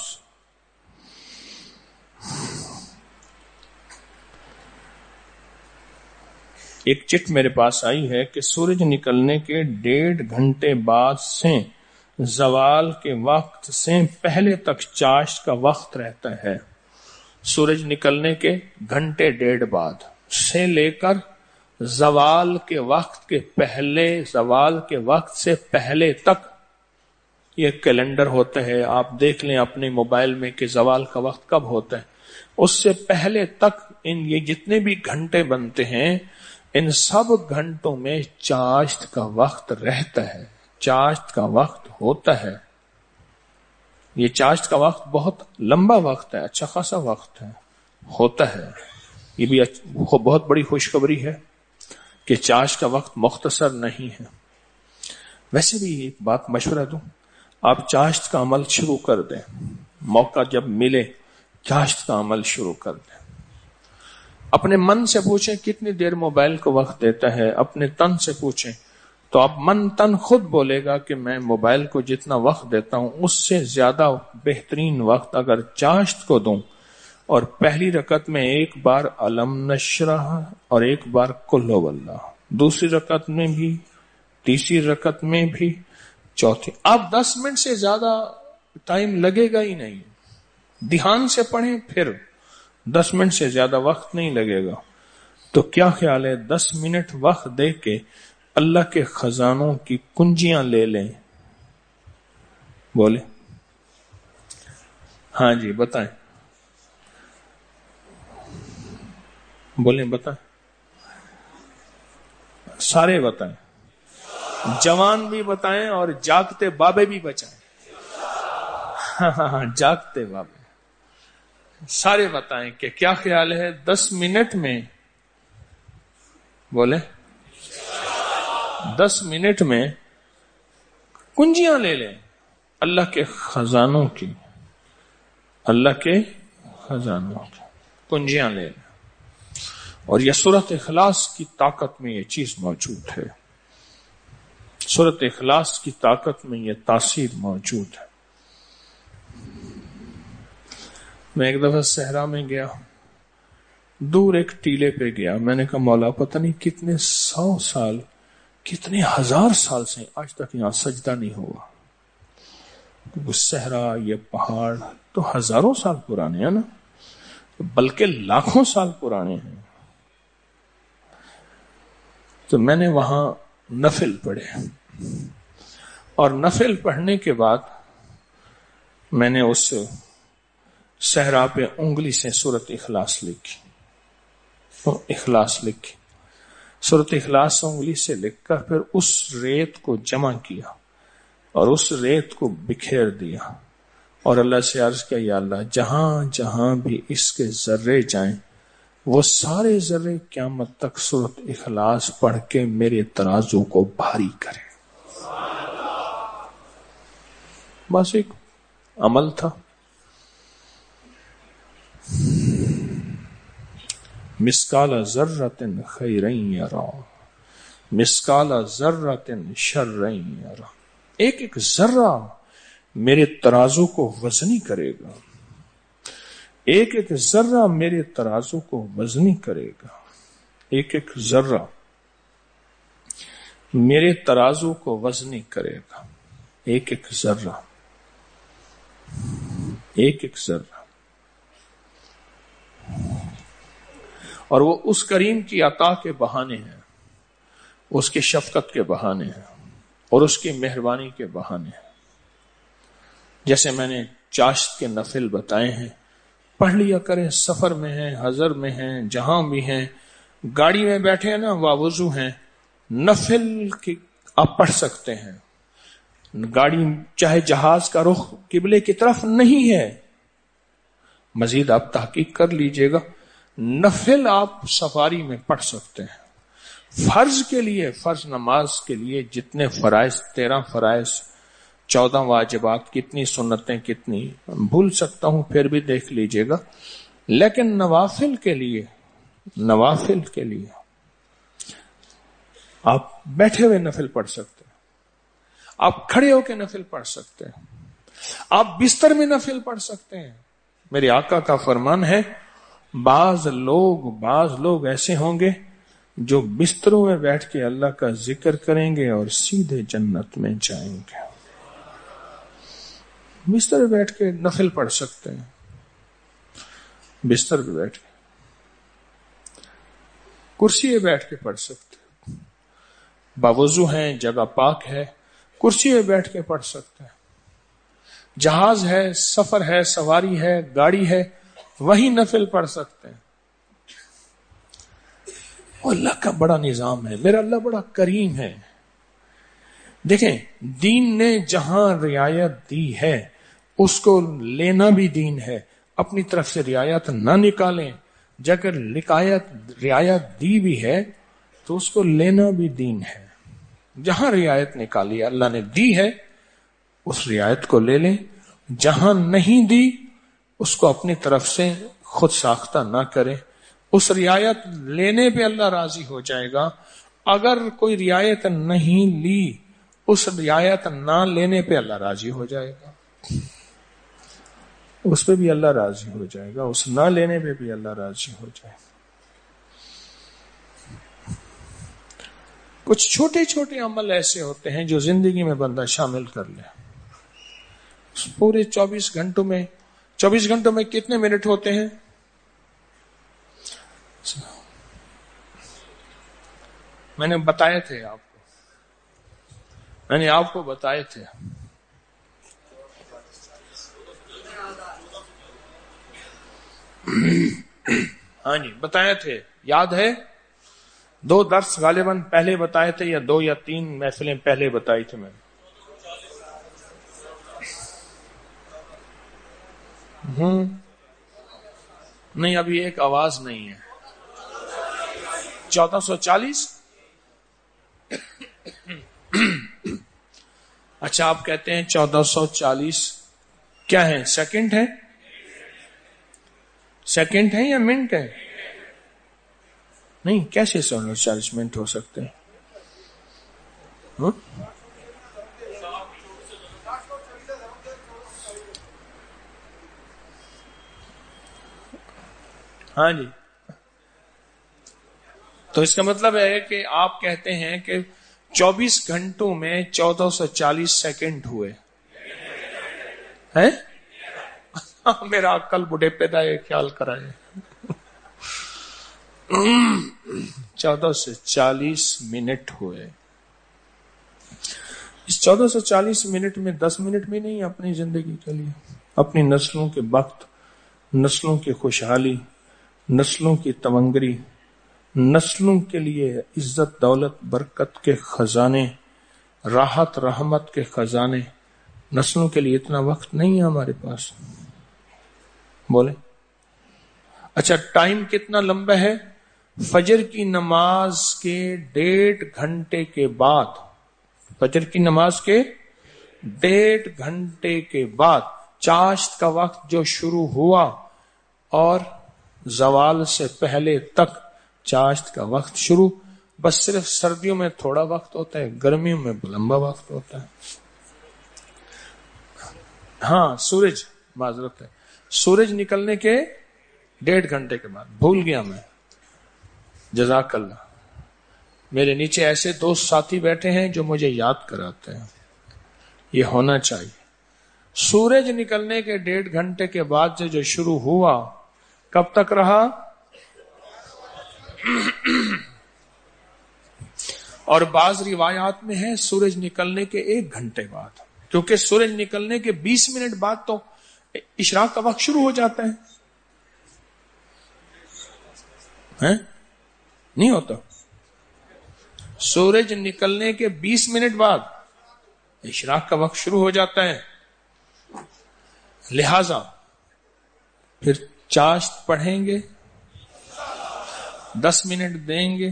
ایک چٹ میرے پاس آئی ہے کہ سورج نکلنے کے ڈیڑھ گھنٹے بعد سے زوال کے وقت سے پہلے تک چاشت کا وقت رہتا ہے. سورج نکلنے کے گھنٹے ڈیڑھ بعد سے لے کر زوال کے وقت کے پہلے، زوال کے وقت سے پہلے تک یہ کیلنڈر ہوتا ہے. آپ دیکھ لیں اپنے موبائل میں کہ زوال کا وقت کب ہوتا ہے. اس سے پہلے تک ان یہ جتنے بھی گھنٹے بنتے ہیں ان سب گھنٹوں میں چاشت کا وقت رہتا ہے، چاشت کا وقت ہوتا ہے. یہ چاشت کا وقت بہت لمبا وقت ہے، اچھا خاصا وقت ہے، ہوتا ہے. یہ بھی بہت بڑی خوشخبری ہے کہ چاشت کا وقت مختصر نہیں ہے. ویسے بھی ایک بات مشورہ دوں، آپ چاشت کا عمل شروع کر دیں، موقع جب ملے چاشت کا عمل شروع کر دیں. اپنے من سے پوچھیں کتنی دیر موبائل کو وقت دیتا ہے، اپنے تن سے پوچھیں تو آپ من تن خود بولے گا کہ میں موبائل کو جتنا وقت دیتا ہوں اس سے زیادہ بہترین وقت اگر چاشت کو دوں اور پہلی رکعت میں ایک بار علم نشرح اور ایک بار قل ہو اللہ، دوسری رکعت میں بھی، تیسری رکعت میں بھی، چوتھی. آپ دس منٹ سے زیادہ ٹائم لگے گا ہی نہیں. دھیان سے پڑھیں پھر دس منٹ سے زیادہ وقت نہیں لگے گا. تو کیا خیال ہے دس منٹ وقت دے کے اللہ کے خزانوں کی کنجیاں لے لیں؟ بولے ہاں جی بتائیں، بولیں بتائیں، سارے بتائیں، جوان بھی بتائیں اور جاگتے بابے بھی بچائیں. ہاں ہاں ہاں جاگتے بابے سارے بتائیں کہ کیا خیال ہے دس منٹ میں، بولے دس منٹ میں کنجیاں لے لیں اللہ کے خزانوں کی، اللہ کے خزانوں کی کنجیاں لے لیں. اور یہ سورۃ اخلاص کی طاقت میں یہ چیز موجود ہے، سورۃ اخلاص کی طاقت میں یہ تاثیر موجود ہے. میں ایک دفعہ صحرا میں گیا، دور ایک ٹیلے پہ گیا، میں نے کہا مولا پتہ نہیں کتنے سو سال کتنے ہزار سال سے آج تک یہاں سجدہ نہیں ہوا. وہ صحرا یہ پہاڑ تو ہزاروں سال پرانے ہیں نا، بلکہ لاکھوں سال پرانے ہیں. تو میں نے وہاں نفل پڑھے، اور نفل پڑھنے کے بعد میں نے اس صحرا پہ انگلی سے سورۃ اخلاص لکھی، اخلاص لکھی سورۃ اخلاص انگلی سے لکھ کر پھر اس ریت کو جمع کیا اور اس ریت کو بکھیر دیا، اور اللہ سے عرض کیا یا اللہ جہاں جہاں بھی اس کے ذرے جائیں وہ سارے ذرے قیامت تک سورۃ اخلاص پڑھ کے میرے ترازو کو بھاری کرے. بس ایک عمل تھا. مسکال ذرۃ خیرا یرا مسکال ذرۃ شرا یرا. ایک ایک ذرہ میرے ترازو کو وزنی کرے گا، ایک ایک ذرہ میرے ترازو کو وزنی کرے گا، ایک ایک ذرہ میرے ترازو کو وزنی کرے گا، ایک ایک ذرہ ایک ایک ذرہ. اور وہ اس کریم کی عطا کے بہانے ہیں، اس کی شفقت کے بہانے ہیں، اور اس کی مہربانی کے بہانے ہیں. جیسے میں نے چاشت کے نفل بتائے ہیں، پڑھ لیا کریں. سفر میں ہیں، حضر میں ہیں، جہاں بھی ہیں، گاڑی میں بیٹھے ہیں نا، واوضو ہیں، نفل کی آپ پڑھ سکتے ہیں. گاڑی چاہے جہاز کا رخ قبلے کی طرف نہیں ہے، مزید آپ تحقیق کر لیجئے گا، نفل آپ سفاری میں پڑھ سکتے ہیں. فرض کے لیے، فرض نماز کے لیے جتنے فرائض، تیرہ فرائض، چودہ واجبات، کتنی سنتیں، کتنی بھول سکتا ہوں پھر بھی دیکھ لیجئے گا. لیکن نوافل کے لیے، نوافل کے لیے آپ بیٹھے ہوئے نفل پڑھ سکتے ہیں، آپ کھڑے ہو کے نفل پڑھ سکتے ہیں، آپ بستر میں نفل پڑھ سکتے ہیں. میرے آقا کا فرمان ہے بعض لوگ بعض لوگ ایسے ہوں گے جو بستروں میں بیٹھ کے اللہ کا ذکر کریں گے اور سیدھے جنت میں جائیں گے. بستر پہ بیٹھ کے نفل پڑھ سکتے ہیں، بستر پہ بیٹھ کے، کرسی پہ بیٹھ کے پڑھ سکتے ہیں، باوضو ہیں، جگہ پاک ہے، کرسی پہ بیٹھ کے پڑھ سکتے ہیں. جہاز ہے، سفر ہے، سواری ہے، گاڑی ہے، وہی نفل پڑھ سکتے ہیں. وہ اللہ کا بڑا نظام ہے، میرا اللہ بڑا کریم ہے. دیکھیں دین نے جہاں رعایت دی ہے اس کو لینا بھی دین ہے. اپنی طرف سے رعایت نہ نکالیں، اگر رعایت رعایت دی بھی ہے تو اس کو لینا بھی دین ہے. جہاں رعایت نکالی اللہ نے دی ہے اس رعایت کو لے لیں، جہاں نہیں دی اس کو اپنی طرف سے خود ساختہ نہ کریں. اس رعایت لینے پہ اللہ راضی ہو جائے گا. اگر کوئی رعایت نہیں لی اس رعایت نہ لینے پہ اللہ راضی ہو جائے گا، اس پہ بھی اللہ راضی ہو جائے گا، اس نہ لینے پہ بھی اللہ راضی ہو جائے گا. کچھ چھوٹے چھوٹے عمل ایسے ہوتے ہیں جو زندگی میں بندہ شامل کر لے. پورے چوبیس گھنٹوں میں چوبیس گھنٹوں میں کتنے منٹ ہوتے ہیں؟ میں نے بتائے تھے آپ کو میں نے آپ کو بتائے تھے ہاں جی بتائے تھے، یاد ہے؟ دو درس غالباً پہلے بتائے تھے، یا دو یا تین محفلیں پہلے بتائی تھی میں نے. ہوں نہیں، ابھی ایک آواز نہیں ہے. چودہ سو چالیس اچھا آپ کہتے ہیں چودہ سو چالیس کیا ہے؟ سیکنڈ ہے؟ سیکنڈ ہے یا منٹ ہے؟ نہیں، کیسے سو چالیس منٹ ہو سکتے ہیں؟ ہاں جی. تو اس کا مطلب ہے کہ آپ کہتے ہیں کہ چوبیس گھنٹوں میں چودہ سو چالیس سیکنڈ ہوئے ہیں. میرا عقل بڑھے پیدا یہ خیال کرائے چودہ سو چالیس منٹ ہوئے. اس چودہ سو چالیس منٹ میں دس منٹ بھی نہیں اپنی زندگی کے لیے، اپنی نسلوں کے وقت، نسلوں کی خوشحالی، نسلوں کی تمنگری، نسلوں کے لیے عزت دولت برکت کے خزانے، راحت رحمت کے خزانے، نسلوں کے لیے اتنا وقت نہیں ہے ہمارے پاس. بولے اچھا ٹائم کتنا لمبا ہے؟ فجر کی نماز کے ڈیڑھ گھنٹے کے بعد، فجر کی نماز کے ڈیڑھ گھنٹے کے بعد چاشت کا وقت جو شروع ہوا اور زوال سے پہلے تک چاشت کا وقت شروع. بس صرف سردیوں میں تھوڑا وقت ہوتا ہے، گرمیوں میں لمبا وقت ہوتا ہے. ہاں سورج، معذرت ہے، سورج نکلنے کے ڈیڑھ گھنٹے کے بعد. بھول گیا میں، جزاک اللہ. میرے نیچے ایسے دوست ساتھی بیٹھے ہیں جو مجھے یاد کراتے ہیں، یہ ہونا چاہیے. سورج نکلنے کے ڈیڑھ گھنٹے کے بعد سے جو شروع ہوا کب تک رہا؟ اور بعض روایات میں ہے سورج نکلنے کے ایک گھنٹے بعد، کیونکہ سورج نکلنے کے بیس منٹ بعد تو اشراق کا وقت شروع ہو جاتا ہے. ہیں؟ نہیں ہوتا؟ سورج نکلنے کے بیس منٹ بعد اشراق کا وقت شروع ہو جاتا ہے. لہذا پھر چاشت پڑھیں گے، دس منٹ دیں گے،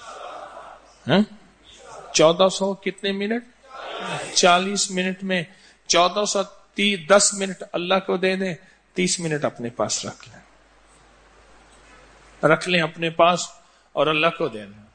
چودہ سو کتنے منٹ؟ چالیس منٹ میں چودہ سو دس منٹ اللہ کو دے دیں، تیس منٹ اپنے پاس رکھ لیں، رکھ لیں اپنے پاس اور اللہ کو دے دیں.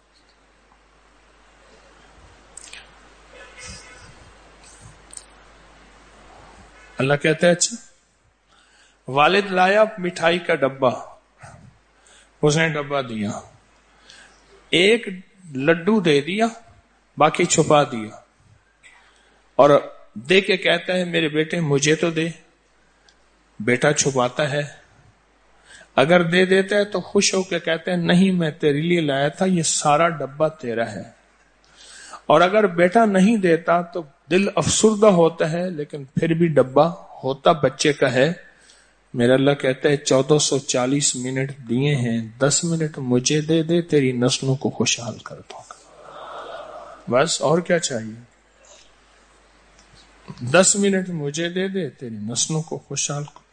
اللہ کہتا ہے اچھا والد لایا مٹھائی کا ڈبہ، اس نے ڈبہ دیا، ایک لڈو دے دیا، باقی چھپا دیا، اور دے کے کہتا ہے میرے بیٹے مجھے تو دے. بیٹا چھپاتا ہے، اگر دے دیتا ہے تو خوش ہو کے کہتے ہیں نہیں میں تیرے لیے لایا تھا، یہ سارا ڈبہ تیرا ہے. اور اگر بیٹا نہیں دیتا تو دل افسردہ ہوتا ہے، لیکن پھر بھی ڈبہ ہوتا بچے کا ہے. میرا اللہ کہتا ہے چودہ سو چالیس منٹ دیے ہیں، دس منٹ مجھے دے دے، تیری نسلوں کو خوشحال کر دوں گا. بس اور کیا چاہیے؟ دس منٹ مجھے دے دے، تیری نسلوں کو خوشحال کر،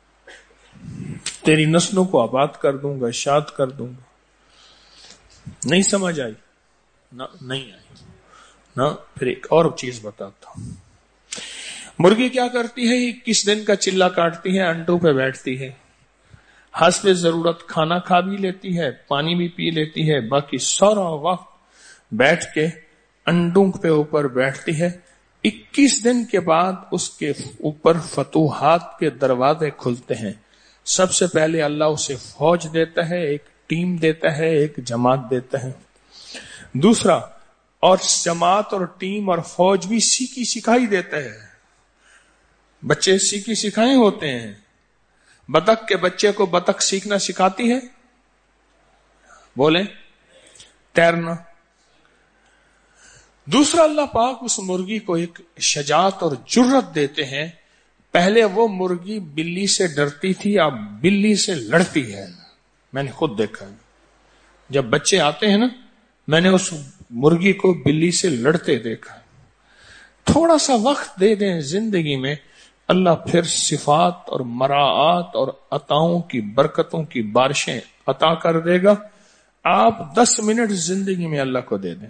تیری نسلوں کو آباد کر دوں گا، شاد کر دوں گا. نہیں سمجھ آئی؟ نہ نہیں آئی نا. پھر ایک اور چیز بتاتا ہوں. مرغی کیا کرتی ہے؟ اکیس دن کا چلا کاٹتی ہے، انڈوں پہ بیٹھتی ہے، حسب ضرورت کھانا کھا بھی لیتی ہے، پانی بھی پی لیتی ہے، باقی سارا وقت بیٹھ کے انڈوں پہ اوپر بیٹھتی ہے. اکیس دن کے بعد اس کے اوپر فتوحات کے دروازے کھلتے ہیں. سب سے پہلے اللہ اسے فوج دیتا ہے، ایک ٹیم دیتا ہے، ایک جماعت دیتا ہے. دوسرا، اور جماعت اور ٹیم اور فوج بھی سیکھی سکھائی دیتا ہے. بچے سیکھی سکھائے ہوتے ہیں. بطخ کے بچے کو بطخ سیکھنا سکھاتی ہے، بولیں تیرنا. دوسرا، اللہ پاک اس مرغی کو ایک شجاعت اور جرت دیتے ہیں. پہلے وہ مرغی بلی سے ڈرتی تھی، اب بلی سے لڑتی ہے. میں نے خود دیکھا ہے، جب بچے آتے ہیں نا، میں نے اس مرغی کو بلی سے لڑتے دیکھا. تھوڑا سا وقت دے دیں زندگی میں، اللہ پھر صفات اور مراعات اور عطاؤں کی برکتوں کی بارشیں عطا کر دے گا. آپ دس منٹ زندگی میں اللہ کو دے دیں،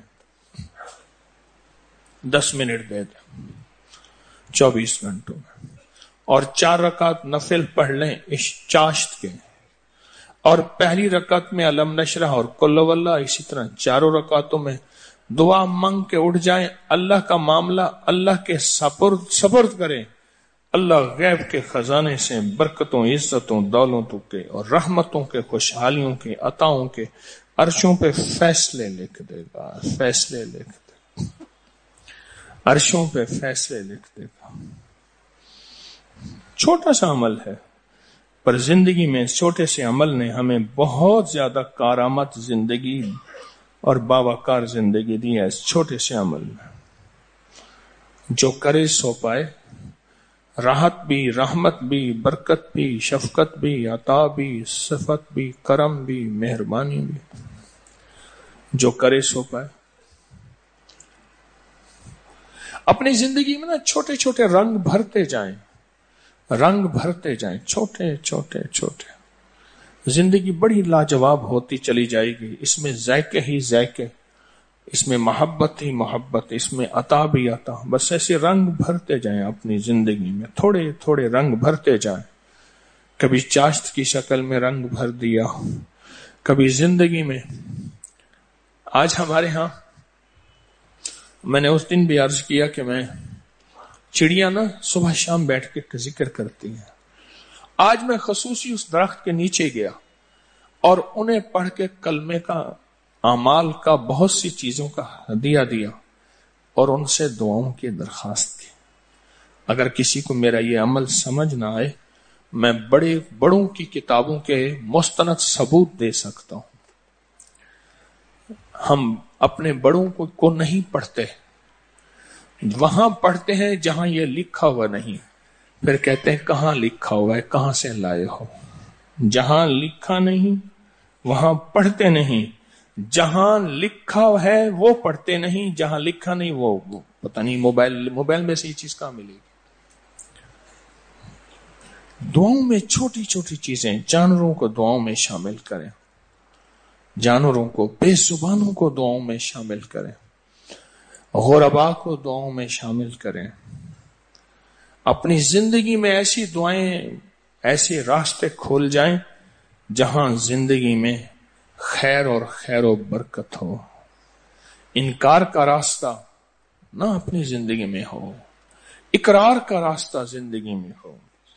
دس منٹ دے دیں چوبیس گھنٹوں میں، اور چار رکعت نفل پڑھ لیں اس چاشت کے، اور پہلی رکعت میں علم نشرح اور قل واللہ، اسی طرح چاروں رکعتوں میں دعا مانگ کے اٹھ جائیں، اللہ کا معاملہ اللہ کے سپرد سپرد کریں. اللہ غیب کے خزانے سے برکتوں، عزتوں، دولتوں کے اور رحمتوں کے، خوشحالیوں کے، عطاؤں کے عرشوں پہ فیصلے لکھ دے گا. فیصلے لکھ دے گا، عرشوں پہ فیصلے لکھ دے گا. چھوٹا سا عمل ہے، پر زندگی میں چھوٹے سے عمل نے ہمیں بہت زیادہ کارآمد زندگی اور باوقار زندگی دی ہے. اس چھوٹے سے عمل میں جو کرے سو پائے، راحت بھی، رحمت بھی، برکت بھی، شفقت بھی، عطا بھی، صفت بھی، کرم بھی، مہربانی بھی. جو کرے سو پائے. اپنی زندگی میں نا چھوٹے چھوٹے رنگ بھرتے جائیں، رنگ بھرتے جائیں، چھوٹے چھوٹے چھوٹے. زندگی بڑی لاجواب ہوتی چلی جائے گی. اس میں ذائقے ہی ذائقے، اس میں محبت ہی محبت، اس میں عطا بھی عطا. بس ایسے رنگ بھرتے جائیں اپنی زندگی میں، تھوڑے تھوڑے رنگ بھرتے جائیں. کبھی چاشت کی شکل میں رنگ بھر دیا، کبھی زندگی میں. آج ہمارے ہاں، میں نے اس دن بھی عرض کیا کہ میں چڑیاں نا صبح شام بیٹھ کے ذکر کرتی ہیں. آج میں خصوصی اس درخت کے نیچے گیا اور انہیں پڑھ کے کلمے کا، اعمال کا، بہت سی چیزوں کا ہدیہ دیا اور ان سے دعاؤں کی درخواست کی. اگر کسی کو میرا یہ عمل سمجھ نہ آئے، میں بڑے بڑوں کی کتابوں کے مستند ثبوت دے سکتا ہوں. ہم اپنے بڑوں کو, کو نہیں پڑھتے، وہاں پڑھتے ہیں جہاں یہ لکھا ہوا نہیں. پھر کہتے ہیں کہاں لکھا ہوا ہے، کہاں سے لائے ہو. جہاں لکھا نہیں وہاں پڑھتے نہیں، جہاں لکھا ہے وہ پڑھتے نہیں، جہاں لکھا نہیں وہ پتہ نہیں. موبائل موبائل میں سے یہ چیز کہاں ملے گی. دعاؤں میں چھوٹی چھوٹی چیزیں، جانوروں کو دعاؤں میں شامل کریں، جانوروں کو، بے زبانوں کو دعاؤں میں شامل کریں، غربا کو دعاؤں میں شامل کریں. اپنی زندگی میں ایسی دعائیں، ایسے راستے کھول جائیں جہاں زندگی میں خیر اور خیر و برکت ہو. انکار کا راستہ نہ اپنی زندگی میں ہو، اقرار کا راستہ زندگی میں ہو.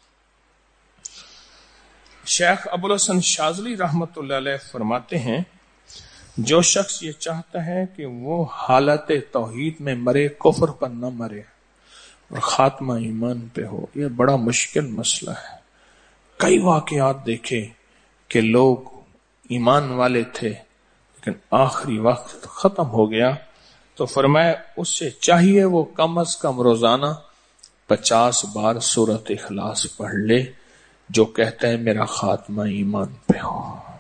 شیخ ابو الحسن شاذلی رحمت اللہ علیہ فرماتے ہیں، جو شخص یہ چاہتا ہے کہ وہ حالت توحید میں مرے، کفر پر نہ مرے اور خاتمہ ایمان پہ ہو، یہ بڑا مشکل مسئلہ ہے. کئی واقعات دیکھے کہ لوگ ایمان والے تھے لیکن آخری وقت ختم ہو گیا، تو فرمایا اس سے چاہیے وہ کم از کم روزانہ پچاس بار سورۃ اخلاص پڑھ لے، جو کہتا ہے میرا خاتمہ ایمان پہ ہو.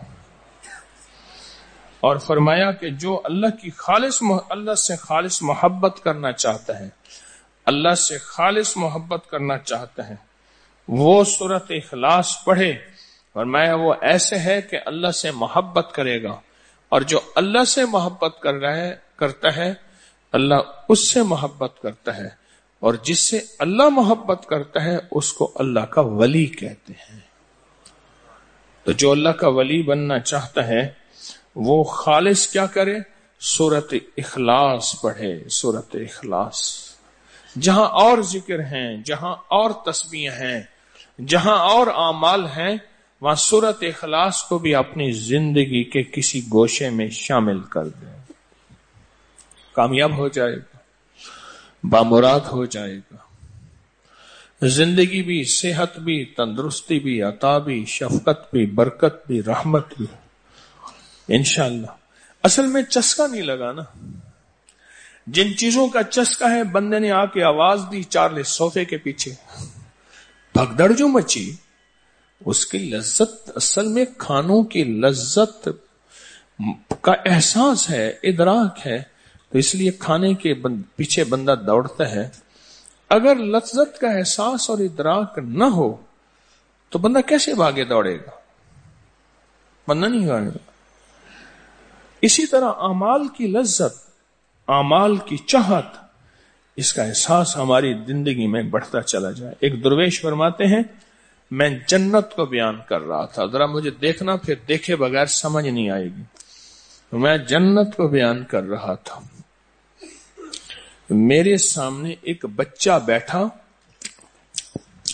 اور فرمایا کہ جو اللہ کی خالص اللہ سے خالص محبت کرنا چاہتا ہے، اللہ سے خالص محبت کرنا چاہتا ہے، وہ سورۃ اخلاص پڑھے. فرمایا وہ ایسے ہے کہ اللہ سے محبت کرے گا، اور جو اللہ سے محبت کر رہا ہے کرتا ہے اللہ اس سے محبت کرتا ہے، اور جس سے اللہ محبت کرتا ہے اس کو اللہ کا ولی کہتے ہیں. تو جو اللہ کا ولی بننا چاہتا ہے وہ خالص کیا کرے؟ سورۃ اخلاص پڑھے. سورۃ اخلاص جہاں اور ذکر ہیں، جہاں اور تسبیح ہیں، جہاں اور اعمال ہیں، وہاں سورۃ اخلاص کو بھی اپنی زندگی کے کسی گوشے میں شامل کر دیں. کامیاب ہو جائے گا، بامراد ہو جائے گا. زندگی بھی، صحت بھی، تندرستی بھی، عطا بھی، شفقت بھی، برکت بھی، رحمت بھی انشاءاللہ. اصل میں چسکا نہیں لگا نا. جن چیزوں کا چسکا ہے، بندے نے آ کے آواز دی چارلس صوفے کے پیچھے، بھگدڑ جو مچی، اس کی لذت اصل میں کھانوں کی لذت کا احساس ہے، ادراک ہے، تو اس لیے کھانے کے پیچھے بندہ دوڑتا ہے. اگر لذت کا احساس اور ادراک نہ ہو تو بندہ کیسے بھاگے دوڑے گا؟ بندہ نہیں بھاگے گا. اسی طرح اعمال کی لذت، اعمال کی چاہت، اس کا احساس ہماری زندگی میں بڑھتا چلا جائے. ایک درویش فرماتے ہیں، میں جنت کو بیان کر رہا تھا، ذرا مجھے دیکھنا، پھر دیکھے بغیر سمجھ نہیں آئے گی. میں جنت کو بیان کر رہا تھا، میرے سامنے ایک بچہ بیٹھا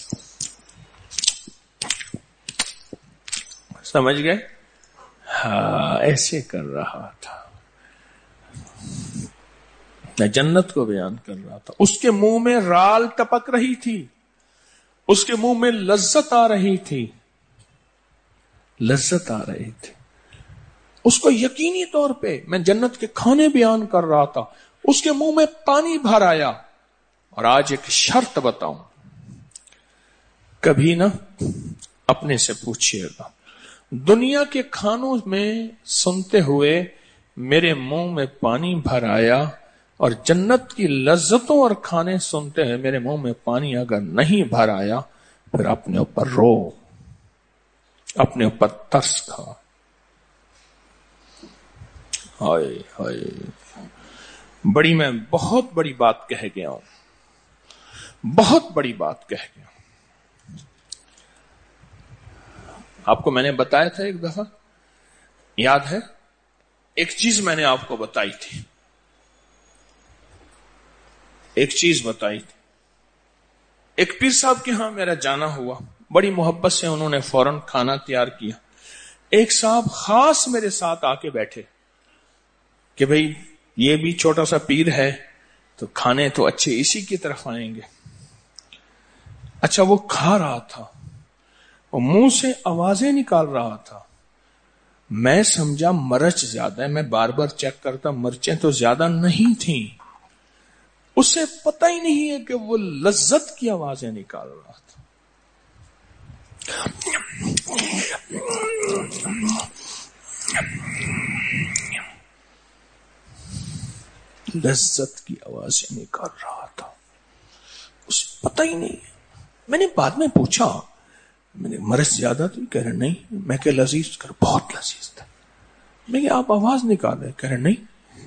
سمجھ گئے؟ ہاں ایسے کر رہا تھا، میں جنت کو بیان کر رہا تھا. اس کے منہ میں رال ٹپک رہی تھی، اس کے منہ میں لذت آ رہی تھی، لذت آ رہی تھی. اس کو یقینی طور پہ میں جنت کے کھانے بیان کر رہا تھا، اس کے منہ میں پانی بھر آیا. اور آج ایک شرط بتاؤں، کبھی نا اپنے سے پوچھئے گا، دنیا کے کھانوں میں سنتے ہوئے میرے منہ میں پانی بھر آیا، اور جنت کی لذتوں اور کھانے سنتے ہوئے میرے منہ میں پانی اگر نہیں بھر آیا، پھر اپنے اوپر رو، اپنے اوپر ترس کھا. ہائے ہائے، بڑی میں بہت بڑی بات کہہ گیا ہوں، بہت بڑی بات کہہ گیا ہوں. آپ کو میں نے بتایا تھا ایک دفعہ، یاد ہے؟ ایک چیز میں نے آپ کو بتائی تھی، ایک چیز بتائی تھی. ایک پیر صاحب کے ہاں میرا جانا ہوا، بڑی محبت سے انہوں نے فوراً کھانا تیار کیا. ایک صاحب خاص میرے ساتھ آ کے بیٹھے کہ بھئی یہ بھی چھوٹا سا پیر ہے تو کھانے تو اچھے اسی کی طرف آئیں گے. اچھا وہ کھا رہا تھا، وہ منہ سے آوازیں نکال رہا تھا. میں سمجھا مرچ زیادہ ہے، میں بار بار چیک کرتا، مرچیں تو زیادہ نہیں تھیں. اسے پتہ ہی نہیں ہے کہ وہ لذت کی آوازیں نکال رہا تھا. لذت کی آوازیں نکال رہا تھا، اسے پتہ ہی نہیں. میں نے بعد میں پوچھا، میں نے مرچ زیادہ تھی؟ کہہ رہے نہیں. میں کہ لذیذ؟ کر بہت لذیذ تھا. میں کہ آپ آواز نکال رہے؟ کہہ رہے نہیں.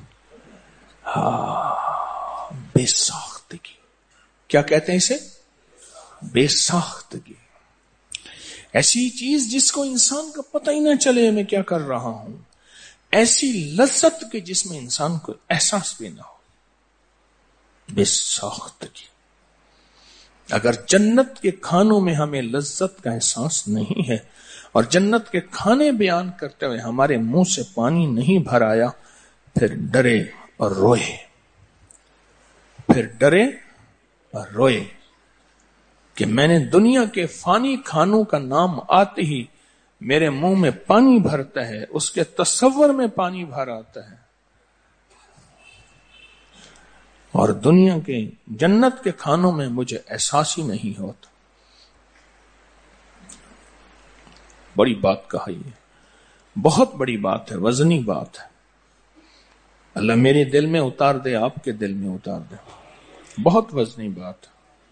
ہاں، بے ساختگی. کیا کہتے ہیں اسے؟ بے ساختگی. ایسی چیز جس کو انسان کا پتہ ہی نہ چلے میں کیا کر رہا ہوں، ایسی لذت کے جس میں انسان کو احساس بھی نہ ہو. بے ساختگی. اگر جنت کے کھانوں میں ہمیں لذت کا احساس نہیں ہے اور جنت کے کھانے بیان کرتے ہوئے ہمارے منہ سے پانی نہیں بھر آیا، پھر ڈرے اور روئے، پھر ڈرے اور روئے کہ میں نے دنیا کے فانی کھانوں کا نام آتے ہی میرے منہ میں پانی بھرتا ہے، اس کے تصور میں پانی بھر آتا ہے، اور دنیا کے جنت کے کھانوں میں مجھے احساس ہی نہیں ہوتا. بڑی بات کہی ہے، بہت بڑی بات ہے، وزنی بات ہے. اللہ میرے دل میں اتار دے، آپ کے دل میں اتار دے. بہت وزنی بات ہے.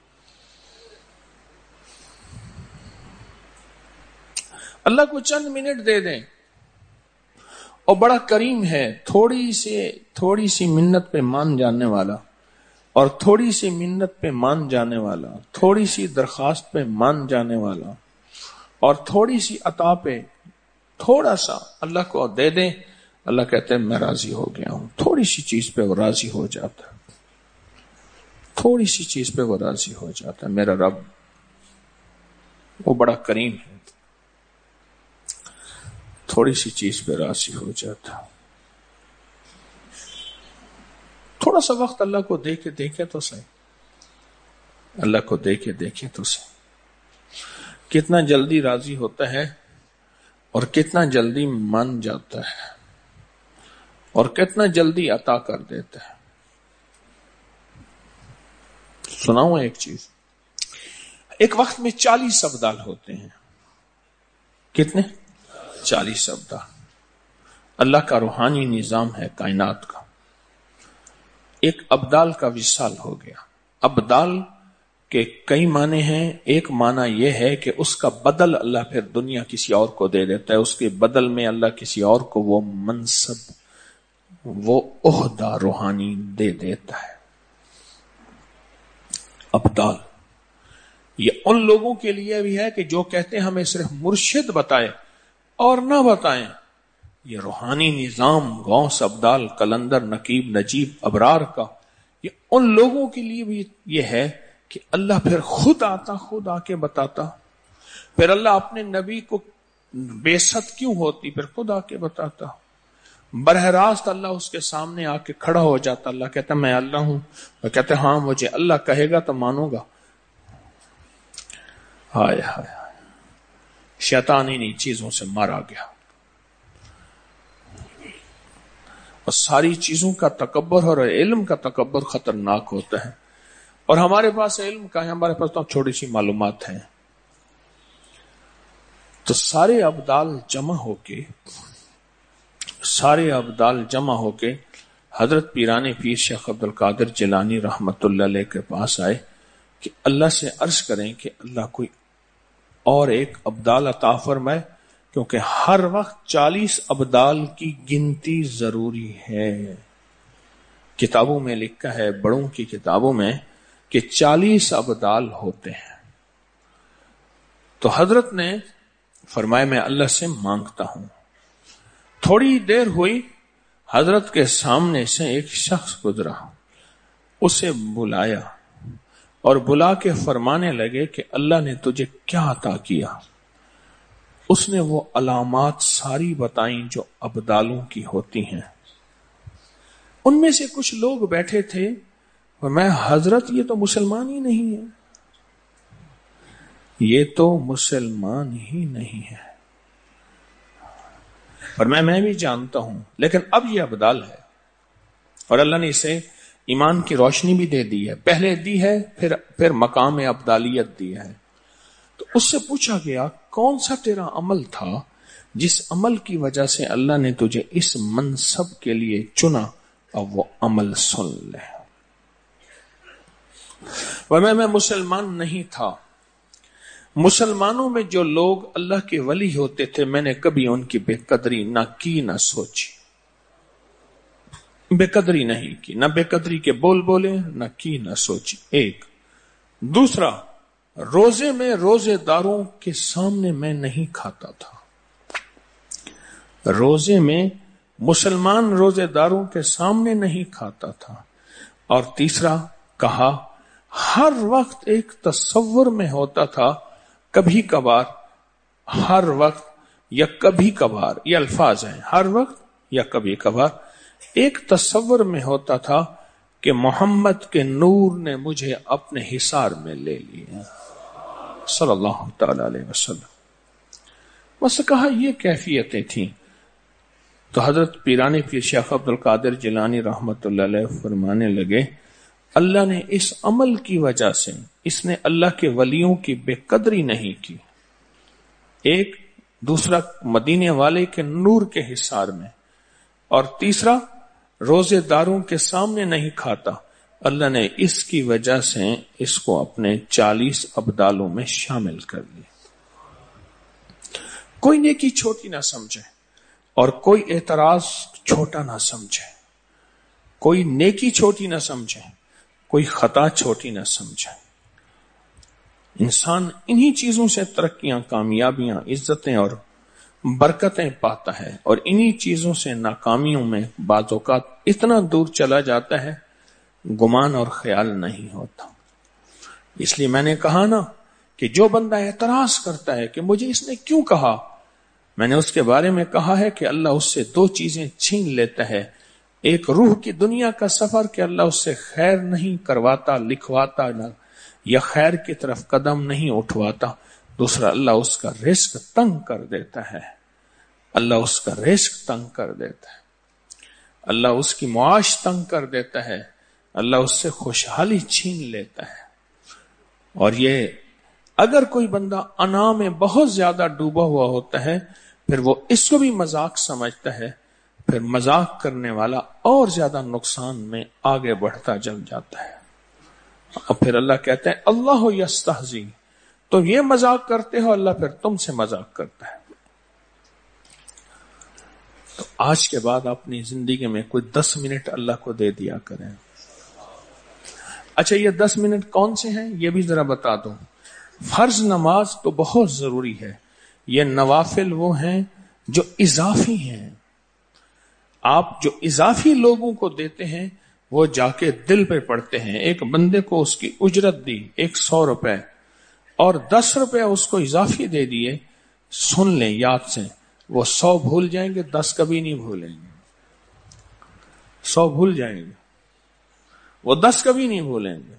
اللہ کو چند منٹ دے دیں، اور بڑا کریم ہے، تھوڑی سی تھوڑی سی منت پہ مان جانے والا، اور تھوڑی سی منت پہ مان جانے والا، تھوڑی سی درخواست پہ مان جانے والا، اور تھوڑی سی عطا پہ تھوڑا سا اللہ کو دے دیں، اللہ کہتے ہیں میں راضی ہو گیا ہوں. تھوڑی سی چیز پہ وہ راضی ہو جاتا ہے، تھوڑی سی چیز پہ وہ راضی ہو جاتا ہے. میرا رب وہ بڑا کریم ہے، تھوڑی سی چیز پہ راضی ہو جاتا. تھوڑا سا وقت اللہ کو دیکھے دیکھے تو صحیح، اللہ کو دیکھے دیکھے تو صحیح. کتنا جلدی راضی ہوتا ہے اور کتنا جلدی مان جاتا ہے اور کتنا جلدی عطا کر دیتا ہے. سناؤں ایک چیز. ایک وقت میں چالیس ابدال ہوتے ہیں. کتنے؟ چالیس ابدال. اللہ کا روحانی نظام ہے کائنات کا. ایک ابدال کا وصال ہو گیا. ابدال کے کئی معنی ہیں. ایک معنی یہ ہے کہ اس کا بدل اللہ پھر دنیا کسی اور کو دے دیتا ہے، اس کے بدل میں اللہ کسی اور کو وہ منصب، وہ عہدہ روحانی دے دیتا ہے. ابدال یہ ان لوگوں کے لیے بھی ہے کہ جو کہتے ہیں ہمیں صرف مرشد بتائے اور نہ بتائیں. یہ روحانی نظام غوث، ابدال، کلندر، نقیب، نجیب، ابرار کا، یہ ان لوگوں کے لیے بھی یہ ہے کہ اللہ پھر خود آتا، خود آ کے بتاتا. پھر اللہ اپنے نبی کو बेइज्जत क्यों होती پھر خود آ کے بتاتا. براہ راست اللہ اس کے سامنے آ کے کھڑا ہو جاتا. اللہ کہتا میں اللہ ہوں. وہ کہتے ہاں مجھے اللہ کہے گا تو مانوں گا. ہائے ہائے شیطان انہی چیزوں سے مارا گیا. اور ساری چیزوں کا تکبر اور علم کا تکبر خطرناک ہوتا ہے. اور ہمارے پاس علم کا ہے, ہمارے پاس تو چھوٹی سی معلومات ہیں. تو سارے ابدال جمع ہو کے سارے ابدال جمع ہو کے حضرت پیران پیر شیخ عبد القادر جیلانی رحمت اللہ علیہ کے پاس آئے کہ اللہ سے عرض کریں کہ اللہ کوئی اور ایک ابدال عطا فرمائے, کیونکہ ہر وقت چالیس ابدال کی گنتی ضروری ہے. کتابوں میں لکھا ہے, بڑوں کی کتابوں میں, کہ چالیس ابدال ہوتے ہیں. تو حضرت نے فرمایا میں اللہ سے مانگتا ہوں. تھوڑی دیر ہوئی, حضرت کے سامنے سے ایک شخص گزرا, اسے بلایا اور بلا کے فرمانے لگے کہ اللہ نے تجھے کیا عطا کیا. اس نے وہ علامات ساری بتائیں جو ابدالوں کی ہوتی ہیں. ان میں سے کچھ لوگ بیٹھے تھے, میں حضرت یہ تو مسلمان ہی نہیں ہے, یہ تو مسلمان ہی نہیں ہے. اور میں میں بھی جانتا ہوں, لیکن اب یہ ابدال ہے اور اللہ نے اسے ایمان کی روشنی بھی دے دی ہے. پہلے دی ہے, پھر پھر مقام ابدالیت دی ہے. تو اس سے پوچھا گیا کون سا تیرا عمل تھا جس عمل کی وجہ سے اللہ نے تجھے اس منصب کے لیے چنا, اور وہ عمل سن لے. ورنہ میں مسلمان نہیں تھا. مسلمانوں میں جو لوگ اللہ کے ولی ہوتے تھے, میں نے کبھی ان کی بے قدری نہ کی نہ سوچی. بے قدری نہیں کی, نہ بے قدری کے بول بولے, نہ کی نہ سوچی. ایک دوسرا, روزے میں روزے داروں کے سامنے میں نہیں کھاتا تھا. روزے میں مسلمان روزے داروں کے سامنے نہیں کھاتا تھا. اور تیسرا کہا ہر وقت ایک تصور میں ہوتا تھا, کبھی کبھار, ہر وقت یا کبھی کبھار, یہ الفاظ ہیں, ہر وقت یا کبھی کبھار ایک تصور میں ہوتا تھا کہ محمد کے نور نے مجھے اپنے حصار میں لے لیا صلی اللہ تعالی علیہ وسلم. بس کہا یہ کیفیتیں تھیں. تو حضرت پیران پیر شیخ عبد القادر جیلانی رحمت اللہ علیہ فرمانے لگے اللہ نے اس عمل کی وجہ سے, اس نے اللہ کے ولیوں کی بے قدری نہیں کی. ایک دوسرا مدینے والے کے نور کے حصار میں, اور تیسرا روزے داروں کے سامنے نہیں کھاتا. اللہ نے اس کی وجہ سے اس کو اپنے چالیس ابدالوں میں شامل کر لیا. کوئی نیکی چھوٹی نہ سمجھے اور کوئی اعتراض چھوٹا نہ سمجھے. کوئی نیکی چھوٹی نہ سمجھے, کوئی خطا چھوٹی نہ سمجھے. انسان انہی چیزوں سے ترقیاں, کامیابیاں, عزتیں اور برکتیں پاتا ہے, اور انہی چیزوں سے ناکامیوں میں بعض اوقات اتنا دور چلا جاتا ہے گمان اور خیال نہیں ہوتا. اس لیے میں نے کہا نا کہ جو بندہ اعتراض کرتا ہے کہ مجھے اس نے کیوں کہا, میں نے اس کے بارے میں کہا ہے کہ اللہ اس سے دو چیزیں چھین لیتا ہے. ایک روح کی دنیا کا سفر کہ اللہ اس سے خیر نہیں کرواتا, لکھواتا نہ, یا خیر کی طرف قدم نہیں اٹھواتا. دوسرا اللہ اس کا رزق تنگ کر دیتا ہے, اللہ اس کا رزق تنگ کر دیتا ہے, اللہ اس کی معاش تنگ کر دیتا ہے, اللہ اس سے خوشحالی چھین لیتا ہے. اور یہ اگر کوئی بندہ انا میں بہت زیادہ ڈوبا ہوا ہوتا ہے, پھر وہ اس کو بھی مذاق سمجھتا ہے, پھر مذاق کرنے والا اور زیادہ نقصان میں آگے بڑھتا چل جاتا ہے. اور پھر اللہ کہتے ہیں اللہ یستہزی, تو یہ مذاق کرتے ہو, اللہ پھر تم سے مذاق کرتا ہے. تو آج کے بعد اپنی زندگی میں کوئی دس منٹ اللہ کو دے دیا کریں. اچھا, یہ دس منٹ کون سے ہیں یہ بھی ذرا بتا دوں. فرض نماز تو بہت ضروری ہے, یہ نوافل وہ ہیں جو اضافی ہیں. آپ جو اضافی لوگوں کو دیتے ہیں وہ جا کے دل پہ پڑتے ہیں. ایک بندے کو اس کی اجرت دی ایک سو روپے, اور دس روپے اس کو اضافی دے دیے, سن لیں یاد سے، وہ سو بھول جائیں گے، دس کبھی نہیں بھولیں گے. سو بھول جائیں گے، وہ دس کبھی نہیں بھولیں گے.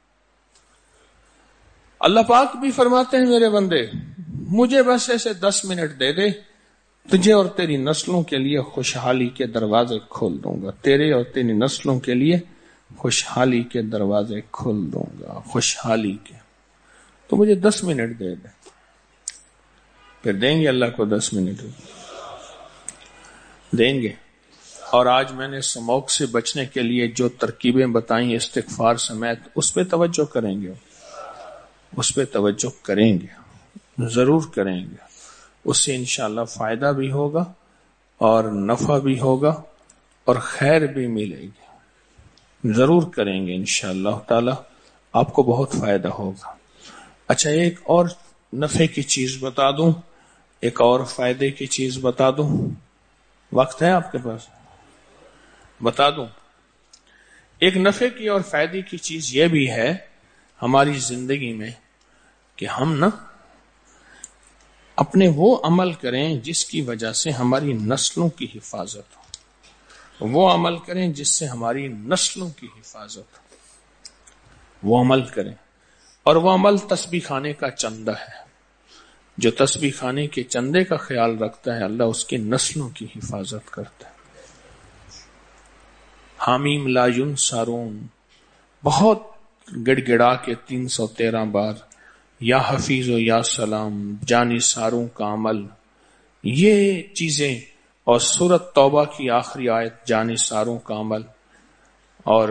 اللہ پاک بھی فرماتے ہیں میرے بندے مجھے بس ایسے دس منٹ دے دے، تجھے اور تیری نسلوں کے لیے خوشحالی کے دروازے کھول دوں گا. تیرے اور تیری نسلوں کے لیے خوشحالی کے دروازے کھول دوں گا. خوشحالی کے، تو مجھے دس منٹ دے دے. پھر دیں گے اللہ کو دس منٹ دیں گے. اور آج میں نے سموک سے بچنے کے لیے جو ترکیبیں بتائیں استغفار سمیت، اس پہ توجہ کریں گے، اس پہ توجہ کریں گے، ضرور کریں گے. اس سے انشاءاللہ فائدہ بھی ہوگا اور نفع بھی ہوگا اور خیر بھی ملے گی. ضرور کریں گے انشاءاللہ تعالی، آپ کو بہت فائدہ ہوگا. اچھا ایک اور نفع کی چیز بتا دوں، ایک اور فائدے کی چیز بتا دوں. وقت ہے آپ کے پاس؟ بتا دوں. ایک نفع کی اور فائدے کی چیز یہ بھی ہے ہماری زندگی میں کہ ہم نا اپنے وہ عمل کریں جس کی وجہ سے ہماری نسلوں کی حفاظت ہو. وہ عمل کریں جس سے ہماری نسلوں کی حفاظت ہو. وہ عمل کریں، اور وہ عمل تسبیح خانے کا چندہ ہے. جو تسبیح خانے کے چندے کا خیال رکھتا ہے اللہ اس کی نسلوں کی حفاظت کرتا ہے. حامیم لا ینصرون بہت گڑ گڑا کے تین سو تیرہ بار، یا حفیظ و یا سلام، جانی ساروں کا عمل، یہ چیزیں. اور سورت توبہ کی آخری آیت جانی ساروں کا عمل. اور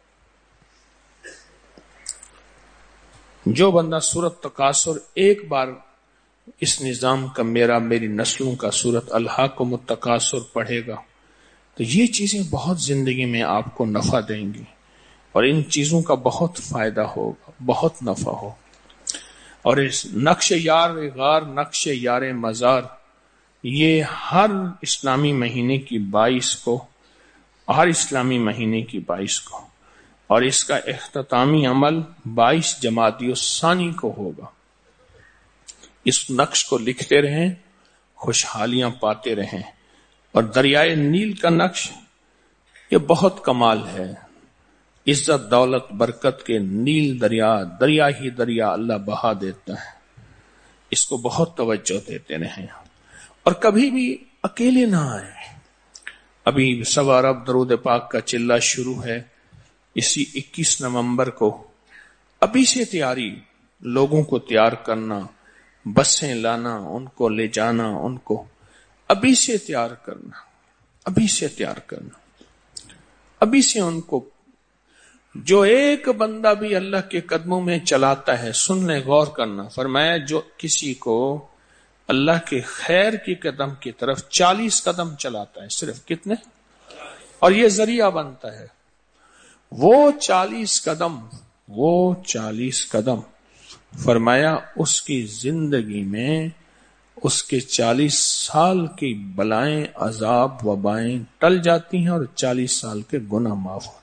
جو بندہ سورت تکاثر ایک بار اس نظام کا میرا میری نسلوں کا سورت الحاکم التکاثر پڑھے گا تو یہ چیزیں بہت زندگی میں آپ کو نفع دیں گی، اور ان چیزوں کا بہت فائدہ ہوگا، بہت نفع ہو. اور اس نقش یار غار، نقش یار مزار، یہ ہر اسلامی مہینے کی بائیس کو، ہر اسلامی مہینے کی بائیس کو، اور اس کا اختتامی عمل بائیس جمادی الثانی کو ہوگا. اس نقش کو لکھتے رہیں، خوشحالیاں پاتے رہیں. اور دریائے نیل کا نقش یہ بہت کمال ہے. عزت دولت برکت کے نیل دریا، دریا ہی دریا اللہ بہا دیتا ہے. اس کو بہت توجہ دیتے رہیں اور کبھی بھی اکیلے نہ آئے. ابھی سوا رب درود پاک کا چلہ شروع ہے اسی اکیس نومبر کو. ابھی سے تیاری، لوگوں کو تیار کرنا، بسیں لانا، ان کو لے جانا، ان کو ابھی سے تیار کرنا، ابھی سے تیار کرنا، ابھی سے ان کو. جو ایک بندہ بھی اللہ کے قدموں میں چلاتا ہے، سن لیں، غور کرنا، فرمایا جو کسی کو اللہ کے خیر کی قدم کی طرف چالیس قدم چلاتا ہے، صرف کتنے، اور یہ ذریعہ بنتا ہے، وہ چالیس قدم، وہ چالیس قدم، فرمایا اس کی زندگی میں اس کے چالیس سال کی بلائیں، عذاب، وبائیں ٹل جاتی ہیں اور چالیس سال کے گناہ معاف ہوتے ہیں.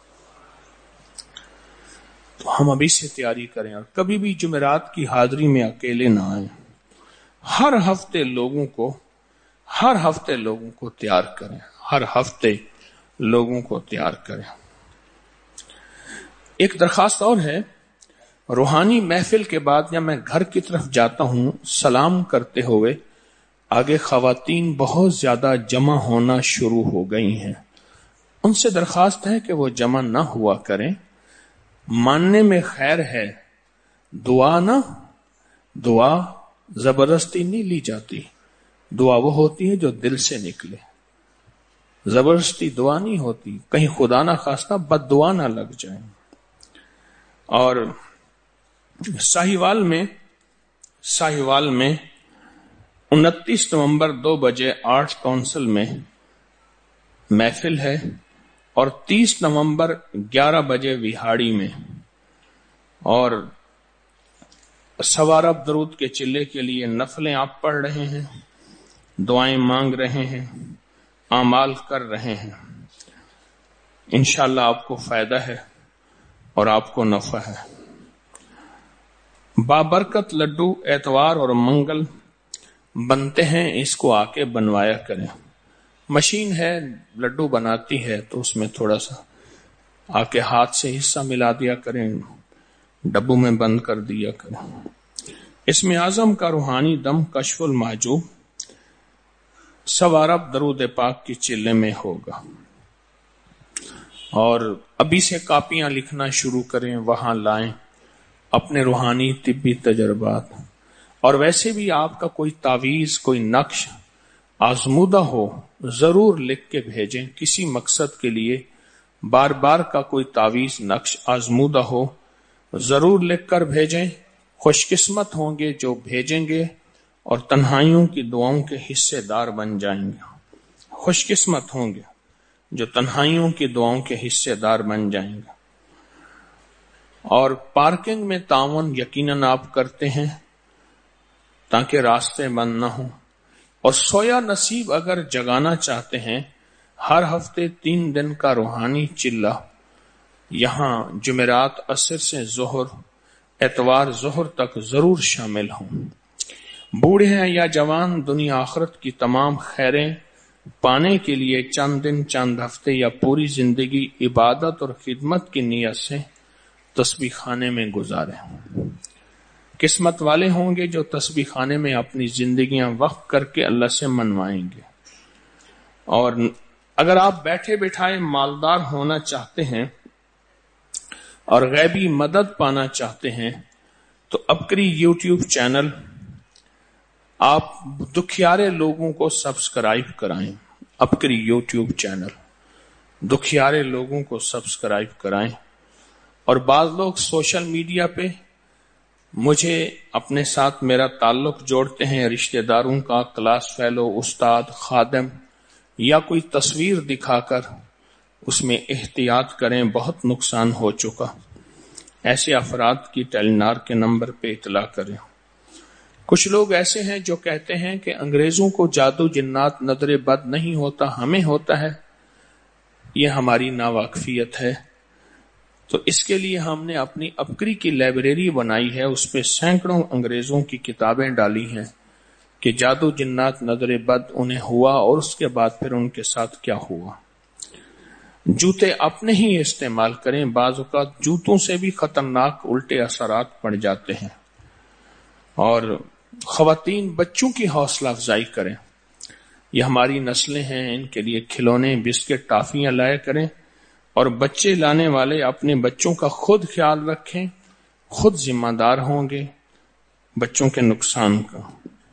تو ہم ابھی سے تیاری کریں اور کبھی بھی جمعرات کی حاضری میں اکیلے نہ آئیں. ہر ہفتے لوگوں کو ہر ہفتے لوگوں کو تیار کریں، ہر ہفتے لوگوں کو تیار کریں. ایک درخواست اور ہے، روحانی محفل کے بعد جب میں گھر کی طرف جاتا ہوں سلام کرتے ہوئے آگے خواتین بہت زیادہ جمع ہونا شروع ہو گئی ہیں. ان سے درخواست ہے کہ وہ جمع نہ ہوا کریں. ماننے میں خیر ہے، دعا نہ، دعا زبردستی نہیں لی جاتی. دعا وہ ہوتی ہے جو دل سے نکلے، زبردستی دعا نہیں ہوتی، کہیں خدا نہ خواستہ بد دعا نہ لگ جائیں. اور ساہیوال میں ساہیوال میں انتیس نومبر دو بجے آرٹ کونسل میں محفل ہے، اور تیس نومبر گیارہ بجے وہاڑی میں. اور سوارب درود کے چلے کے لیے نفلیں آپ پڑھ رہے ہیں، دعائیں مانگ رہے ہیں، اعمال کر رہے ہیں. انشاءاللہ آپ کو فائدہ ہے اور آپ کو نفع ہے. بابرکت لڈو اتوار اور منگل بنتے ہیں اس کو آ کے بنوایا کریں. مشین ہے لڈو بناتی ہے تو اس میں تھوڑا سا آ کے ہاتھ سے حصہ ملا دیا کریں, ڈبوں میں بند کر دیا کریں. اسم اعظم کا روحانی دم کشف المحجوب سوا ارب درود پاک کی چلے میں ہوگا. اور ابھی سے کاپیاں لکھنا شروع کریں, وہاں لائیں اپنے روحانی طبی تجربات. اور ویسے بھی آپ کا کوئی تعویذ, کوئی نقش آزمودہ ہو ضرور لکھ کے بھیجیں. کسی مقصد کے لیے بار بار کا کوئی تعویذ نقش آزمودہ ہو ضرور لکھ کر بھیجیں. خوش قسمت ہوں گے جو بھیجیں گے اور تنہائیوں کی دعاؤں کے حصے دار بن جائیں گے. خوش قسمت ہوں گے جو تنہائیوں کی دعاؤں کے حصے دار بن جائیں گے. اور پارکنگ میں تعاون یقیناً آپ کرتے ہیں تاکہ راستے بند نہ ہوں. اور سویا نصیب اگر جگانا چاہتے ہیں, ہر ہفتے تین دن کا روحانی چلہ یہاں جمعرات عصر سے ظہر, اتوار ظہر تک ضرور شامل ہوں. بوڑھے ہیں یا جوان, دنیا آخرت کی تمام خیریں پانے کے لیے چند دن, چند ہفتے یا پوری زندگی عبادت اور خدمت کی نیت سے تسبیح خانے میں گزاریں. قسمت والے ہوں گے جو تسبیح خانے میں اپنی زندگیاں وقف کر کے اللہ سے منوائیں گے. اور اگر آپ بیٹھے بٹھائے مالدار ہونا چاہتے ہیں اور غیبی مدد پانا چاہتے ہیں تو اپکری یوٹیوب چینل آپ دکھیارے لوگوں کو سبسکرائب کرائیں. اپکری یوٹیوب چینل دکھیارے لوگوں کو سبسکرائب کرائیں. اور بعض لوگ سوشل میڈیا پہ مجھے اپنے ساتھ میرا تعلق جوڑتے ہیں, رشتہ داروں کا, کلاس فیلو, استاد, خادم, یا کوئی تصویر دکھا کر. اس میں احتیاط کریں, بہت نقصان ہو چکا. ایسے افراد کی ٹیلی نار کے نمبر پہ اطلاع کریں. کچھ لوگ ایسے ہیں جو کہتے ہیں کہ انگریزوں کو جادو جنات نظر بد نہیں ہوتا, ہمیں ہوتا ہے. یہ ہماری ناواقفیت ہے. تو اس کے لیے ہم نے اپنی اپکری کی لائبریری بنائی ہے, اس پہ سینکڑوں انگریزوں کی کتابیں ڈالی ہیں کہ جادو جنات نظر بد انہیں ہوا اور اس کے بعد پھر ان کے ساتھ کیا ہوا. جوتے اپنے ہی استعمال کریں, بعض اوقات جوتوں سے بھی خطرناک الٹے اثرات پڑ جاتے ہیں. اور خواتین بچوں کی حوصلہ افزائی کریں. یہ ہماری نسلیں ہیں, ان کے لیے کھلونے, بسکٹ, ٹافیاں لایا کریں. اور بچے لانے والے اپنے بچوں کا خود خیال رکھیں, خود ذمہ دار ہوں گے بچوں کے نقصان کا.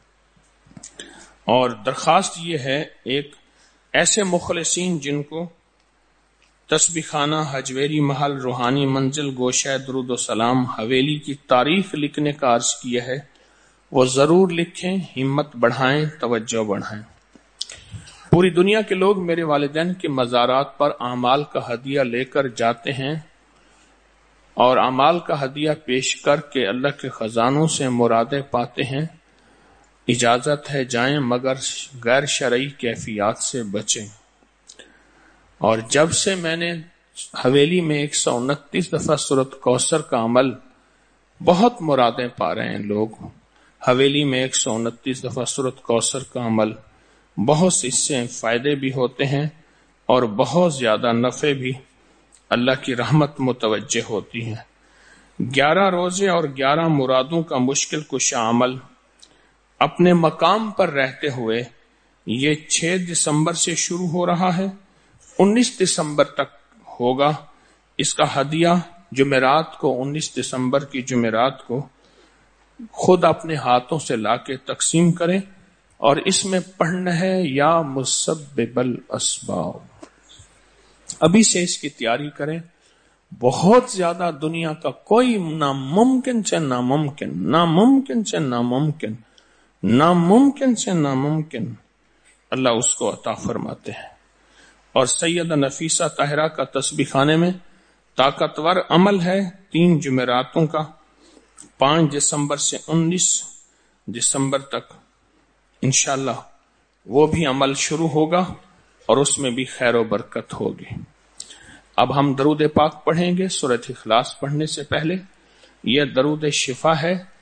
اور درخواست یہ ہے, ایک ایسے مخلصین جن کو تسبیح خانہ, حجویری محل, روحانی منزل, گوشہ درود و سلام, حویلی کی تاریخ لکھنے کا عرض کیا ہے, وہ ضرور لکھیں. ہمت بڑھائیں, توجہ بڑھائیں. پوری دنیا کے لوگ میرے والدین کے مزارات پر اعمال کا ہدیہ لے کر جاتے ہیں اور اعمال کا ہدیہ پیش کر کے اللہ کے خزانوں سے مرادیں پاتے ہیں. اجازت ہے جائیں, مگر غیر شرعی کیفیات سے بچیں. اور جب سے میں نے حویلی میں ایک سو انتیس دفعہ سورۃ کوثر کا عمل, بہت مرادیں پا رہے ہیں لوگ. حویلی میں ایک سو انتیس دفعہ سورۃ کوثر کا عمل, بہت سے اس سے فائدے بھی ہوتے ہیں اور بہت زیادہ نفع بھی, اللہ کی رحمت متوجہ ہوتی ہے. گیارہ روزے اور گیارہ مرادوں کا مشکل کشا عمل اپنے مقام پر رہتے ہوئے یہ چھ دسمبر سے شروع ہو رہا ہے, انیس دسمبر تک ہوگا. اس کا ہدیہ جمعرات کو, انیس دسمبر کی جمعرات کو خود اپنے ہاتھوں سے لا کے تقسیم کریں. اور اس میں پڑھنا ہے یا مسبب الاسباب. ابھی سے اس کی تیاری کریں. بہت زیادہ دنیا کا کوئی ناممکن سے ناممکن, ناممکن سے ناممکن, ناممکن سے ناممکن اللہ اس کو عطا فرماتے ہیں. اور سیدہ نفیسہ طاہرہ کا تسبیح خانے میں طاقتور عمل ہے تین جمعراتوں کا, پانچ دسمبر سے انیس دسمبر تک انشاءاللہ وہ بھی عمل شروع ہوگا اور اس میں بھی خیر و برکت ہوگی. اب ہم درود پاک پڑھیں گے سورۃ اخلاص پڑھنے سے پہلے. یہ درود شفا ہے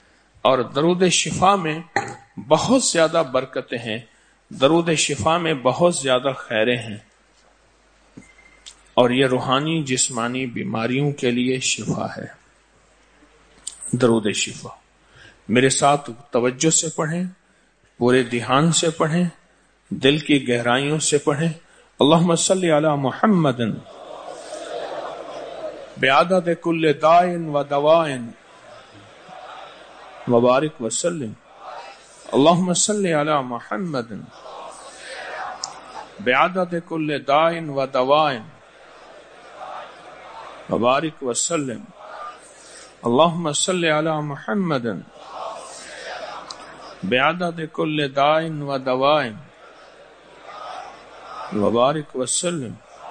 اور درود شفا میں بہت زیادہ برکتیں ہیں، درود شفا میں بہت زیادہ خیریں ہیں، اور یہ روحانی جسمانی بیماریوں کے لیے شفا ہے۔ درود شفا میرے ساتھ توجہ سے پڑھیں، پورے دھیان سے پڑھیں، دل کی گہرائیوں سے پڑھیں۔ اللہم صلی علی محمد بعدد کل داء و دواء وبارک وسلم۔ اللہم صلی علی محمد بعدد کل داء و دواء وبارک وسلم۔ اللہم صلی علی محمد بعدد کل داء و دواء وبارک وسلم۔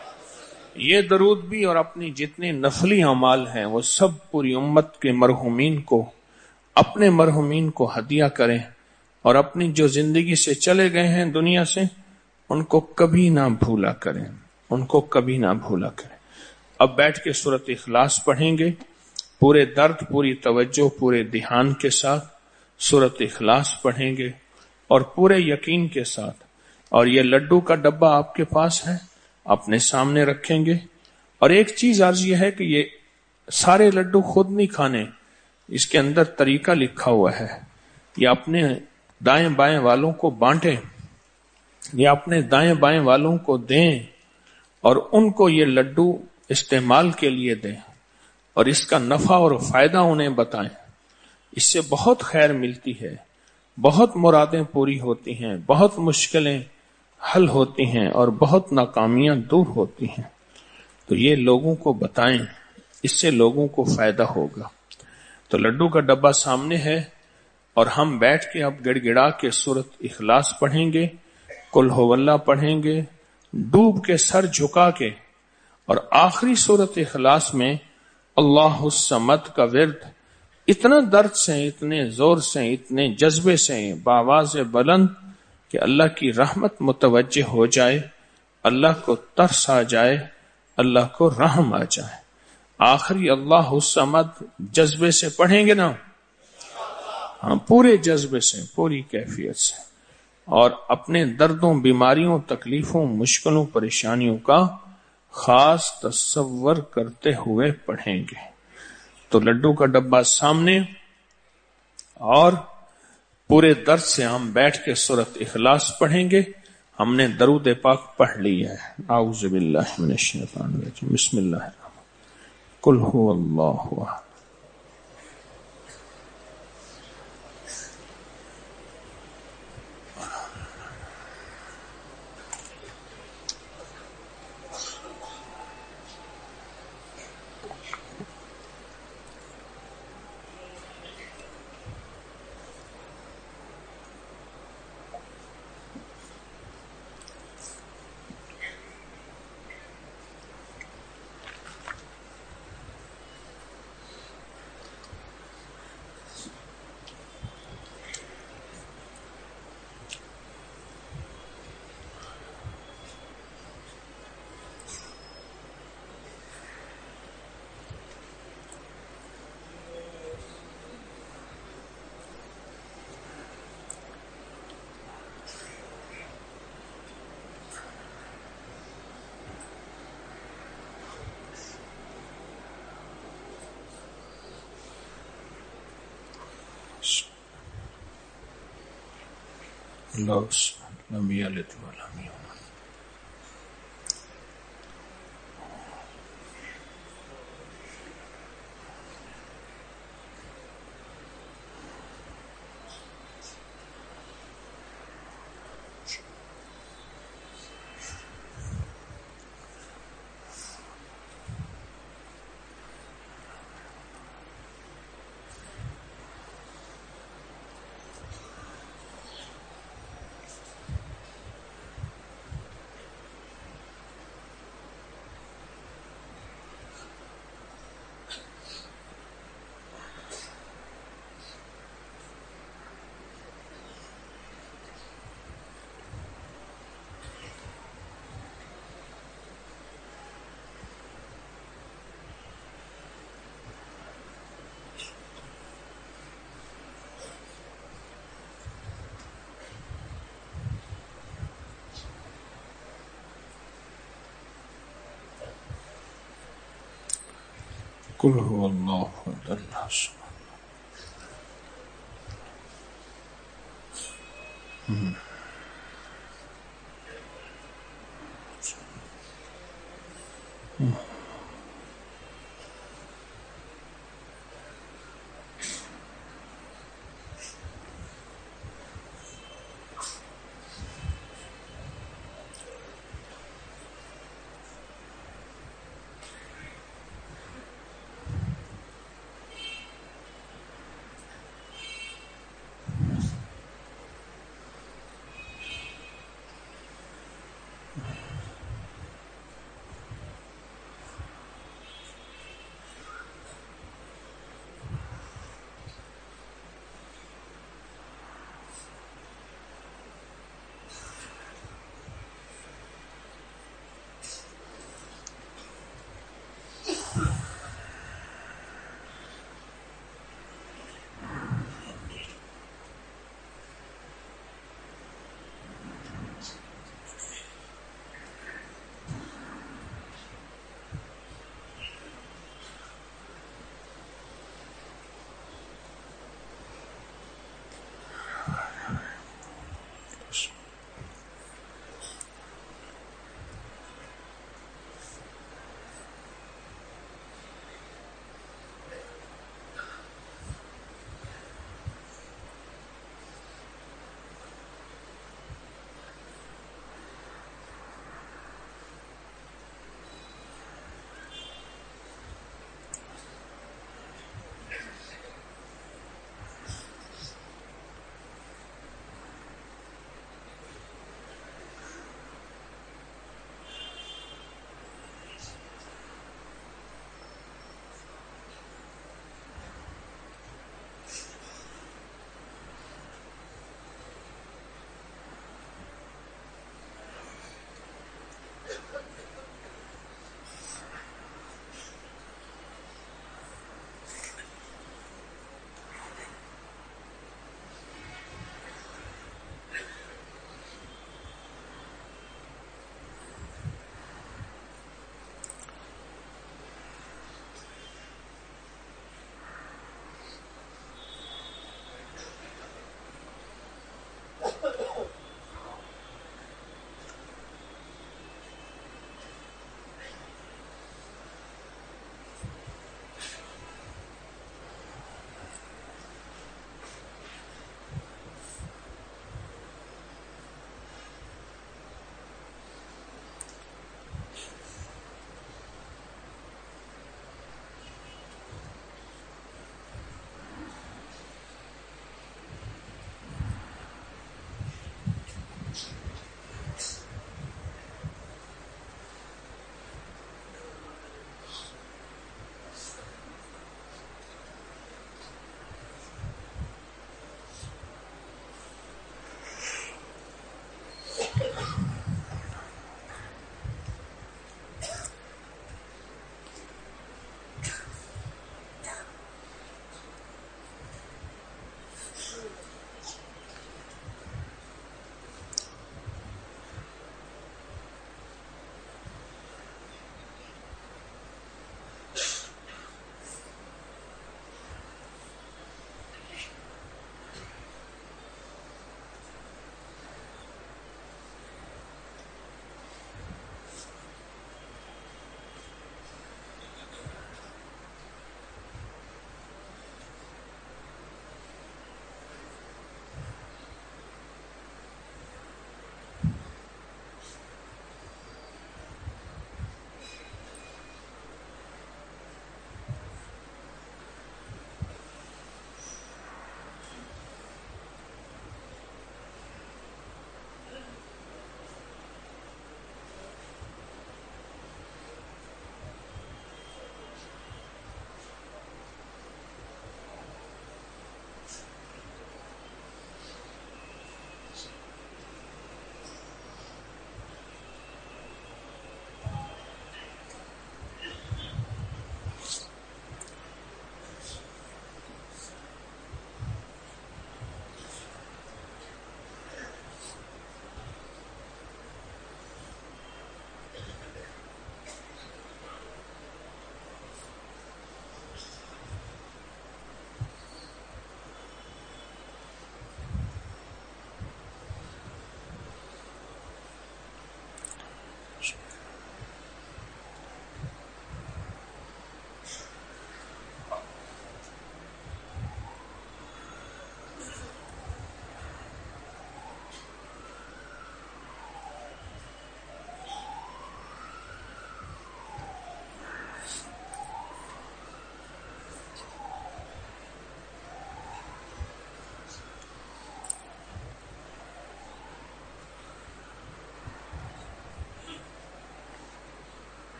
یہ درود بھی اور اپنی جتنی نفلی اعمال ہیں وہ سب پوری امت کے مرحومین کو، اپنے مرحومین کو ہدیہ کریں، اور اپنی جو زندگی سے چلے گئے ہیں دنیا سے ان کو کبھی نہ بھولا کریں، ان کو کبھی نہ بھولا کریں۔ اب بیٹھ کے سورۃ اخلاص پڑھیں گے، پورے درد، پوری توجہ، پورے دھیان کے ساتھ سورۃ اخلاص پڑھیں گے اور پورے یقین کے ساتھ۔ اور یہ لڈو کا ڈبہ آپ کے پاس ہے، اپنے سامنے رکھیں گے۔ اور ایک چیز عرض یہ ہے کہ یہ سارے لڈو خود نہیں کھانے، اس کے اندر طریقہ لکھا ہوا ہے، یہ اپنے دائیں بائیں والوں کو بانٹیں، یہ اپنے دائیں بائیں والوں کو دیں اور ان کو یہ لڈو استعمال کے لیے دیں، اور اس کا نفع اور فائدہ انہیں بتائیں۔ اس سے بہت خیر ملتی ہے، بہت مرادیں پوری ہوتی ہیں، بہت مشکلیں حل ہوتی ہیں اور بہت ناکامیاں دور ہوتی ہیں۔ تو یہ لوگوں کو بتائیں، اس سے لوگوں کو فائدہ ہوگا۔ تو لڈو کا ڈبہ سامنے ہے اور ہم بیٹھ کے اب گڑ گڑا کے سورۃ اخلاص پڑھیں گے، قل ہو اللہ پڑھیں گے، ڈوب کے سر جھکا کے، اور آخری سورۃ اخلاص میں اللہ الصمد کا ورد اتنا درد سے، اتنے زور سے، اتنے جذبے سے، بآواز بلند کہ اللہ کی رحمت متوجہ ہو جائے، اللہ کو ترس آ جائے، اللہ کو رحم آ جائے۔ آخری اللہ الصمد جذبے سے پڑھیں گے نا، ہاں پورے جذبے سے، پوری کیفیت سے، اور اپنے دردوں، بیماریوں، تکلیفوں، مشکلوں، پریشانیوں کا خاص تصور کرتے ہوئے پڑھیں گے۔ تو لڈو کا ڈبہ سامنے اور پورے درد سے ہم بیٹھ کے سورۃ اخلاص پڑھیں گے۔ ہم نے درود پاک پڑھ لیا ہے۔ اعوذ باللہ من الشیطان الرجیم، بسم اللہ الرحمن الرحیم، قل هو اللہ احد۔ اللہ لم یلد ولم یولد۔ قل هو اللہ احد اللہ الصمد.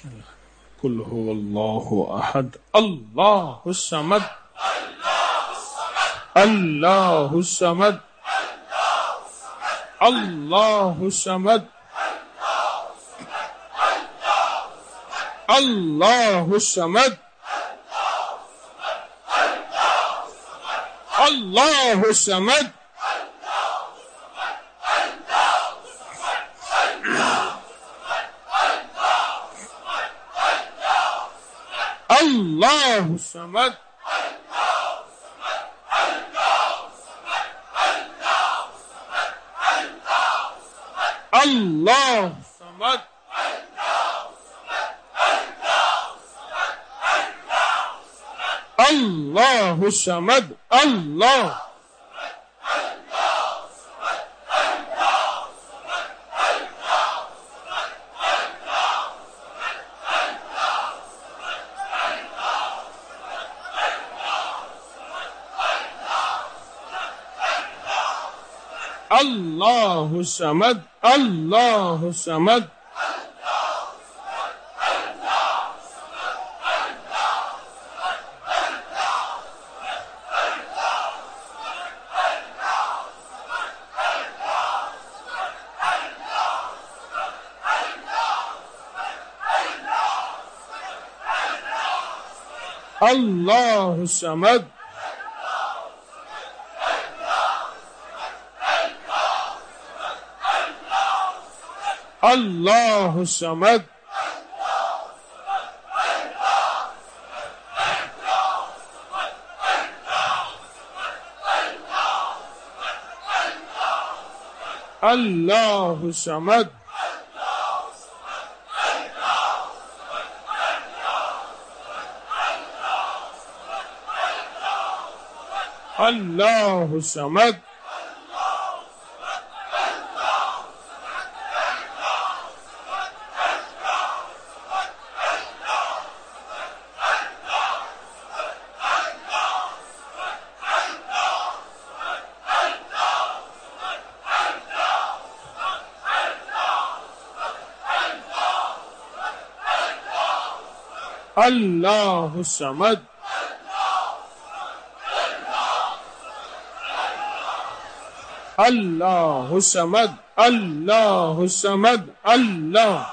قل هو اللہ احد اللہ الصمد اللہ الصمد اللہ الصمد اللہ الصمد اللہ الصمد اللہ الصمد اللہ الصمد اللہ الصمد اللہ اللہ الصمد اللہ الصمد اللہ الصمد اللہ الصمد اللہ الصمد اللہ الصمد اللہ الصمد اللہ الصمد اللہ الصمد اللہ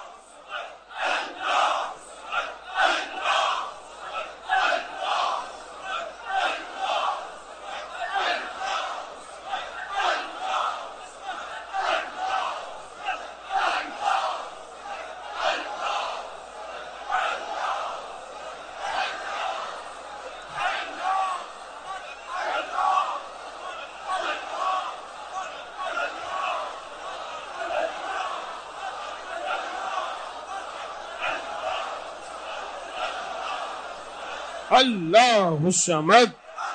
اللہ الصمد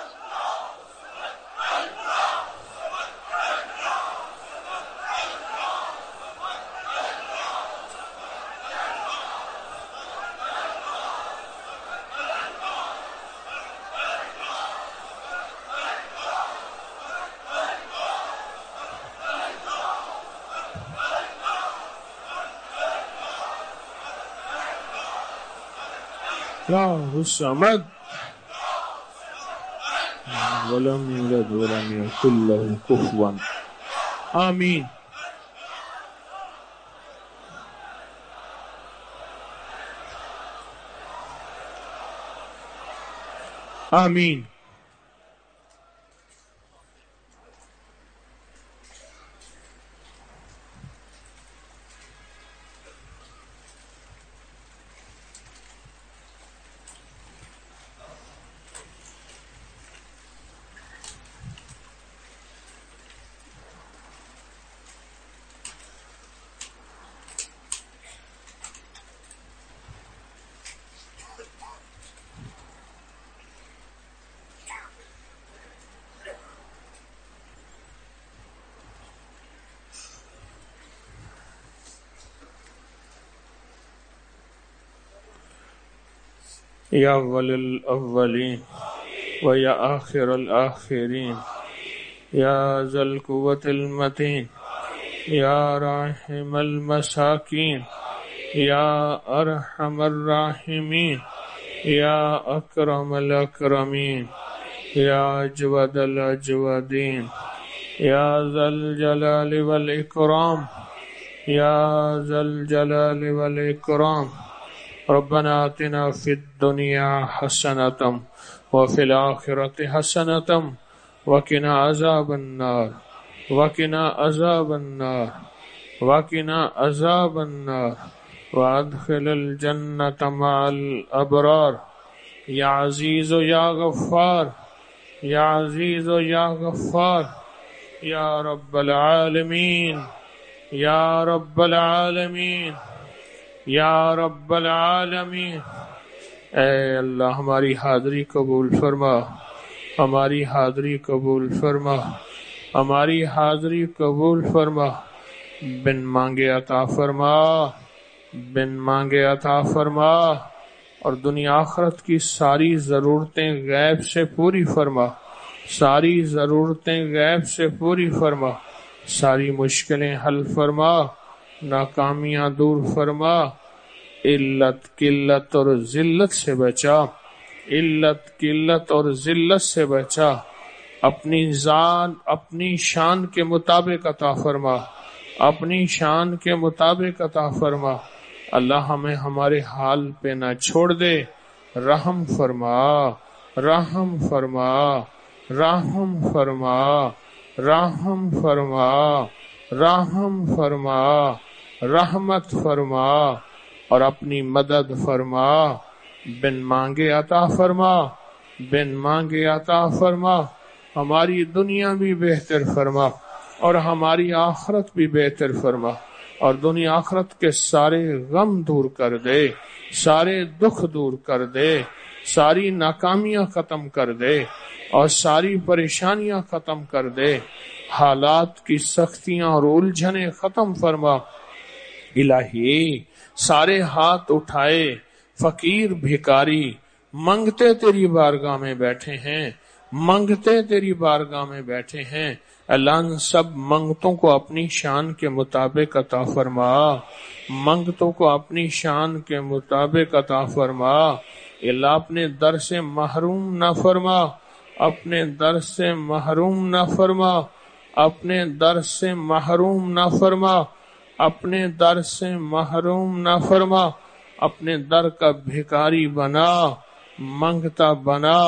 اللہ الصمد ولم یولد ولم یکن لہ کفوا آمین آمین یا اول الاولین و یا آخر الآخرین یا ذا القوة المتین یا راحم المساکین یا ارحم الراحمین، یا اکرم الاکرمین، یا اجود الاجودین، یا ذا الجلال والاکرام، یا ذا الجلال والاکرام۔ ربنا آتنا فی الدنیا حسنۃ وفی الآخرۃ حسنۃ وقنا عذاب النار، وقنا عذاب النار، وقنا عذاب النار، وادخل الجنۃ مع الابرار۔ یا عزیز و یا غفار، یا عزیز و یا غفار، یا رب العالمین، یا رب العالمین، یا رب العالمین۔ اے اللہ ہماری حاضری قبول فرما، ہماری حاضری قبول فرما، ہماری حاضری قبول فرما۔ بن مانگے عطا فرما، بن مانگے عطا فرما، اور دنیا آخرت کی ساری ضرورتیں غیب سے پوری فرما، ساری ضرورتیں غیب سے پوری فرما، ساری مشکلیں حل فرما، ناکامیاں دور فرما، علت قلت اور ذلت سے بچا، علت قلت اور ذلت سے بچا، اپنی ذات اپنی شان کے مطابق عطا فرما، اپنی شان کے مطابق عطا فرما۔ اللہ ہمیں ہمارے حال پہ نہ چھوڑ دے، رحم فرما، رحم فرما، رحم فرما، رحم فرما، رحم فرما، رحمت فرما، اور اپنی مدد فرما۔ بن مانگے عطا فرما، بن مانگے عطا فرما، ہماری دنیا بھی بہتر فرما اور ہماری آخرت بھی بہتر فرما، اور دنیا آخرت کے سارے غم دور کر دے، سارے دکھ دور کر دے، ساری ناکامیاں ختم کر دے اور ساری پریشانیاں ختم کر دے، حالات کی سختیاں اور الجھنیں ختم فرما۔ الہی سارے ہاتھ اٹھائے فقیر بھکاری منگتے تیری بارگاہ میں بیٹھے ہیں، منگتے تیری بارگاہ میں بیٹھے ہیں۔ اللہ ان سب منگتوں کو اپنی شان کے مطابق عطا فرما، منگتوں کو اپنی شان کے مطابق عطا فرما۔ اللہ اپنے در سے محروم نہ فرما، اپنے در سے محروم نہ فرما، اپنے در سے محروم نہ فرما، اپنے در سے محروم نہ فرما۔ اپنے در کا بھکاری بنا، منگتا بنا،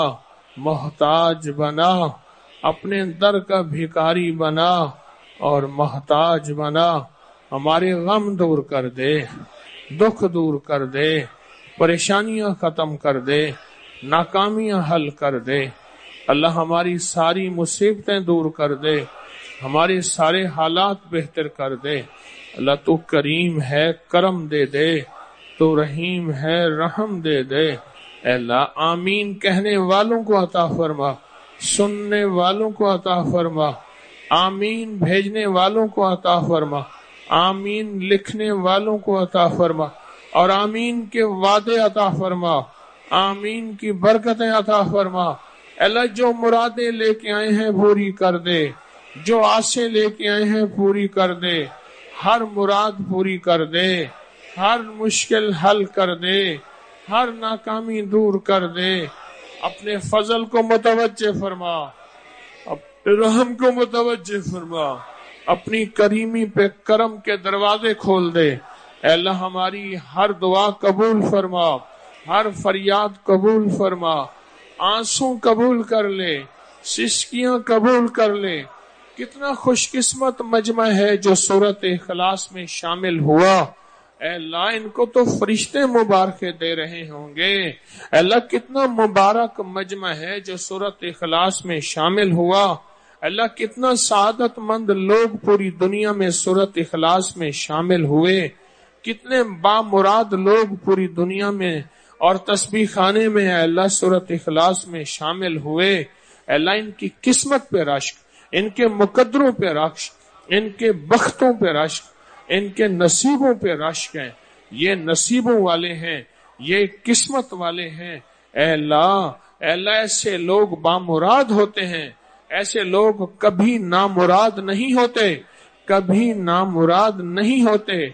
محتاج بنا، اپنے در کا بھکاری بنا اور محتاج بنا۔ ہمارے غم دور کر دے، دکھ دور کر دے، پریشانیاں ختم کر دے، ناکامیاں حل کر دے۔ اللہ ہماری ساری مصیبتیں دور کر دے، ہمارے سارے حالات بہتر کر دے۔ اللہ تو کریم ہے، کرم دے دے، تو رحیم ہے، رحم دے دے۔ اے اللہ آمین کہنے والوں کو عطا فرما، سننے والوں کو عطا فرما، آمین بھیجنے والوں کو عطا فرما، آمین لکھنے والوں کو عطا فرما، اور آمین کے وعدے عطا فرما، آمین کی برکتیں عطا فرما۔ اللہ جو مرادیں لے کے آئے ہیں پوری کر دے، جو آسیں لے کے آئے ہیں پوری کر دے، ہر مراد پوری کر دے، ہر مشکل حل کر دے، ہر ناکامی دور کر دے۔ اپنے فضل کو متوجہ فرما، اپنے رحم کو متوجہ فرما، اپنی کریمی پہ کرم کے دروازے کھول دے۔ اے اللہ ہماری ہر دعا قبول فرما، ہر فریاد قبول فرما، آنسوں قبول کر لے، سسکیاں قبول کر لے۔ کتنا خوش قسمت مجمع ہے جو سورت اخلاص میں شامل ہوا۔ اے اللہ ان کو تو فرشتے مبارکے دے رہے ہوں گے۔ اے اللہ کتنا مبارک مجمع ہے جو سورت اخلاص میں شامل ہوا۔ اللہ کتنا سعادت مند لوگ پوری دنیا میں سورت اخلاص میں شامل ہوئے، کتنے بامراد لوگ پوری دنیا میں اور تسبیح خانے میں اے اللہ سورت اخلاص میں شامل ہوئے۔ اے اللہ ان کی قسمت پہ رشک، ان کے مقدروں پہ رشک، ان کے بختوں پہ رشک، ان کے نصیبوں پہ رشک ہے۔ یہ نصیبوں والے ہیں، یہ قسمت والے ہیں۔ اے اللہ اے اللہ ایسے لوگ بامراد ہوتے ہیں، ایسے لوگ کبھی نامراد نہیں ہوتے، کبھی نامراد نہیں ہوتے۔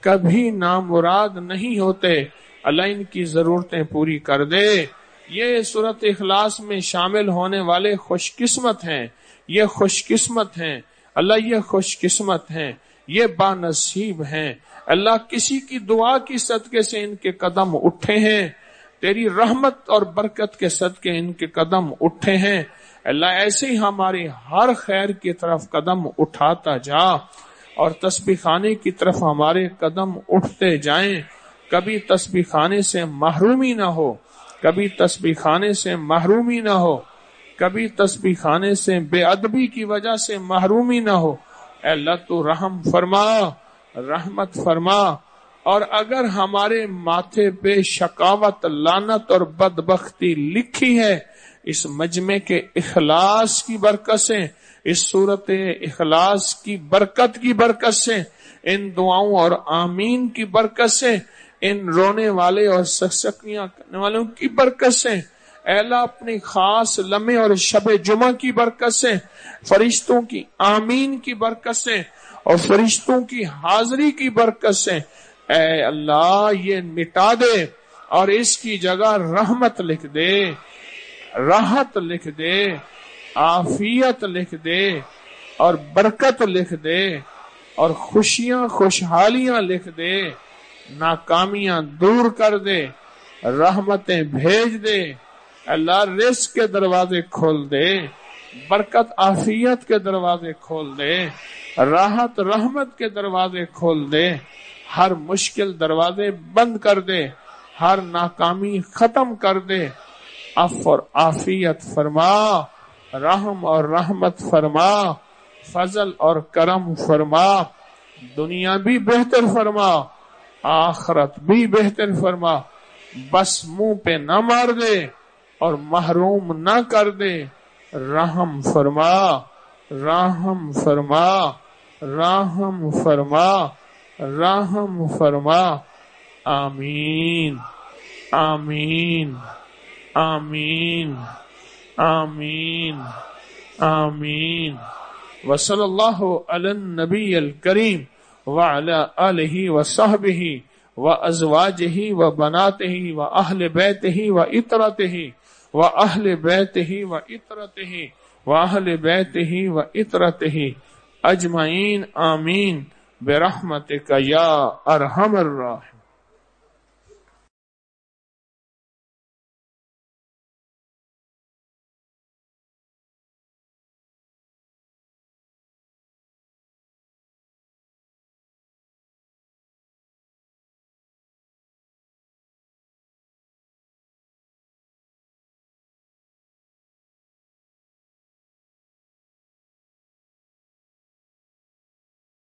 کبھی نامراد نہیں ہوتے، اللہ ان کی ضرورتیں پوری کر دے۔ یہ سورۃ اخلاص میں شامل ہونے والے خوش قسمت ہیں، یہ خوش قسمت ہیں اللہ، یہ خوش قسمت ہیں، یہ بانصیب ہیں اللہ۔ کسی کی دعا کی صدقے سے ان کے قدم اٹھے ہیں، تیری رحمت اور برکت کے صدقے ان کے قدم اٹھے ہیں اللہ۔ ایسے ہی ہماری ہر خیر کی طرف قدم اٹھاتا جا، اور تسبیح خانے کی طرف ہمارے قدم اٹھتے جائیں، کبھی تسبیح خانے سے محرومی نہ ہو، کبھی تسبیح خانے سے محرومی نہ ہو، کبھی تسبیح خانے سے بے ادبی کی وجہ سے محرومی نہ ہو۔ اے اللہ تو رحم فرما، رحمت فرما، اور اگر ہمارے ماتھے پہ شقاوت، لعنت اور بدبختی لکھی ہے، اس مجمع کے اخلاص کی برکت سے، اس صورت اخلاص کی برکت کی برکت سے، ان دعاؤں اور آمین کی برکت سے، ان رونے والے اور سکسکیاں کرنے والوں کی برکت سے، اے اللہ اپنی خاص لمحے اور شب جمعہ کی برکت سے، فرشتوں کی آمین کی برکت سے اور فرشتوں کی حاضری کی برکت سے، اے اللہ یہ مٹا دے اور اس کی جگہ رحمت لکھ دے، راحت لکھ دے، عافیت لکھ دے اور برکت لکھ دے اور خوشیاں خوشحالیاں لکھ دے، ناکامیاں دور کر دے، رحمتیں بھیج دے اللہ، رزق کے دروازے کھول دے، برکت عافیت کے دروازے کھول دے، راحت رحمت کے دروازے کھول دے، ہر مشکل دروازے بند کر دے، ہر ناکامی ختم کر دے، عفو اور عافیت فرما، رحم اور رحمت فرما، فضل اور کرم فرما، دنیا بھی بہتر فرما، آخرت بھی بہتر فرما، بس منہ پہ نہ مار دے اور محروم نہ کر دے، رحم فرما، رحم فرما، رحم فرما، رحم فرما، آمین آمین آمین آمین آمین۔ وصلی اللہ علی النبی الکریم وعلی آلہ وصحبہ وازواجہ وبناتہ واہل بیتہ وعطرتہ واہل بیتہ وعطرتہ واہل بیتہ وعطرتہ اجمعین، آمین برحمتک یا ارحم الراحمین۔